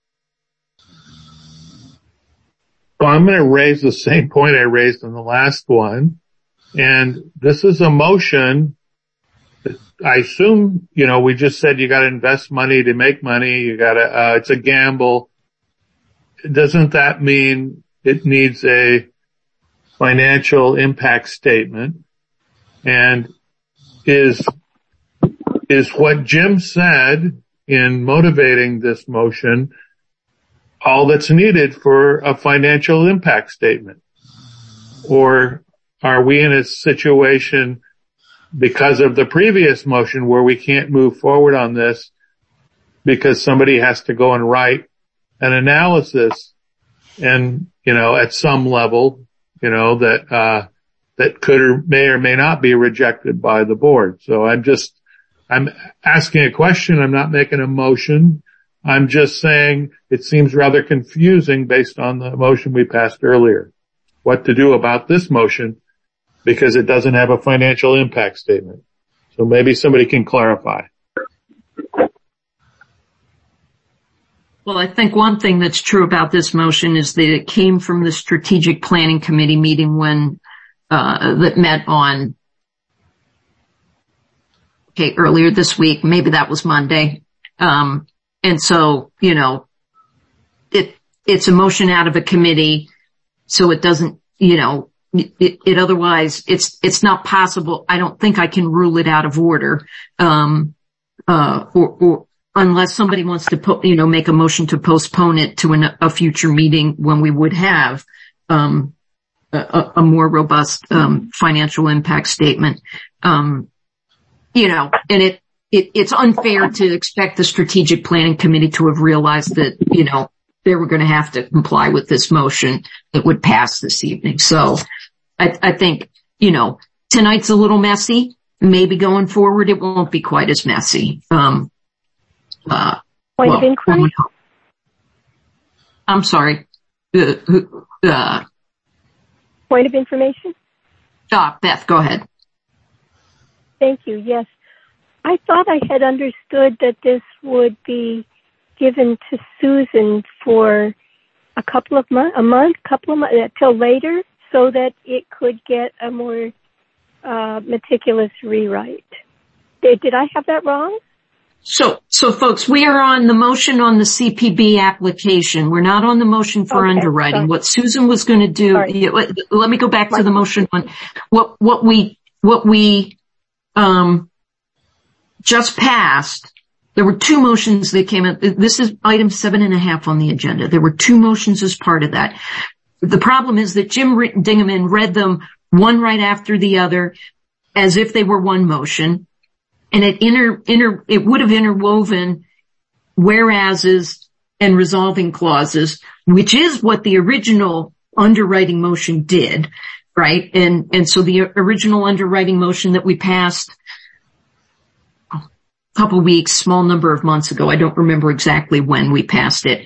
Well, I'm going to raise the same point I raised in the last one. And this is a motion that I assume, we just said you got to invest money to make money. You got to, it's a gamble. Doesn't that mean it needs a financial impact statement? And is what Jim said in motivating this motion all that's needed for a financial impact statement? Or are we in a situation because of the previous motion where we can't move forward on this because somebody has to go and write an analysis and, at some level, that could or may not be rejected by the board. So I'm asking a question. I'm not making a motion. I'm just saying it seems rather confusing based on the motion we passed earlier, what to do about this motion because it doesn't have a financial impact statement. So maybe somebody can clarify. Well, I think one thing that's true about this motion is that it came from the Strategic Planning Committee meeting when that met on earlier this week. Maybe that was Monday. And so, it's a motion out of a committee, so it doesn't, it otherwise, it's not possible. I don't think I can rule it out of order, or unless somebody wants to make a motion to postpone it to a future meeting when we would have, a more robust, financial impact statement. And it's unfair to expect the Strategic Planning Committee to have realized that, they were going to have to comply with this motion that would pass this evening. So I think, tonight's a little messy. Maybe going forward, it won't be quite as messy. Point of inquiry? I'm sorry. Point of information? Beth, go ahead. Thank you. Yes. I thought I had understood that this would be given to Susan for a month, till later, so that it could get a more meticulous rewrite. Did I have that wrong? So folks, we are on the motion on the CPB application. We're not on the motion for underwriting. Sorry. What Susan was going to do, let me go back to the motion on what we just passed. There were two motions that came up. This is item 7.5 on the agenda. There were two motions as part of that. The problem is that Jim Dingaman read them one right after the other as if they were one motion. And it would have interwoven whereases and resolving clauses, which is what the original underwriting motion did, right? And so the original underwriting motion that we passed a couple weeks, small number of months ago, I don't remember exactly when we passed it.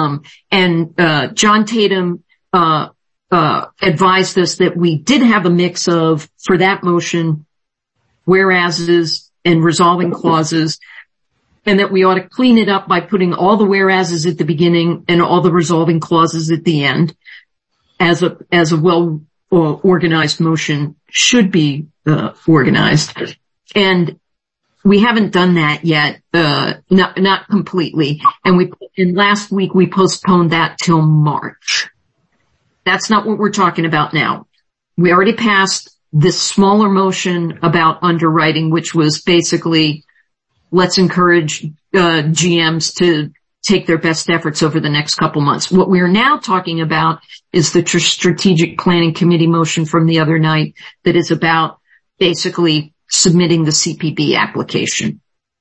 John Tatum, advised us that we did have a mix of, for that motion, whereases and resolving clauses, and that we ought to clean it up by putting all the whereases at the beginning and all the resolving clauses at the end, as a well organized motion should be organized. And we haven't done that yet, not completely. And last week we postponed that till March. That's not what we're talking about now. We already passed this smaller motion about underwriting, which was basically, let's encourage GMs to take their best efforts over the next couple months. What we are now talking about is the strategic planning committee motion from the other night that is about basically submitting the CPB application.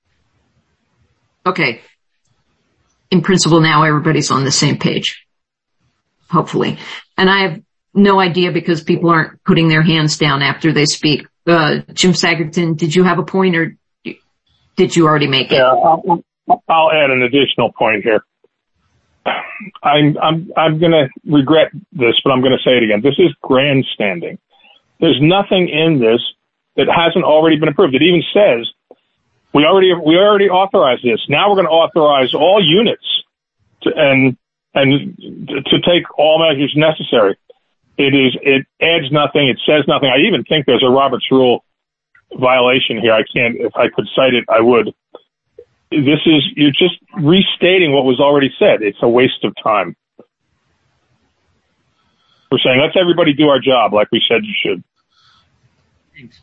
Okay. In principle, now everybody's on the same page. Hopefully. And I have no idea because people aren't putting their hands down after they speak. Jim Sagerton, did you have a point or did you already make it? Yeah, I'll add an additional point here. I'm going to regret this, but I'm going to say it again. This is grandstanding. There's nothing in this that hasn't already been approved. It even says we already authorized this. Now we're going to authorize all units to take all measures necessary. It adds nothing. It says nothing. I even think there's a Robert's Rule violation here. If I could cite it, I would. You're just restating what was already said. It's a waste of time. We're saying, let's everybody do our job like we said you should. Thanks.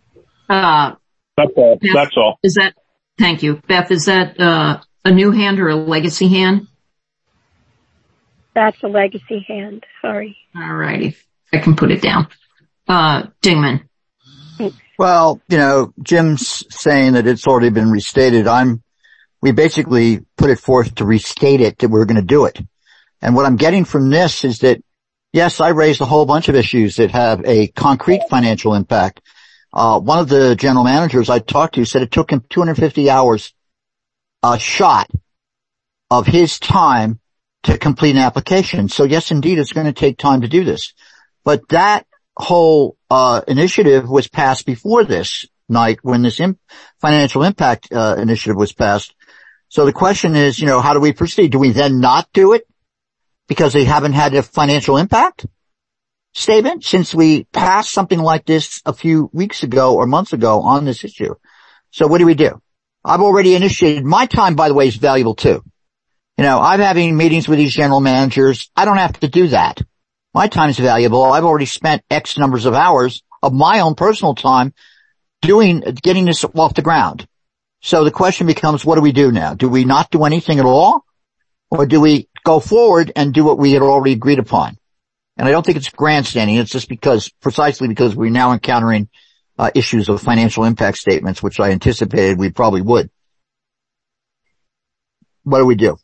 That's all. Thank you. Beth, is that, a new hand or a legacy hand? That's a legacy hand. Sorry. All righty. I can put it down. Dingman. Well, Jim's saying that it's already been restated. We basically put it forth to restate it that we're going to do it. And what I'm getting from this is that, yes, I raised a whole bunch of issues that have a concrete financial impact. One of the general managers I talked to said it took him 250 hours a shot of his time to complete an application. So yes, indeed, it's going to take time to do this. But that whole initiative was passed before this night when this financial impact initiative was passed. So the question is, how do we proceed? Do we then not do it because they haven't had a financial impact statement since we passed something like this a few weeks ago or months ago on this issue? So what do we do? I've already initiated. My time, by the way, is valuable too. I'm having meetings with these general managers. I don't have to do that. My time is valuable. I've already spent X numbers of hours of my own personal time getting this off the ground. So the question becomes, what do we do now? Do we not do anything at all? Or do we go forward and do what we had already agreed upon? And I don't think it's grandstanding. It's just precisely because we're now encountering issues of financial impact statements, which I anticipated we probably would. What do we do?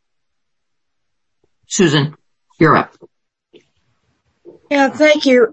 Susan, you're up. Yeah, thank you.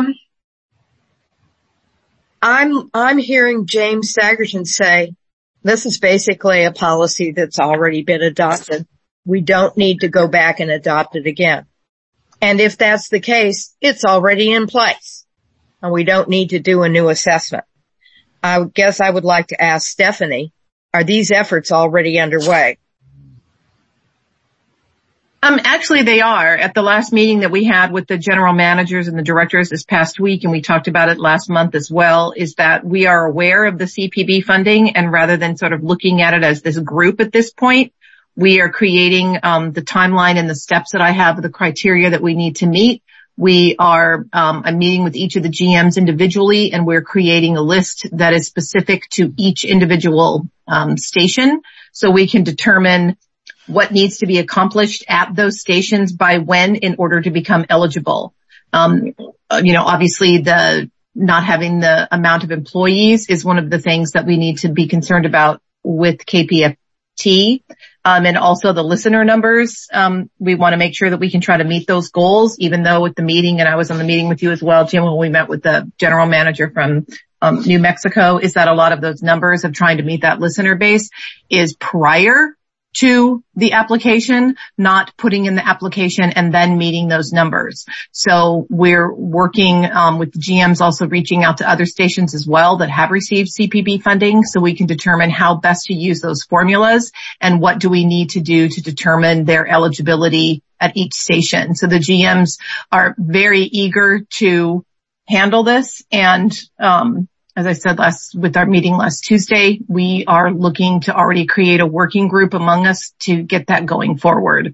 I'm hearing James Sagerton say this is basically a policy that's already been adopted. We don't need to go back and adopt it again. And if that's the case, it's already in place and we don't need to do a new assessment. I guess I would like to ask Stephanie, are these efforts already underway? Actually, they are. At the last meeting that we had with the general managers and the directors this past week, and we talked about it last month as well, is that we are aware of the CPB funding, and rather than sort of looking at it as this group at this point, we are creating the timeline and the steps that I have, the criteria that we need to meet. We are I'm meeting with each of the GMs individually, and we're creating a list that is specific to each individual station, so we can determine what needs to be accomplished at those stations by when in order to become eligible. Obviously the not having the amount of employees is one of the things that we need to be concerned about with KPFT. And also the listener numbers. We want to make sure that we can try to meet those goals, even though with the meeting, and I was on the meeting with you as well, Jim, when we met with the general manager from New Mexico, is that a lot of those numbers of trying to meet that listener base is prior to the application, not putting in the application and then meeting those numbers. So we're working with the GMs, also reaching out to other stations as well that have received CPB funding, so we can determine how best to use those formulas and what do we need to do to determine their eligibility at each station. So the GMs are very eager to handle this, and as I said with our meeting last Tuesday, we are looking to already create a working group among us to get that going forward.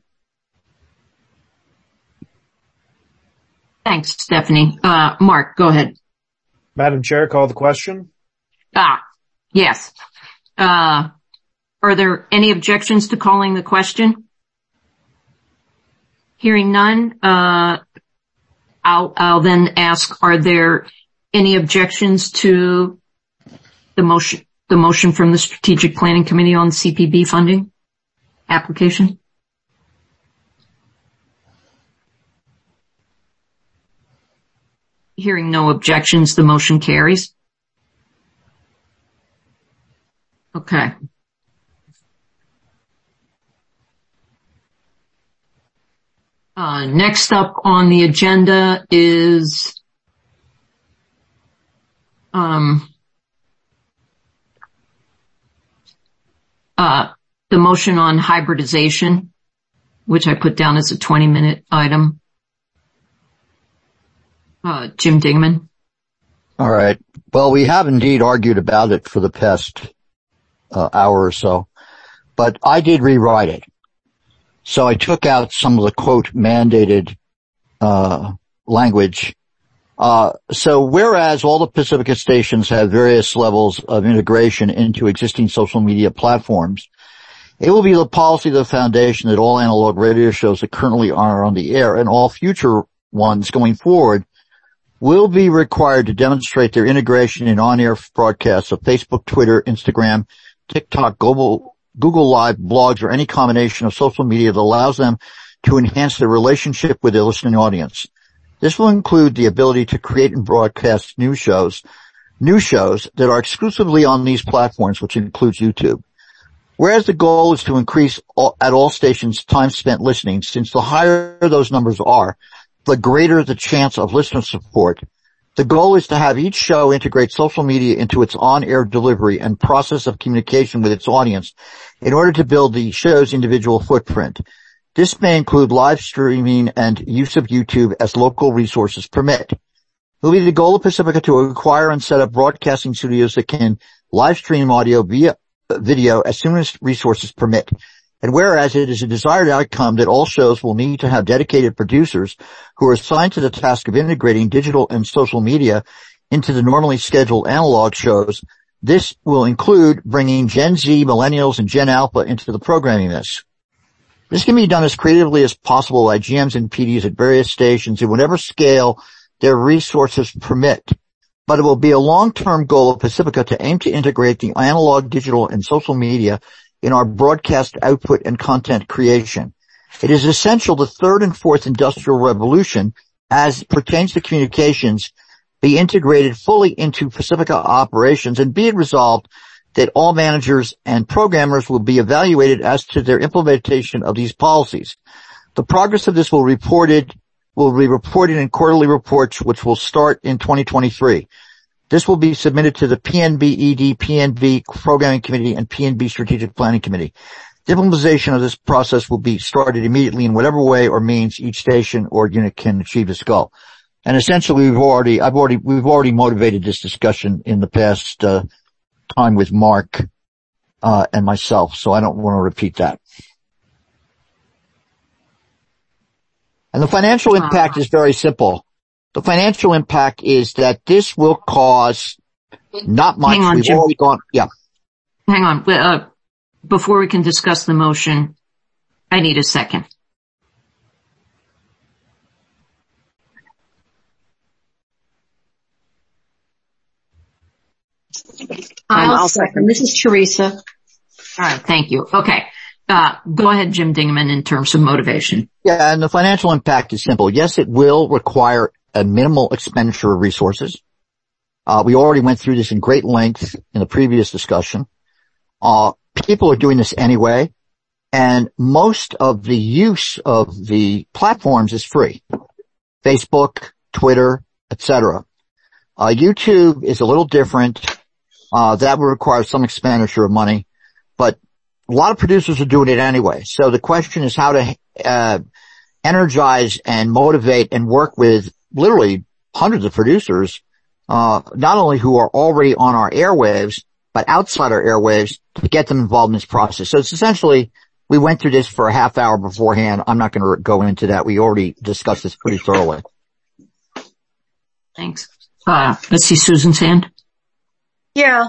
Thanks, Stephanie. Mark, go ahead. Madam Chair, call the question. Yes. Are there any objections to calling the question? Hearing none, I'll then ask, are there any objections to the motion from the Strategic Planning Committee on CPB funding application? Hearing no objections, the motion carries. Okay. Next up on the agenda is the motion on hybridization, which I put down as a 20-minute item. Jim Dingman. All right. Well, we have indeed argued about it for the past hour or so, but I did rewrite it. So I took out some of the quote mandated language. So whereas all the Pacifica stations have various levels of integration into existing social media platforms, it will be the policy of the foundation that all analog radio shows that currently are on the air and all future ones going forward will be required to demonstrate their integration in on-air broadcasts of Facebook, Twitter, Instagram, TikTok, Google Live, blogs, or any combination of social media that allows them to enhance their relationship with their listening audience. This will include the ability to create and broadcast new shows that are exclusively on these platforms, which includes YouTube. Whereas the goal is to increase at all stations time spent listening, since the higher those numbers are, the greater the chance of listener support. The goal is to have each show integrate social media into its on-air delivery and process of communication with its audience in order to build the show's individual footprint. This may include live streaming and use of YouTube as local resources permit. It will be the goal of Pacifica to acquire and set up broadcasting studios that can live stream audio via video as soon as resources permit. And whereas it is a desired outcome that all shows will need to have dedicated producers who are assigned to the task of integrating digital and social media into the normally scheduled analog shows, this will include bringing Gen Z, Millennials, and Gen Alpha into the programming mix. This can be done as creatively as possible by GMs and PDs at various stations in whatever scale their resources permit. But it will be a long-term goal of Pacifica to aim to integrate the analog, digital, and social media in our broadcast output and content creation. It is essential the third and fourth industrial revolution, as pertains to communications, be integrated fully into Pacifica operations, and be it resolved that all managers and programmers will be evaluated as to their implementation of these policies. The progress of this will be reported in quarterly reports, which will start in 2023. This will be submitted to the PNB ED, PNB Programming Committee, and PNB Strategic Planning Committee. The implementation of this process will be started immediately in whatever way or means each station or unit can achieve this goal. And essentially, we've already motivated this discussion in the past time with Mark and myself, so I don't want to repeat that. And the financial impact is very simple. The financial impact is that this will cause not much. Hang on, We've Jim. already gone, yeah. Hang on. Before we can discuss the motion, I need a second. I'll second. This is Teresa. All right. Thank you. Okay. Go ahead, Jim Dingaman, in terms of motivation. Yeah, and the financial impact is simple. Yes, it will require a minimal expenditure of resources. We already went through this in great length in the previous discussion. People are doing this anyway, and most of the use of the platforms is free. Facebook, Twitter, etc. YouTube is a little different. That would require some expenditure of money, but a lot of producers are doing it anyway. So the question is how to energize and motivate and work with literally hundreds of producers, not only who are already on our airwaves, but outside our airwaves, to get them involved in this process. So it's essentially, we went through this for a half hour beforehand. I'm not going to go into that. We already discussed this pretty thoroughly. Thanks. Let's see Susan's hand. Yeah.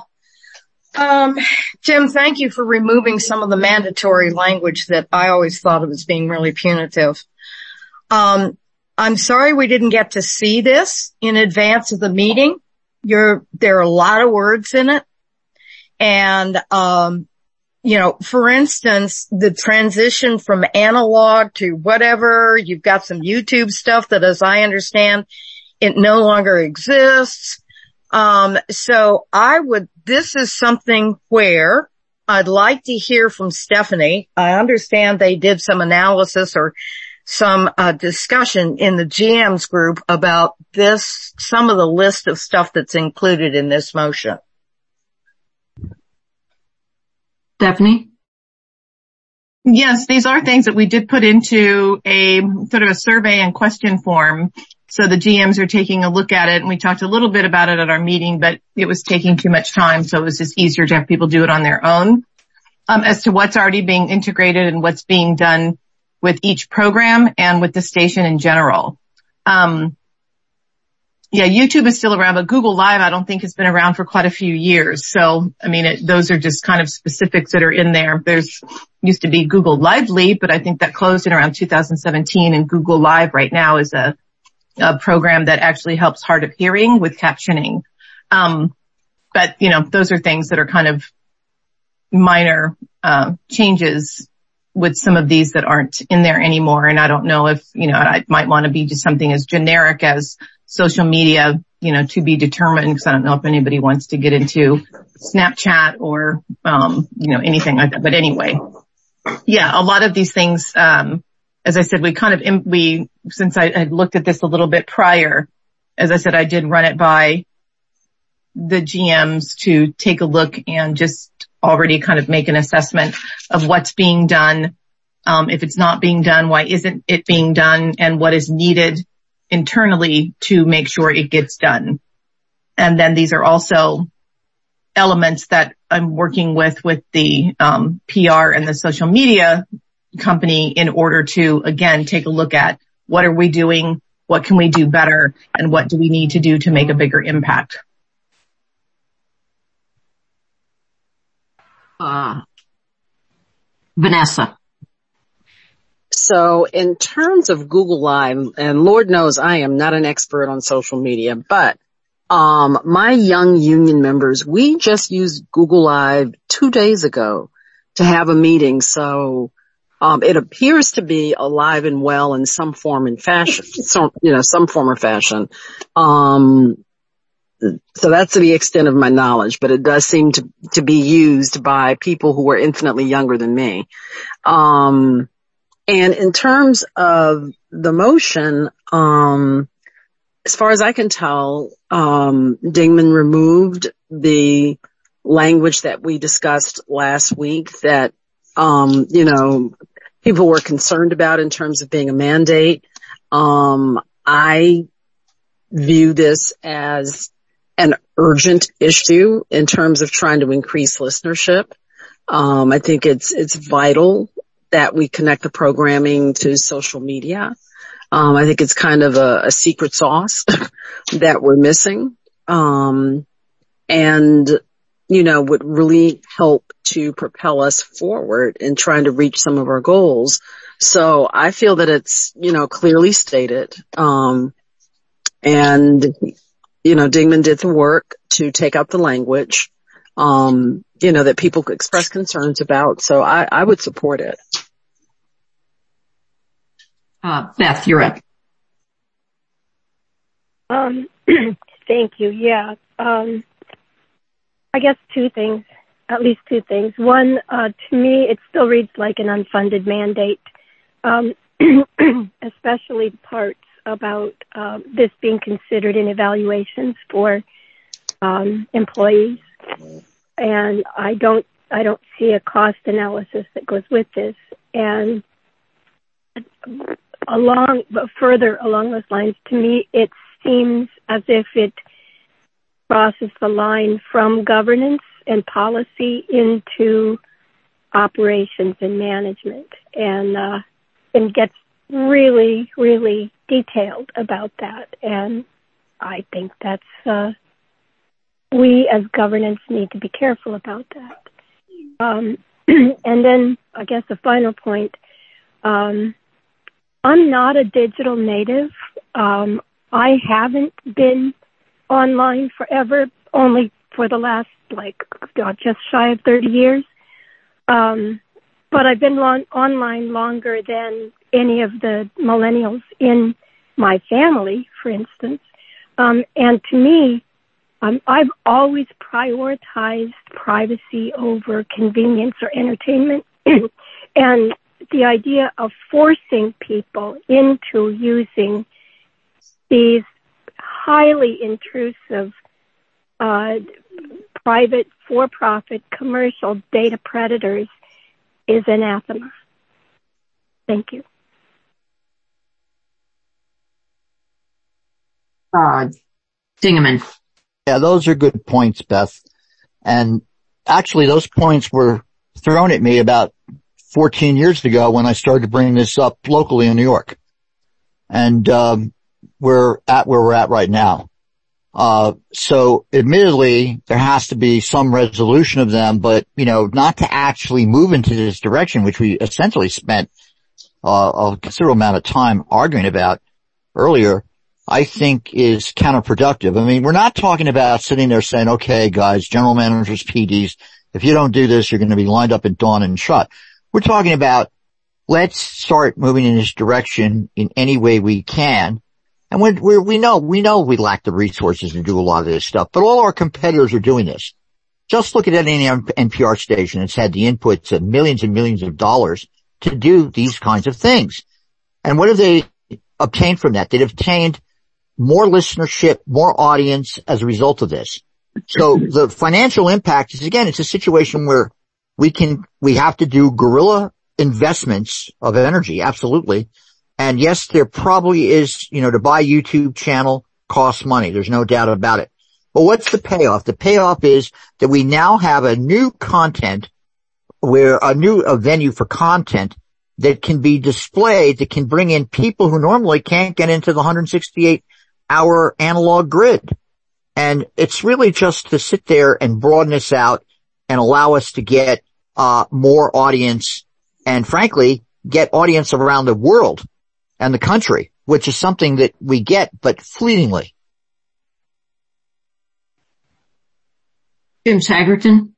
Jim, thank you for removing some of the mandatory language that I always thought of as being really punitive. I'm sorry we didn't get to see this in advance of the meeting. There are a lot of words in it. And, for instance, the transition from analog to whatever, you've got some YouTube stuff that, as I understand, it no longer exists. So this is something where I'd like to hear from Stephanie. I understand they did some analysis or some discussion in the GM's group about this, some of the list of stuff that's included in this motion. Stephanie? Yes, these are things that we did put into a sort of a survey and question form. So the GMs are taking a look at it, and we talked a little bit about it at our meeting, but it was taking too much time, so it was just easier to have people do it on their own. As to what's already being integrated and what's being done with each program and with the station in general. YouTube is still around, but Google Live I don't think has been around for quite a few years. So, those are just kind of specifics that are in there. There's used to be Google Lively, but I think that closed in around 2017, and Google Live right now is a program that actually helps hard of hearing with captioning. But those are things that are kind of minor changes with some of these that aren't in there anymore. And I don't know if, I might want to be just something as generic as social media, to be determined, because I don't know if anybody wants to get into Snapchat or, anything like that. But anyway, a lot of these things, as I said, since I had looked at this a little bit prior, as I said, I did run it by the GMs to take a look and just already kind of make an assessment of what's being done. If it's not being done, why isn't it being done, and what is needed internally to make sure it gets done. And then these are also elements that I'm working with the PR and the social media company in order to, again, take a look at what are we doing, what can we do better, and what do we need to do to make a bigger impact. Vanessa. So in terms of Google Live, and Lord knows I am not an expert on social media, but my young union members, we just used Google Live 2 days ago to have a meeting. So it appears to be alive and well in some form and fashion, some form or fashion. So that's the extent of my knowledge, but it does seem to be used by people who are infinitely younger than me. And in terms of the motion, as far as I can tell, Dingman removed the language that we discussed last week that people were concerned about in terms of being a mandate. I view this as an urgent issue in terms of trying to increase listenership. I think it's vital that we connect the programming to social media. I think it's kind of a secret sauce that we're missing. Would really help to propel us forward in trying to reach some of our goals. So I feel that it's, clearly stated. Dingman did the work to take out the language, that people could express concerns about. So I would support it. Beth, you're up. Thank you. Yeah. I guess at least two things. One, to me, it still reads like an unfunded mandate, especially the parts about this being considered in evaluations for employees. And I don't see a cost analysis that goes with this. And further along those lines, to me, it seems as if it crosses the line from governance and policy into operations and management, and gets really, really detailed about that. And I think that's we as governance need to be careful about that. And then I guess the final point, I'm not a digital native. I haven't been online forever, only for the last just shy of 30 years. But I've been online longer than any of the millennials in my family, for instance. And to me, I've always prioritized privacy over convenience or entertainment. And the idea of forcing people into using these highly intrusive, private, for-profit, commercial data predators is anathema. Thank you. Dingaman. Yeah, those are good points, Beth. And actually, those points were thrown at me about 14 years ago when I started to bring this up locally in New York. And we're at where we're at right now. So admittedly, there has to be some resolution of them, but, not to actually move into this direction, which we essentially spent a considerable amount of time arguing about earlier, I think is counterproductive. I mean, we're not talking about sitting there saying, okay, guys, general managers, PDs, if you don't do this, you're going to be lined up at dawn and shot. We're talking about let's start moving in this direction in any way we can. And we know we lack the resources to do a lot of this stuff, but all our competitors are doing this. Just look at any NPR station that's had the inputs of millions and millions of dollars to do these kinds of things. And what have they obtained from that? They've obtained more listenership, more audience as a result of this. So the financial impact is, again, it's a situation where we have to do guerrilla investments of energy, absolutely. And yes, there probably is, to buy a YouTube channel costs money. There's no doubt about it. But what's the payoff? The payoff is that we now have a new venue for content that can be displayed, that can bring in people who normally can't get into the 168-hour analog grid. And it's really just to sit there and broaden this out and allow us to get more audience and, frankly, get audience around the world and the country, which is something that we get, but fleetingly. Jim Sagerton?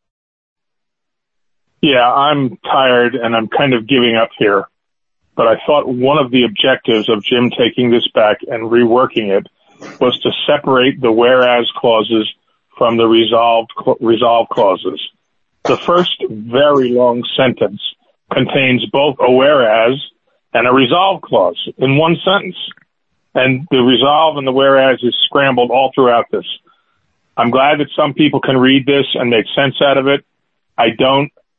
Yeah, I'm tired and I'm kind of giving up here. But I thought one of the objectives of Jim taking this back and reworking it was to separate the whereas clauses from the resolve clauses. The first very long sentence contains both a whereas and a resolve clause in one sentence. And the resolve and the whereas is scrambled all throughout this. I'm glad that some people can read this and make sense out of it. I don't.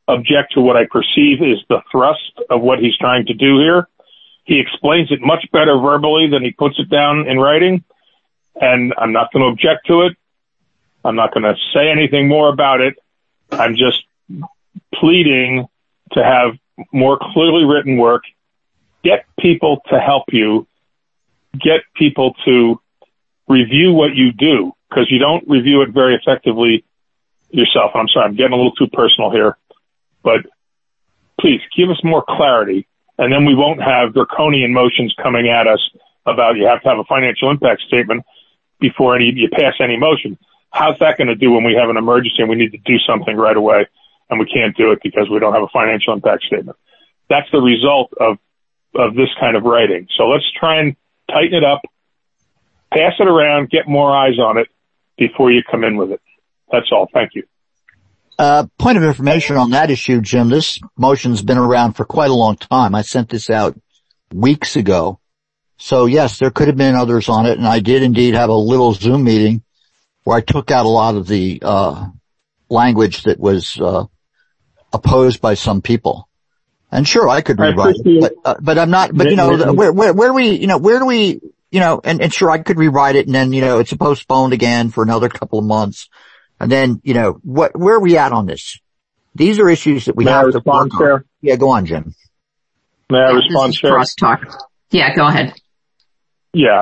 object to what I perceive is the thrust of what he's trying to do here. He explains it much better verbally than he puts it down in writing, and I'm not going to object to it. I'm not going to say anything more about it. I'm just pleading to have more clearly written work, get people to help you, get people to review what you do, because you don't review it very effectively yourself. I'm sorry, I'm getting a little too personal here, but please give us more clarity, and then we won't have draconian motions coming at us about you have to have a financial impact statement before you pass any motion. How's that going to do when we have an emergency and we need to do something right away and we can't do it because we don't have a financial impact statement? That's the result of this kind of writing. So let's try and tighten it up, pass it around, get more eyes on it before you come in with it. That's all. Thank you. Point of information on that issue, Jim. This motion's been around for quite a long time. I sent this out weeks ago. So yes, there could have been others on it, and I did indeed have a little Zoom meeting where I took out a lot of the language that was opposed by some people. And sure, I could rewrite it, but I'm not. But where do we, and sure, I could rewrite it, and then it's postponed again for another couple of months, and then where are we at on this? These are issues that we have to work on. Yeah, go on, Jim. May I respond, Chair? Crosstalk. Yeah, go ahead. Yeah,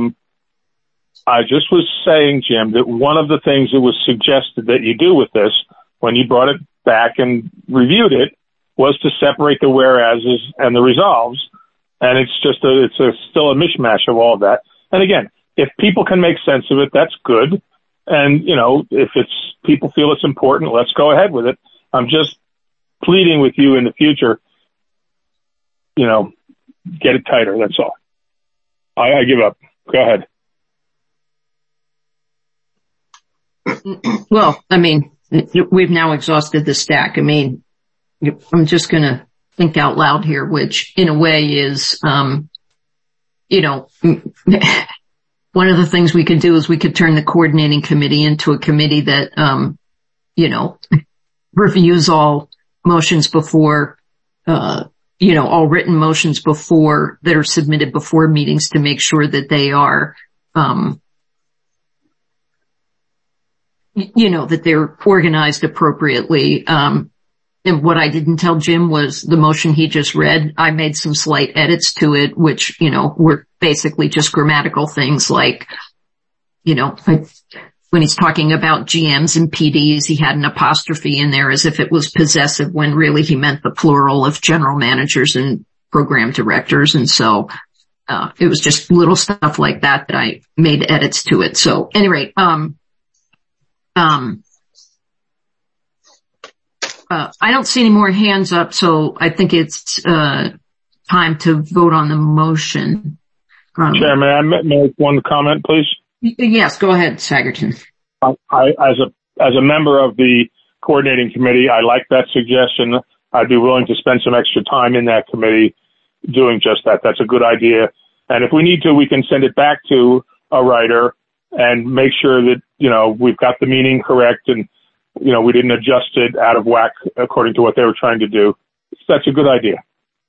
I just was saying, Jim, that one of the things that was suggested that you do with this, when you brought it back and reviewed it, was to separate the whereases and the resolves. And it's still a mishmash of all of that. And again, if people can make sense of it, that's good. And, if people feel it's important, let's go ahead with it. I'm just pleading with you in the future, get it tighter. That's all. I give up. Go ahead. Well, we've now exhausted the stack. I'm just going to think out loud here, which in a way is, one of the things we could do is we could turn the coordinating committee into a committee that, reviews all motions before, all written motions before that are submitted before meetings to make sure that they are, that they're organized appropriately. And what I didn't tell Jim was the motion he just read, I made some slight edits to it, which, were basically just grammatical things like, when he's talking about GMs and PDs, he had an apostrophe in there as if it was possessive when really he meant the plural of general managers and program directors. And so, it was just little stuff like that I made edits to it. So at any rate, I don't see any more hands up, so I think it's time to vote on the motion. Chair, may I make one comment, please? Yes, go ahead, Sagerton. As a member of the coordinating committee, I like that suggestion. I'd be willing to spend some extra time in that committee doing just that. That's a good idea. And if we need to, we can send it back to a writer and make sure that, we've got the meaning correct and, we didn't adjust it out of whack according to what they were trying to do. That's a good idea.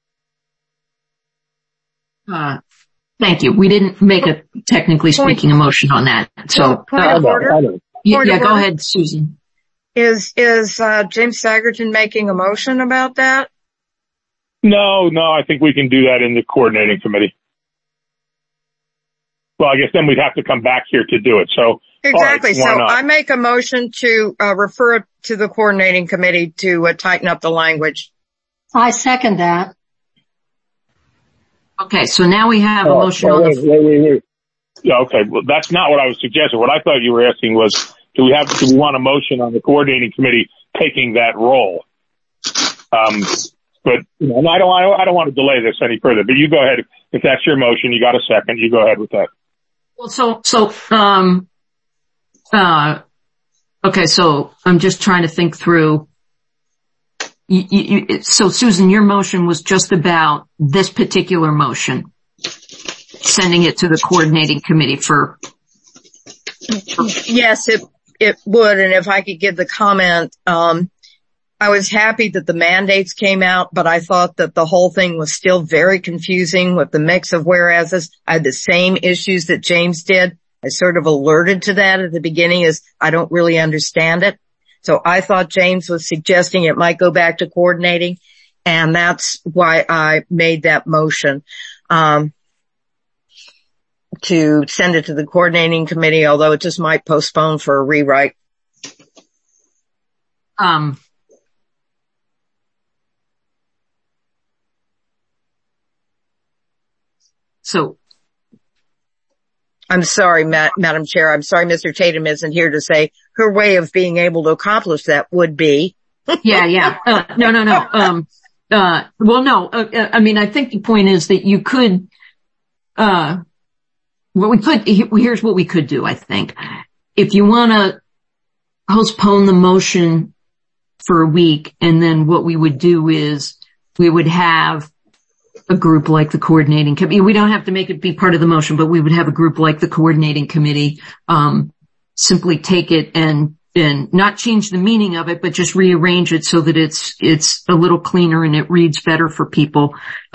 Thank you. We didn't make a, technically speaking, a motion on that. So, point of order. Go ahead, Susan. Is James Sagerton making a motion about that? No, I think we can do that in the coordinating committee. Well, I guess then we'd have to come back here to do it. So exactly. Right, so I make a motion to refer it to the coordinating committee to tighten up the language. I second that. Okay, so now we have a motion on the floor. Wait. Yeah, okay. Well, that's not what I was suggesting. What I thought you were asking was, do we want a motion on the coordinating committee taking that role? But I don't want to delay this any further. But you go ahead. If that's your motion, you got a second. You go ahead with that. Well, okay, so I'm just trying to think through. So Susan, your motion was just about this particular motion, sending it to the coordinating committee for. Yes, it would. And if I could give the comment, I was happy that the mandates came out, but I thought that the whole thing was still very confusing with the mix of whereases. I had the same issues that James did. I sort of alerted to that at the beginning as I don't really understand it. So I thought James was suggesting it might go back to coordinating, and that's why I made that motion to send it to the coordinating committee, although it just might postpone for a rewrite. So I'm sorry, Madam Chair. I'm sorry Mr. Tatum isn't here to say her way of being able to accomplish that would be. Yeah. No. Well, no, I mean, I think the point is that you could, here's what we could do, I think. If you want to postpone the motion for a week, and then what we would do is we would have a group like the coordinating committee. We don't have to make it be part of the motion, but we would have a group like the coordinating committee, simply take it and not change the meaning of it, but just rearrange it so that it's a little cleaner and it reads better for people.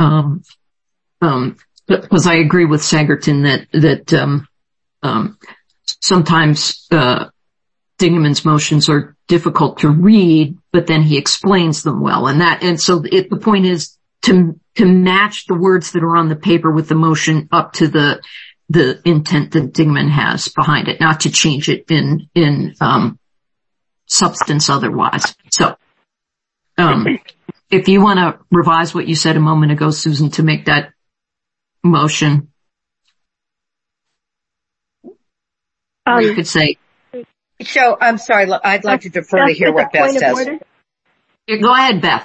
Because I agree with Sagerton that sometimes, Dingaman's motions are difficult to read, but then he explains them well. And so the point is to match the words that are on the paper with the motion up to the intent that Dingaman has behind it, not to change it in substance otherwise. So, if you want to revise what you said a moment ago, Susan, to make that motion, you could say. So, I'm sorry, I'd like to defer to hear what Beth says. Go ahead, Beth.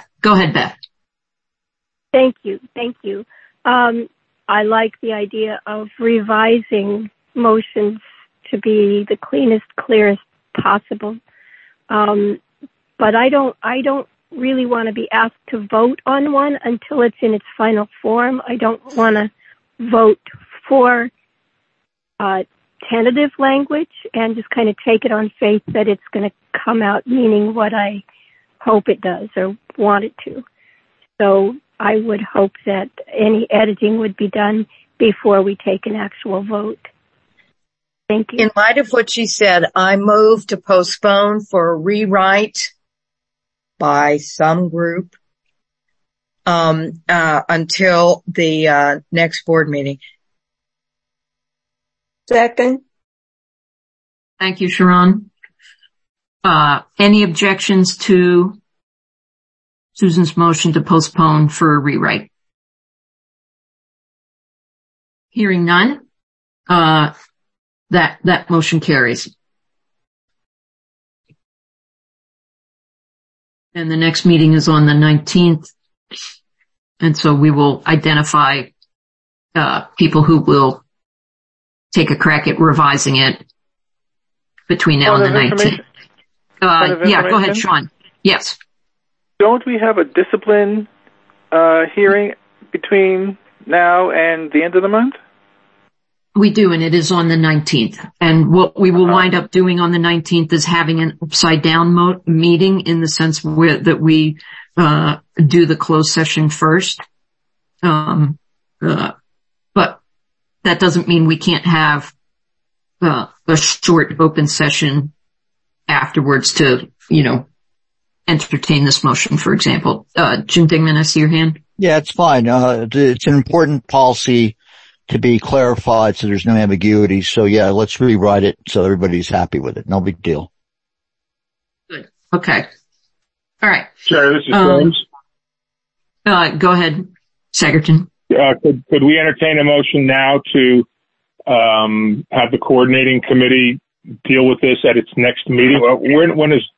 Thank you. I like the idea of revising motions to be the cleanest, clearest possible. But I don't really want to be asked to vote on one until it's in its final form. I don't want to vote for tentative language and just kind of take it on faith that it's going to come out meaning what I hope it does or want it to. So I would hope that any editing would be done before we take an actual vote. Thank you. In light of what she said, I move to postpone for a rewrite by some group until the next board meeting. Second. Thank you, Sharon. Any objections to Susan's motion to postpone for a rewrite? Hearing none, that motion carries. And the next meeting is on the 19th. And so we will identify people who will take a crack at revising it between now and the 19th. Yeah, go ahead, Sean. Yes. Don't we have a discipline hearing between now and the end of the month? We do, and it is on the 19th. And what we will wind up doing on the 19th is having an upside down meeting in the sense that we do the closed session first. But that doesn't mean we can't have a short open session afterwards to, entertain this motion, for example. Jim Dingman, I see your hand. Yeah, it's fine. It's an important policy to be clarified so there's no ambiguity. So yeah, let's rewrite it so everybody's happy with it. No big deal. Good. Okay. All right. Chair, this is James. Go ahead, Sagerton. Could we entertain a motion now to have the coordinating committee deal with this at its next meeting? When is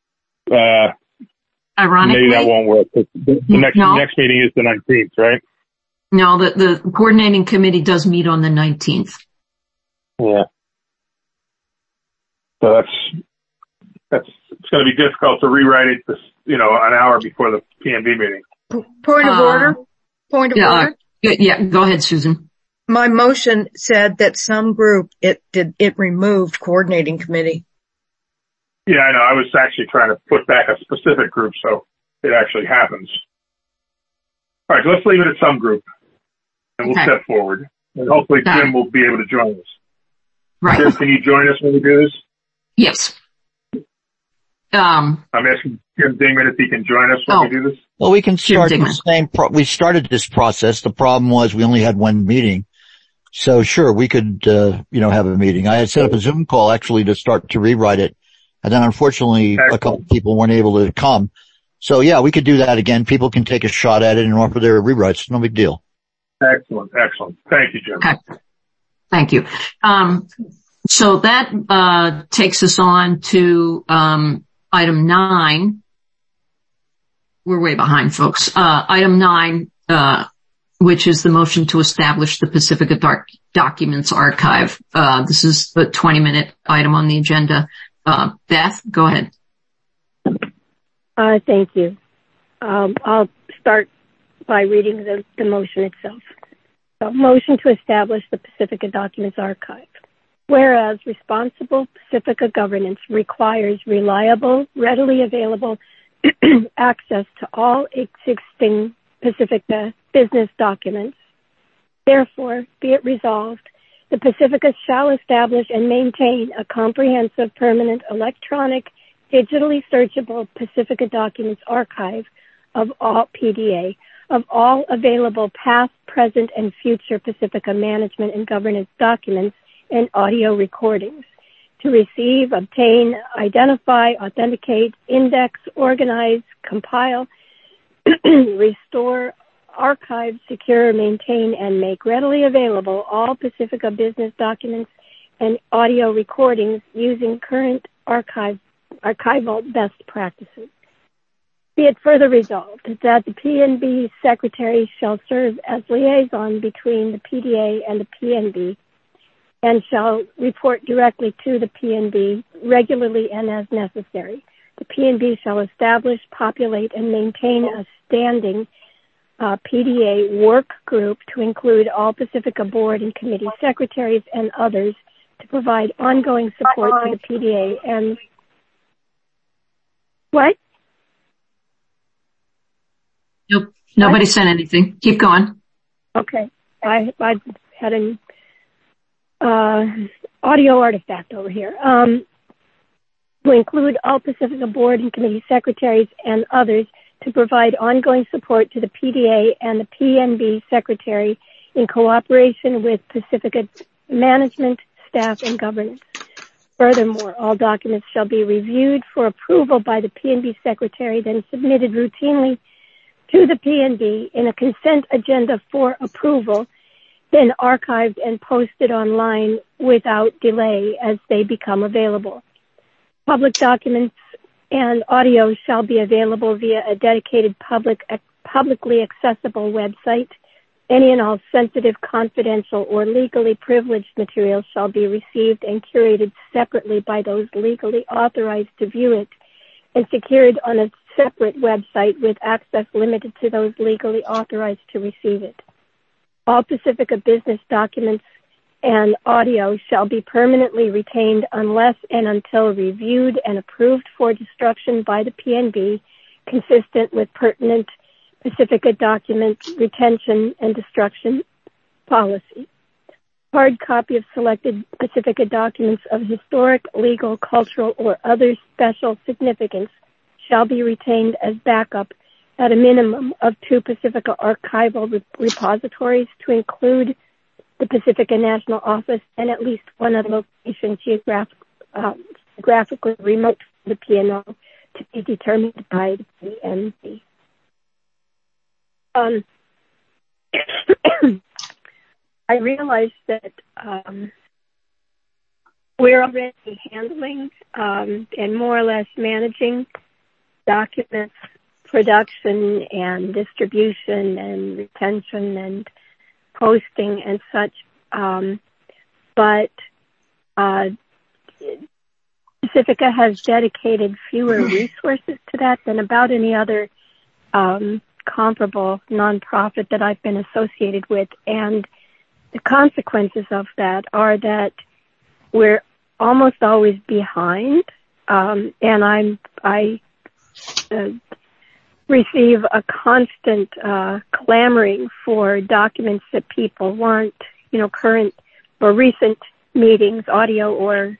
ironically, maybe that won't work. The next meeting is the 19th, right? No, the coordinating committee does meet on the 19th. Yeah. So it's going to be difficult to rewrite it, an hour before the PNB meeting. Point of order. Yeah, go ahead, Susan. My motion said that some group, it removed coordinating committee. Yeah, I know. I was actually trying to put back a specific group so it actually happens. All right, so let's leave it at some group, and we'll step forward. And hopefully Jim will be able to join us. Right. Jim, can you join us when we do this? Yes. I'm asking Jim Dingman if he can join us when we do this. Well, we can start the same. We started this process. The problem was we only had one meeting. So sure, we could, have a meeting. I had set up a Zoom call actually to start to rewrite it. And then unfortunately a couple of people weren't able to come. So yeah, we could do that again. People can take a shot at it and offer their rewrites. No big deal. Excellent. Thank you, Jim. Okay. Thank you. So that, takes us on to, item 9. We're way behind, folks. Item 9, which is the motion to establish the Pacifica Documents Archive. This is a 20-minute item on the agenda. Beth, go ahead. Thank you. I'll start by reading the motion itself. So, motion to establish the Pacifica Documents Archive. Whereas responsible Pacifica governance requires reliable, readily available access to all existing Pacifica business documents. Therefore, be it resolved, the Pacifica shall establish and maintain a comprehensive, permanent, electronic, digitally searchable Pacifica Documents Archive of all PDA, of all available past, present, and future Pacifica management and governance documents and audio recordings, to receive, obtain, identify, authenticate, index, organize, compile, restore, archive, secure, maintain, and make readily available all Pacifica business documents and audio recordings using current archival best practices. Be it further resolved that the PNB Secretary shall serve as liaison between the PDA and the PNB and shall report directly to the PNB regularly and as necessary. The PNB shall establish, populate, and maintain a standing PDA work group to include all Pacifica board and committee secretaries and others to provide ongoing support to the PDA and what? Nope. Nobody said anything. Keep going. Okay. I had an audio artifact over here. To include all Pacifica board and committee secretaries and others to provide ongoing support to the PDA and the PNB secretary in cooperation with Pacifica management, staff, and governance. Furthermore, all documents shall be reviewed for approval by the PNB secretary, then submitted routinely to the PNB in a consent agenda for approval, then archived and posted online without delay as they become available. Public documents and audio shall be available via a dedicated publicly accessible website. Any and all sensitive, confidential, or legally privileged material shall be received and curated separately by those legally authorized to view it and secured on a separate website with access limited to those legally authorized to receive it. All Pacifica business documents and audio shall be permanently retained unless and until reviewed and approved for destruction by the PNB, consistent with pertinent Pacifica document retention and destruction policy. Hard copy of selected Pacifica documents of historic, legal, cultural, or other special significance shall be retained as backup at a minimum of 2 Pacifica archival repositories to include the Pacifica National Office and at least one other location geographically remote from the PNO to be determined by the PNB. I realize that we're already handling and more or less managing documents production and distribution and retention and posting and such, but Pacifica has dedicated fewer resources to that than about any other comparable nonprofit that I've been associated with, and the consequences of that are that we're almost always behind And I receive a constant clamoring for documents that people want, current or recent meetings, audio or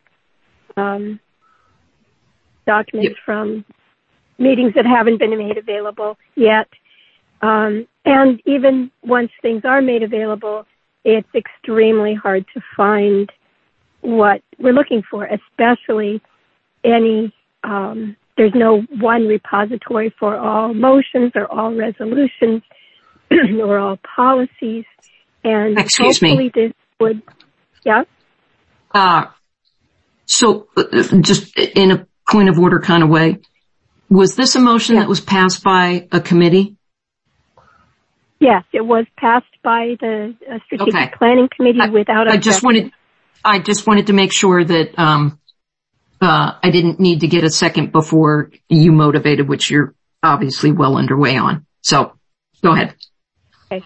documents from meetings that haven't been made available yet. And even once things are made available, it's extremely hard to find what we're looking for, especially there's no one repository for all motions or all resolutions or all policies. And hopefully this would, yeah? So just in a point of order kind of way, was this a motion that was passed by a committee? Yes, it was passed by the Strategic Planning Committee without objection. I just wanted to make sure that I didn't need to get a second before you motivated, which you're obviously well underway on. So go ahead. Okay.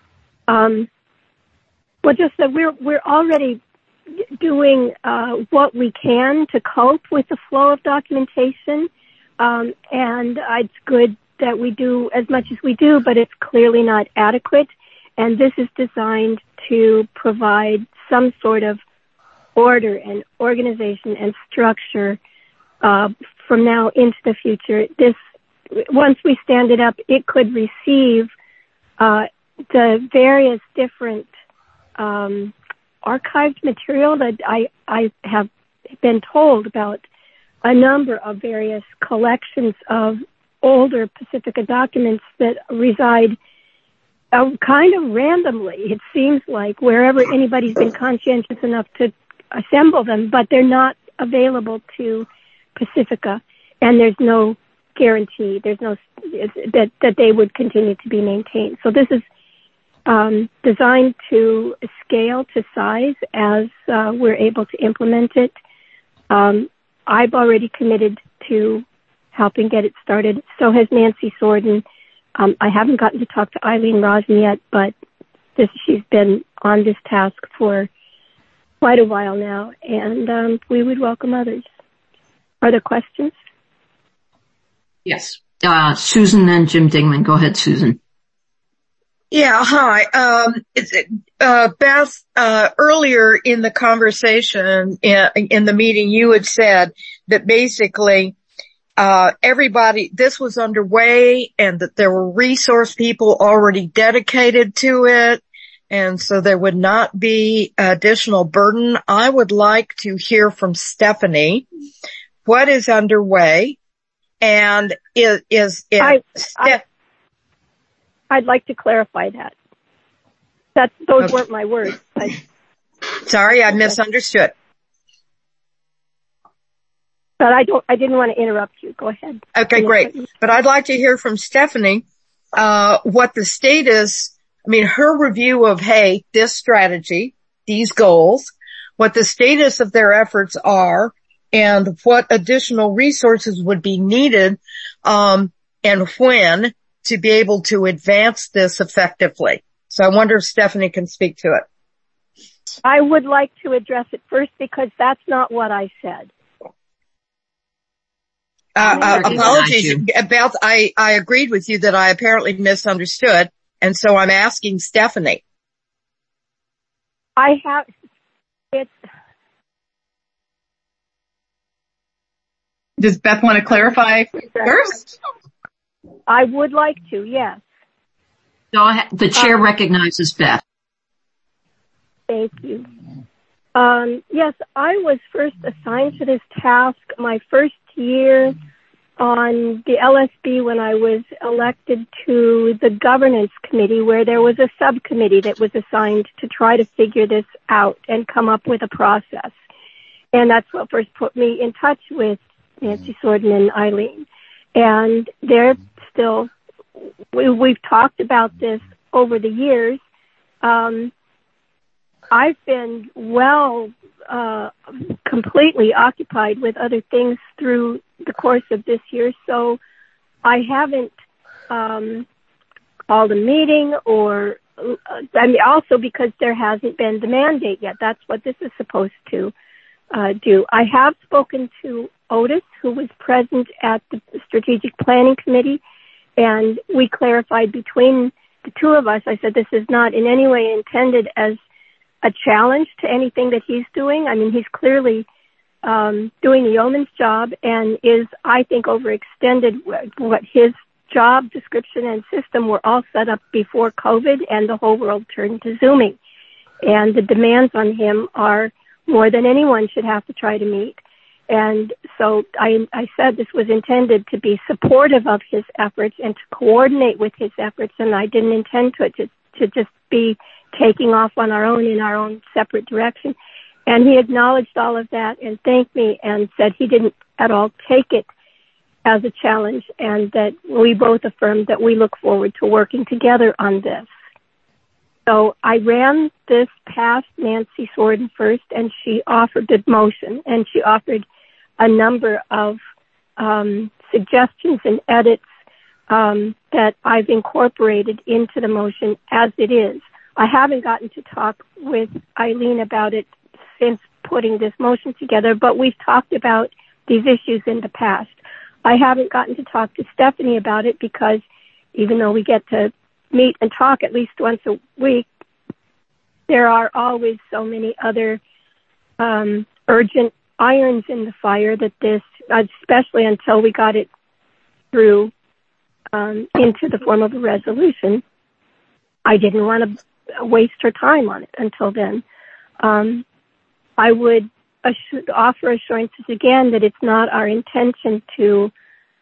Well, just that we're already doing what we can to cope with the flow of documentation, and it's good that we do as much as we do, but it's clearly not adequate. And this is designed to provide some sort of order and organization and structure from now into the future. Once we stand it up, it could receive the various different archived material that I have been told about a number of various collections of older Pacifica documents that reside kind of randomly, it seems like, wherever anybody's been conscientious enough to assemble them, but they're not available to Pacifica, and there's no guarantee, there's no that they would continue to be maintained. So this is designed to scale to size as we're able to implement it. I've already committed to helping get it started. So has Nancy Sorden. I haven't gotten to talk to Eileen Rosen yet, but she's been on this task for quite a while now, and we would welcome others. Are there questions? Yes. Susan and Jim Dingman. Go ahead, Susan. Yeah, hi. Beth, earlier in the conversation in the meeting, you had said that basically this was underway and that there were resource people already dedicated to it, and so there would not be additional burden. I would like to hear from Stephanie what is underway, and I'd like to clarify that. Those weren't my words. Sorry, I misunderstood. But I didn't want to interrupt you. Go ahead. Okay, great. But I'd like to hear from Stephanie, what the status, her review of, this strategy, these goals, what the status of their efforts are, and what additional resources would be needed, and when to be able to advance this effectively. So I wonder if Stephanie can speak to it. I would like to address it first because that's not what I said. Apologies, Beth. I agreed with you that I apparently misunderstood, and so I'm asking Stephanie. Does Beth want to clarify first? I would like to, yes. The chair recognizes Beth. Thank you. Yes, I was first assigned to this task my first year on the LSB when I was elected to the governance committee, where there was a subcommittee that was assigned to try to figure this out and come up with a process. And that's what first put me in touch with Nancy Sorden and Eileen. And they're still, we've talked about this over the years. I've been completely occupied with other things through the course of this year, so I haven't called a meeting or, also because there hasn't been the mandate yet. That's what this is supposed to do. I have spoken to Otis, who was present at the Strategic Planning Committee, and we clarified between the two of us. I said, this is not in any way intended as a challenge to anything that he's doing. I mean, he's clearly doing the yeoman's job and is, I think, overextended. What his job description and system were all set up before COVID, and the whole world turned to Zooming. And the demands on him are more than anyone should have to try to meet. And so I said this was intended to be supportive of his efforts and to coordinate with his efforts, and I didn't intend to just be taking off on our own in our own separate direction. And he acknowledged all of that and thanked me and said he didn't at all take it as a challenge, and that we both affirmed that we look forward to working together on this. So I ran this past Nancy Sorden first, and she offered the motion, and she offered a number of suggestions and edits that I've incorporated into the motion as it is. I haven't gotten to talk with Eileen about it since putting this motion together, but we've talked about these issues in the past. I haven't gotten to talk to Stephanie about it because even though we get to meet and talk at least once a week, there are always so many other urgent irons in the fire that this, especially until we got it through into the form of a resolution, I didn't want to waste her time on it until then. I would offer assurances again that it's not our intention to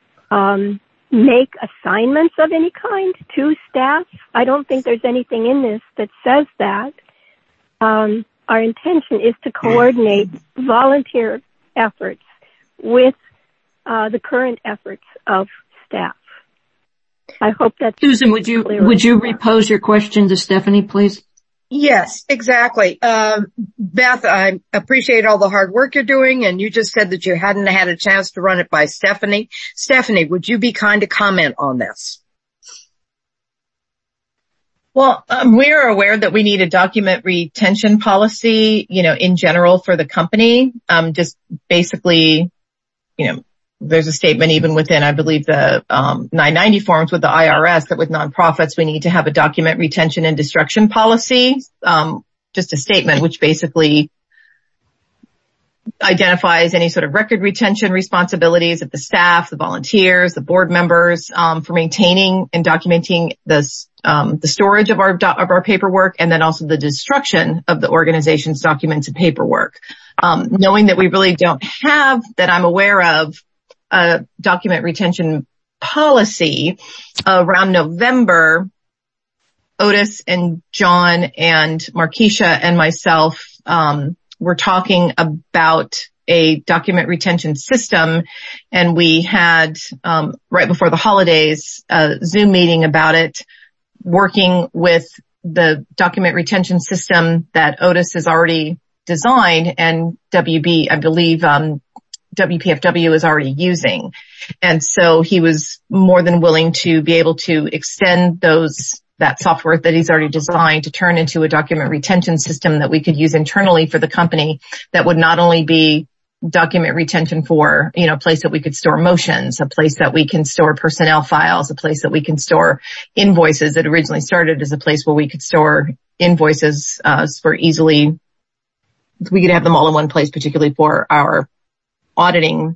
make assignments of any kind to staff. I don't think there's anything in this that says that. Our intention is to coordinate volunteer efforts with the current efforts of staff. I hope that's Susan, would you repose your question to Stephanie, please? Yes, exactly. Beth, I appreciate all the hard work you're doing, and you just said that you hadn't had a chance to run it by Stephanie. Stephanie, would you be kind to comment on this? Well, we're aware that we need a document retention policy, in general for the company. Just basically, there's a statement even within, I believe, the 990 forms with the IRS that with nonprofits, we need to have a document retention and destruction policy. Just a statement which basically identifies any sort of record retention responsibilities of the staff, the volunteers, the board members, for maintaining and documenting the storage of our paperwork, and then also the destruction of the organization's documents and paperwork. Knowing that we really don't have, that I'm aware of, a document retention policy, around November, Otis and John and Markeisha and myself were talking about a document retention system, and we had right before the holidays a Zoom meeting about it, working with the document retention system that Otis has already designed and WB, I believe, WPFW is already using. And so he was more than willing to be able to extend that software that he's already designed to turn into a document retention system that we could use internally for the company, that would not only be document retention for, a place that we could store motions, a place that we can store personnel files, a place that we can store invoices. It originally started as a place where we could store invoices for easily, we could have them all in one place, particularly for our auditing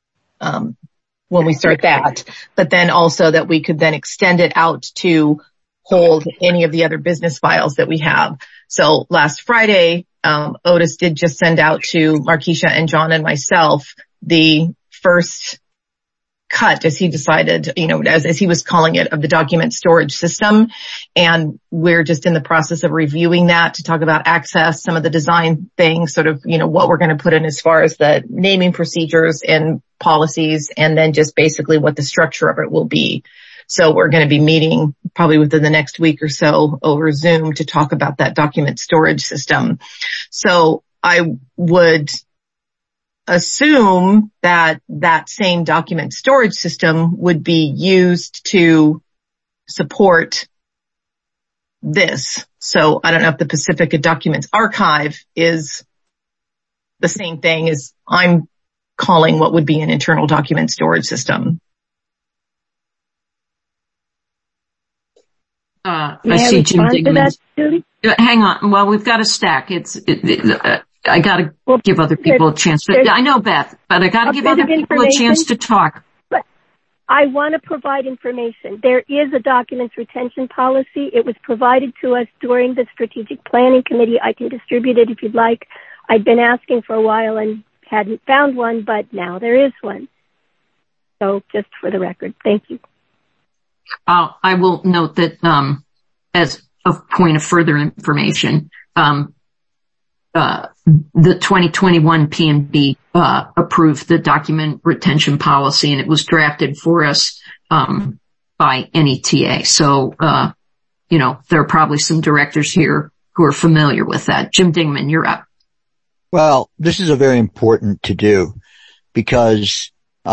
when we start that, but then also that we could then extend it out to hold any of the other business files that we have. So last Friday, Otis did just send out to Markeisha and John and myself the first cut, as he decided, as he was calling it, of the document storage system. And we're just in the process of reviewing that to talk about access, some of the design things, sort of, what we're going to put in as far as the naming procedures and policies, and then just basically what the structure of it will be. So we're going to be meeting probably within the next week or so over Zoom to talk about that document storage system. So I would assume that that same document storage system would be used to support this. So I don't know if the Pacifica Documents Archive is the same thing as I'm calling what would be an internal document storage system. I see Jim Dingman. Hang on. Well, we've got a stack. I got to give other people a chance. I know, Beth, but I got to give other people a chance to talk. But I want to provide information. There is a documents retention policy. It was provided to us during the strategic planning committee. I can distribute it if you'd like. I'd been asking for a while and hadn't found one, but now there is one. So just for the record, thank you. I will note that, as a point of further information, the 2021 PNB approved the document retention policy, and it was drafted for us by NETA. So, there are probably some directors here who are familiar with that. Jim Dingman, you're up. Well, this is a very important to do because,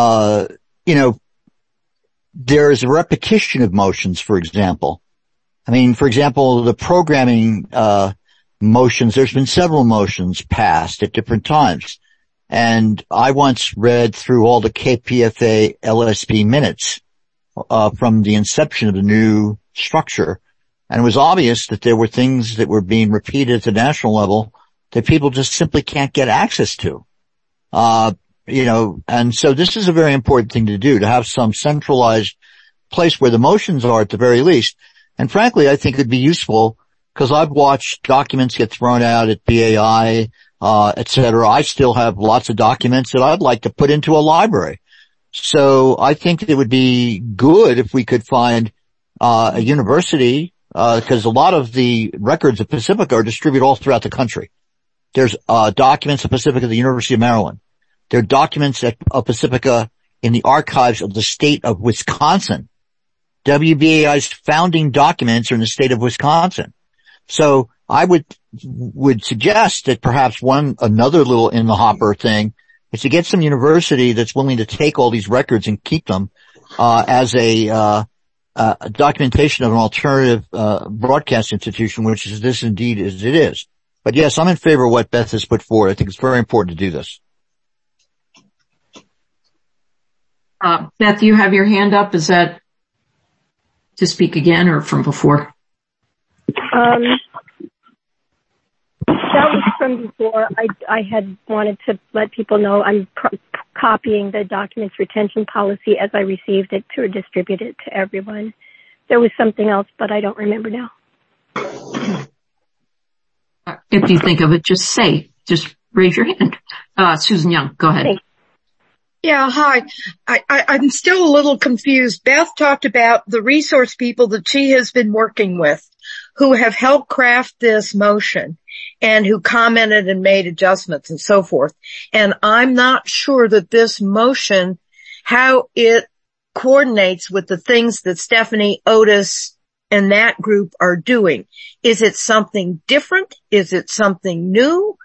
there is a repetition of motions, for example. For example, the programming motions, there's been several motions passed at different times. And I once read through all the KPFA LSP minutes from the inception of the new structure, and it was obvious that there were things that were being repeated at the national level that people just simply can't get access to. And so this is a very important thing to do, to have some centralized place where the motions are at the very least. And frankly, I think it'd be useful because I've watched documents get thrown out at BAI, et cetera. I still have lots of documents that I'd like to put into a library. So I think it would be good if we could find a university, because a lot of the records of Pacifica are distributed all throughout the country. There's documents of Pacifica at the University of Maryland. There are documents of Pacifica in the archives of the state of Wisconsin. WBAI's founding documents are in the state of Wisconsin. So I would suggest that perhaps another little in the hopper thing is to get some university that's willing to take all these records and keep them, as a documentation of an alternative, broadcast institution, which is this indeed as it is. But yes, I'm in favor of what Beth has put forward. I think it's very important to do this. Beth, you have your hand up. Is that to speak again or from before? That was from before. I had wanted to let people know I'm copying the documents retention policy as I received it to distribute it to everyone. There was something else, but I don't remember now. If you think of it, just raise your hand. Susan Young, go ahead. Thanks. Yeah, hi. I'm still a little confused. Beth talked about the resource people that she has been working with who have helped craft this motion and who commented and made adjustments and so forth. And I'm not sure that this motion, how it coordinates with the things that Stephanie Otis and that group are doing. Is it something different? Is it something new?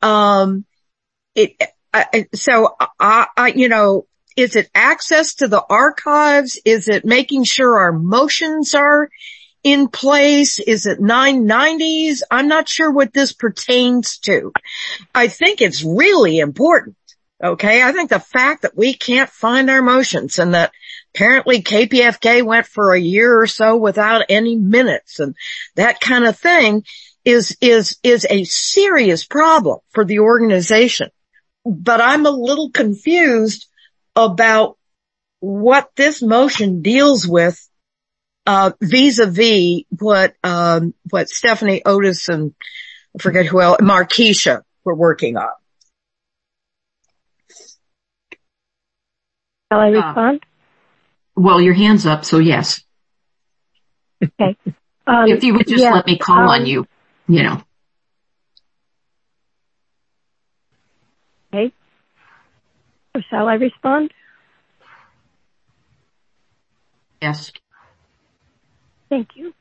Is it access to the archives? Is it making sure our motions are in place? Is it 990s? I'm not sure what this pertains to. I think it's really important. Okay. I think the fact that we can't find our motions and that apparently KPFK went for a year or so without any minutes and that kind of thing is a serious problem for the organization. But I'm a little confused about what this motion deals with, vis-a-vis what Stephanie Otis and I forget who else, Markeisha were working on. Shall I respond? Well, your hand's up, so yes. Okay. If you would just let me call on you, Okay. So shall I respond? Yes. Thank you.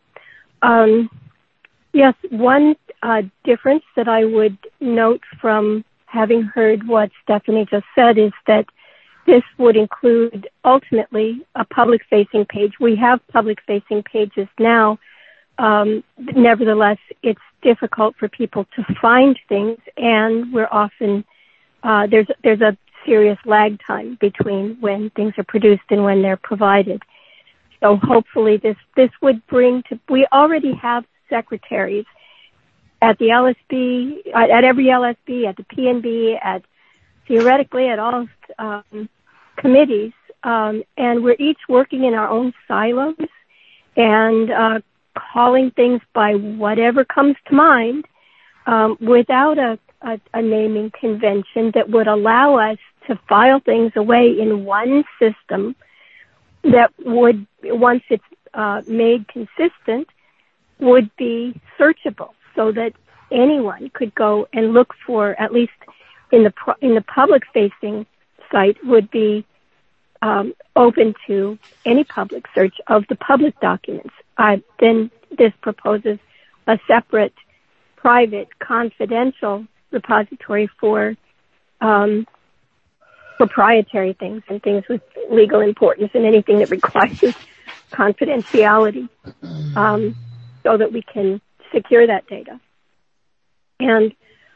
Yes, one difference that I would note from having heard what Stephanie just said is that this would include ultimately a public-facing page. We have public-facing pages now. Nevertheless, it's difficult for people to find things, and we're often there's a serious lag time between when things are produced and when they're provided. So hopefully this would bring to, we already have secretaries at the LSB, at every LSB, at the PNB, theoretically at all committees, and we're each working in our own silos and calling things by whatever comes to mind, without a naming convention that would allow us to file things away in one system that would, once it's made consistent, would be searchable, so that anyone could go and look for, at least in the public facing site, would be open to any public search of the public documents. Then this proposes a separate, private, confidential repository for proprietary things and things with legal importance and anything that requires confidentiality, so that we can secure that data. And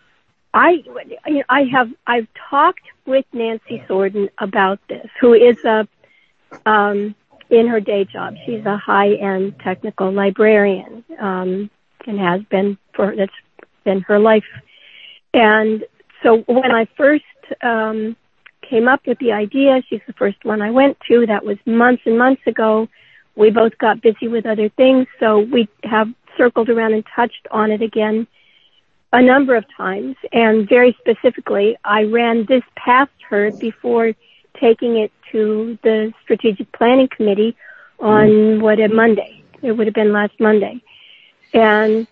I've talked with Nancy Sorden about this, who is in her day job. She's a high-end technical librarian, and has been that's been her life. And so when I first came up with the idea, she's the first one I went to. That was months and months ago. We both got busy with other things, so we have circled around and touched on it again a number of times. And very specifically, I ran this past her before taking it to the Strategic Planning Committee on Monday. It would have been last Monday. And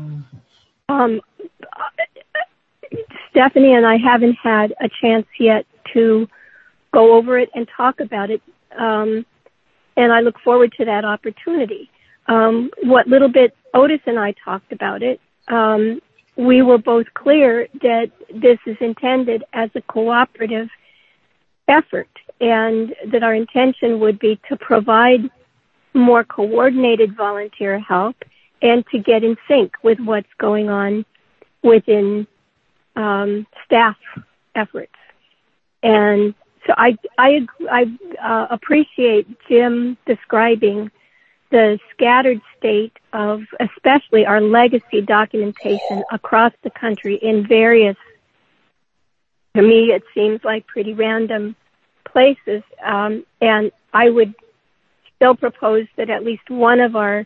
Stephanie and I haven't had a chance yet to go over it and talk about it. And I look forward to that opportunity. What little bit Otis and I talked about it, we were both clear that this is intended as a cooperative effort, and that our intention would be to provide more coordinated volunteer help and to get in sync with what's going on within staff efforts. And so I appreciate Jim describing the scattered state of especially our legacy documentation across the country in various, to me it seems like pretty random places. And I would still propose that at least one of our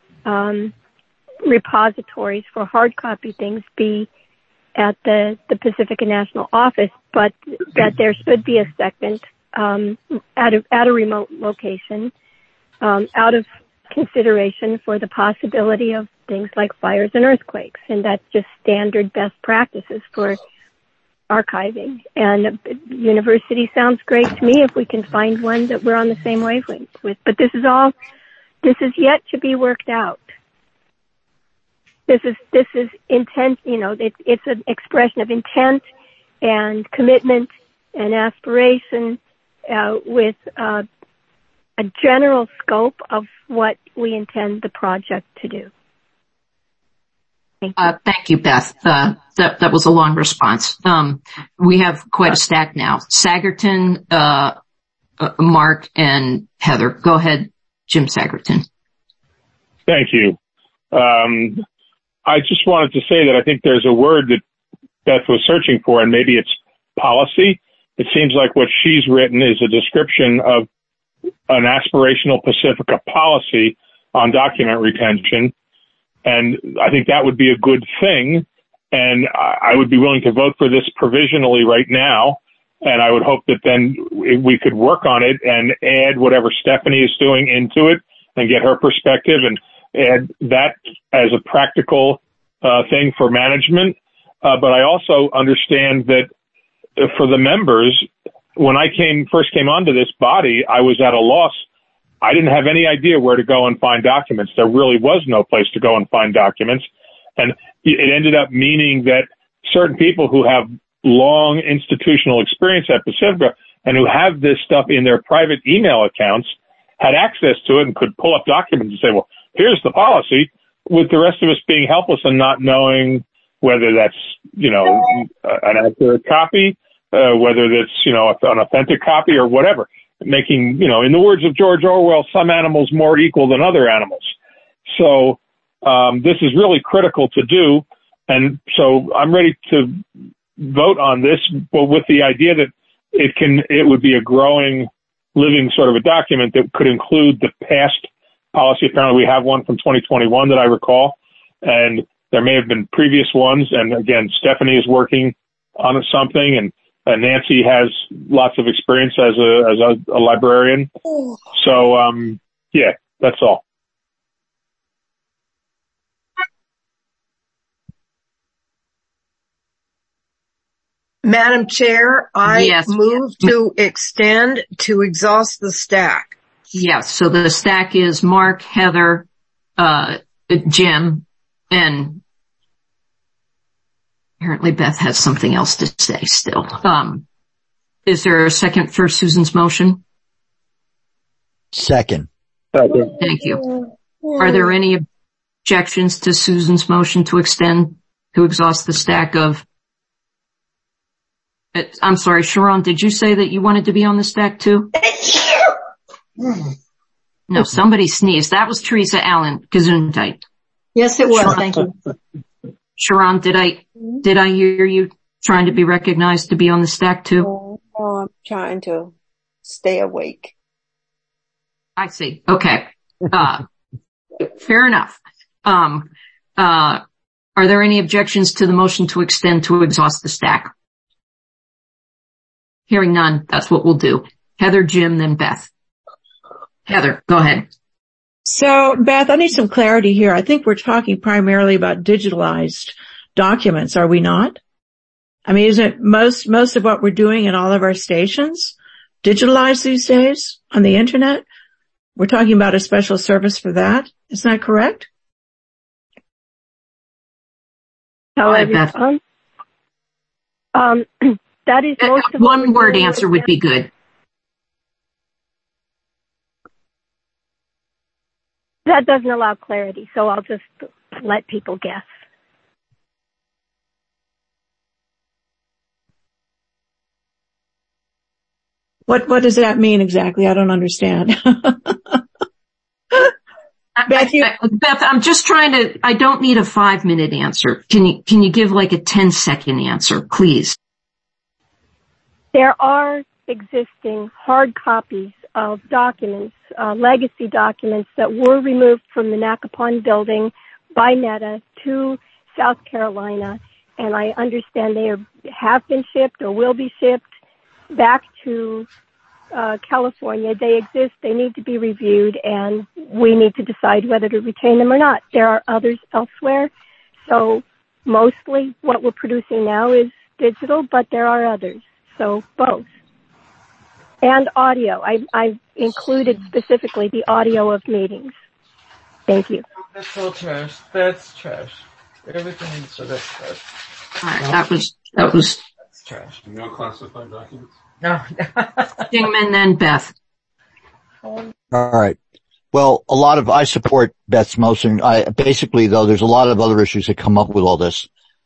repositories for hard copy things be at the Pacifica National Office, but that there should be a second at a remote location, out of consideration for the possibility of things like fires and earthquakes. And that's just standard best practices for archiving. And university sounds great to me if we can find one that we're on the same wavelength with. But this is yet to be worked out. This is intent, it's an expression of intent and commitment and aspiration, with a general scope of what we intend the project to do. Thank you, Beth. That was a long response. We have quite a stack now. Sagerton, Mark, and Heather. Go ahead, Jim Sagerton. Thank you. I just wanted to say that I think there's a word that Beth was searching for, and maybe it's policy. It seems like what she's written is a description of an aspirational Pacifica policy on document retention. And I think that would be a good thing. And I would be willing to vote for this provisionally right now. And I would hope that then we could work on it and add whatever Stephanie is doing into it and get her perspective and add that as a practical thing for management. But I also understand that for the members, when I first came onto this body, I was at a loss. I didn't have any idea where to go and find documents. There really was no place to go and find documents. And it ended up meaning that certain people who have long institutional experience at Pacifica and who have this stuff in their private email accounts had access to it and could pull up documents and say, well, here's the policy, with the rest of us being helpless and not knowing whether that's, an accurate copy whether that's, an authentic copy or whatever, making, in the words of George Orwell, some animals more equal than other animals. So, this is really critical to do. And so I'm ready to vote on this, but with the idea that it would be a growing, living sort of a document that could include the past policy. Apparently we have one from 2021 that I recall, and there may have been previous ones. And again, Stephanie is working on something, and Nancy has lots of experience as a librarian. So, yeah, that's all. Madam Chair, I move to extend to exhaust the stack. Yes. So the stack is Mark, Heather, Jim, and apparently Beth has something else to say still. Is there a second for Susan's motion? Second. Thank you. Are there any objections to Susan's motion to extend to exhaust the stack of... I'm sorry, Sharon, did you say that you wanted to be on the stack too? No, somebody sneezed. That was Teresa Allen Gesundheit. Yes, it was. Sharon, thank you. Sharon, did I hear you trying to be recognized to be on the stack too? No, I'm trying to stay awake. I see. Okay. Fair enough. Are there any objections to the motion to extend to exhaust the stack? Hearing none, that's what we'll do. Heather, Jim, then Beth. Heather, go ahead. So, Beth, I need some clarity here. I think we're talking primarily about digitalized documents, are we not? I mean, isn't most of what we're doing in all of our stations digitalized these days on the internet? We're talking about a special service for that. Isn't that correct? Beth. That is most of one word answer would be good. That doesn't allow clarity, so I'll just let people guess. What does that mean exactly? I don't understand. Beth, I'm just trying to, I don't need a 5-minute answer. Can you give like a 10-second answer, please? There are existing hard copies of documents, legacy documents that were removed from the Nakapon building by NETA to South Carolina, and I understand they have been shipped or will be shipped back to California. They exist, they need to be reviewed, and we need to decide whether to retain them or not. There are others elsewhere, so mostly what we're producing now is digital, but there are others. So both. And audio. I've included specifically the audio of meetings. Thank you. That's all trash. That's trash. Everything is so that's trash. All right, that was That's trash. No classified documents? No. Dingman, then Beth. All right. Well, I support Beth's motion. Basically though, there's a lot of other issues that come up with all this.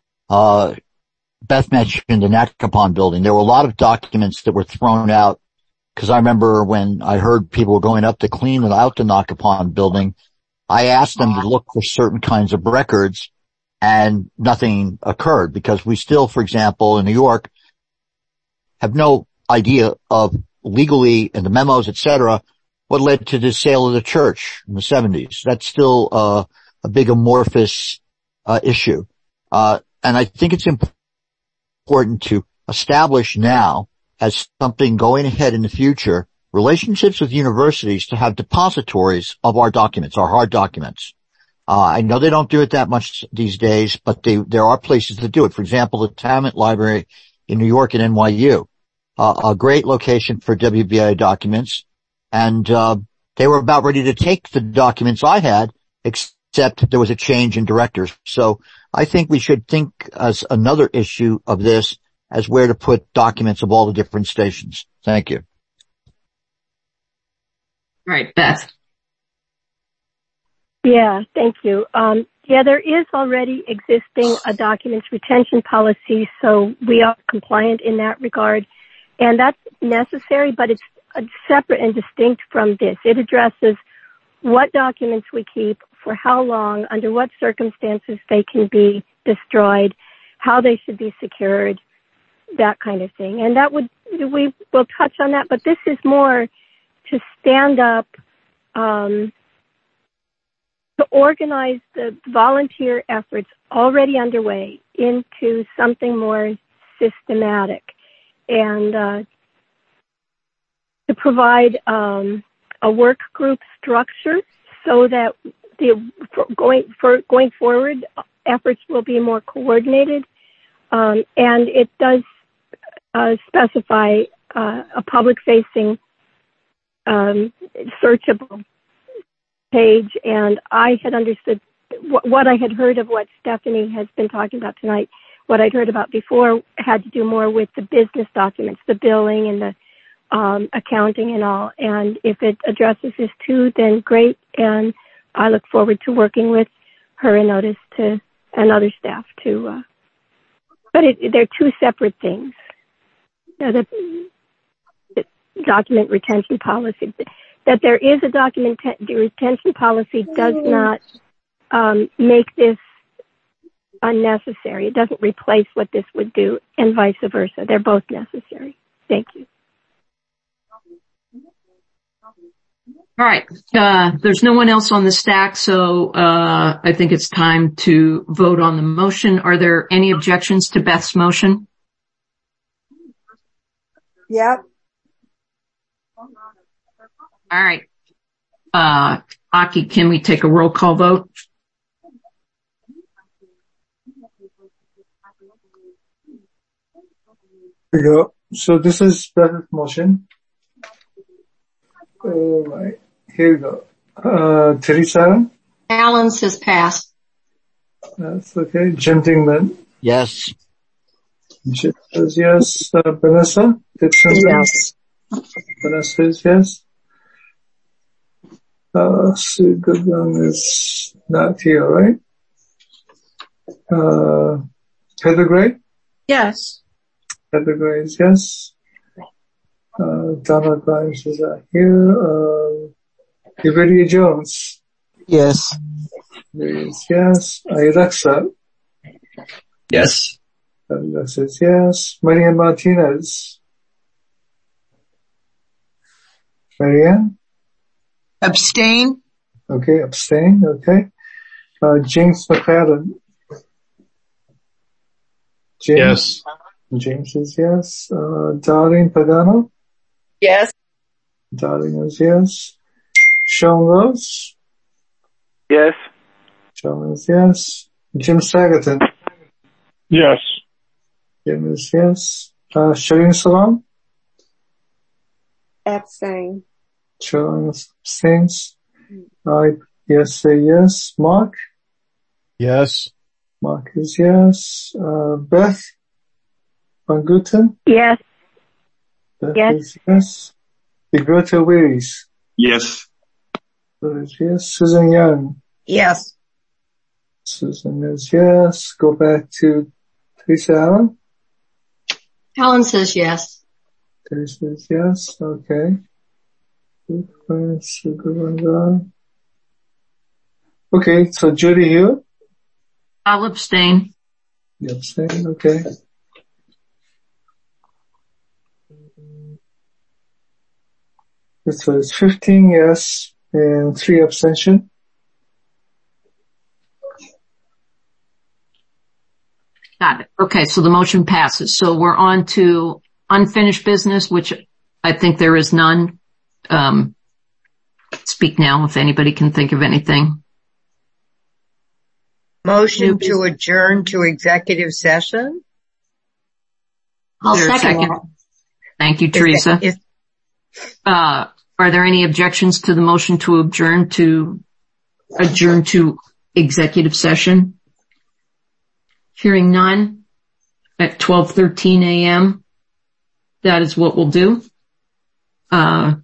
Beth mentioned the Nakapon building. There were a lot of documents that were thrown out because I remember when I heard people were going up to clean out the Nakapon building, I asked them to look for certain kinds of records and nothing occurred because we still, for example, in New York, have no idea of legally and the memos, etc., what led to the sale of the church in the 70s. That's still a big amorphous issue. And I think it's important to establish now as something going ahead in the future, relationships with universities to have depositories of our documents, our hard documents. I know they don't do it that much these days, but there are places that do it. For example, the Talent Library in New York and NYU, a great location for WBA documents. And, they were about ready to take the documents I had, except there was a change in directors. So I think we should think as another issue of this as where to put documents of all the different stations. Thank you. All right, Beth. Yeah, thank you. Yeah, there is already existing a documents retention policy, so we are compliant in that regard. And that's necessary, but it's separate and distinct from this. It addresses what documents we keep, for how long, under what circumstances they can be destroyed, how they should be secured, that kind of thing. And we will touch on that, but this is more to stand up, to organize the volunteer efforts already underway into something more systematic, and to provide a work group structure so that going forward efforts will be more coordinated, and it does specify a public-facing searchable page. And I had understood what I had heard of what Stephanie has been talking about tonight. What I'd heard about before had to do more with the business documents, the billing and the accounting and all. And if it addresses this too, then great. And I look forward to working with her and Otis and other staff to. But they're two separate things. The document retention policy. That there is a document retention policy does not make this unnecessary. It doesn't replace what this would do, and vice versa. They're both necessary. Thank you. All right. There's no one else on the stack, so I think it's time to vote on the motion. Are there any objections to Beth's motion? Yep. All right. Aki, can we take a roll call vote? Here we go. So this is Beth's motion. All right. Here we go. Teresa? Alan says pass. That's okay. Jim Dingman? Yes. Jim says yes. Vanessa? Yes. Vanessa says yes. Sue Goodwin is not here, right? Heather Gray? Yes. Heather Gray is yes. Donald Grimes is not here. Iveria Jones? Yes. Yes. Alexa? Yes. Alexa says yes. Marianne Martinez? Marianne? Abstain. Okay, abstain. Okay. James McFadden? James? Yes. James is yes. Darlene Pagano? Yes. Darlene is yes. Sean Rose? Yes. Sean is yes. Jim Sagerton? Yes. Jim is yes. Shireen Salam? Abstain. Shireen abstains. Yes, say yes. Mark? Yes. Mark is yes. Beth Van Guten? Yes. Beth Yes. is yes. Roberta Willis? Yes. Is yes. Susan Young? Yes. Susan is yes. Go back to Teresa Allen? Alan says yes. Teresa is yes. Okay. Okay, so Judy Hewitt? I'll abstain. You abstain? Okay. So it's 15 yes and 3 abstention. Got it. Okay, so the motion passes. So we're on to unfinished business, which I think there is none. Speak now if anybody can think of anything. Motion to adjourn to executive session. I'll second that. Thank you, Teresa. Are there any objections to the motion to adjourn to executive session? Hearing none at 12:13 a.m. That is what we'll do.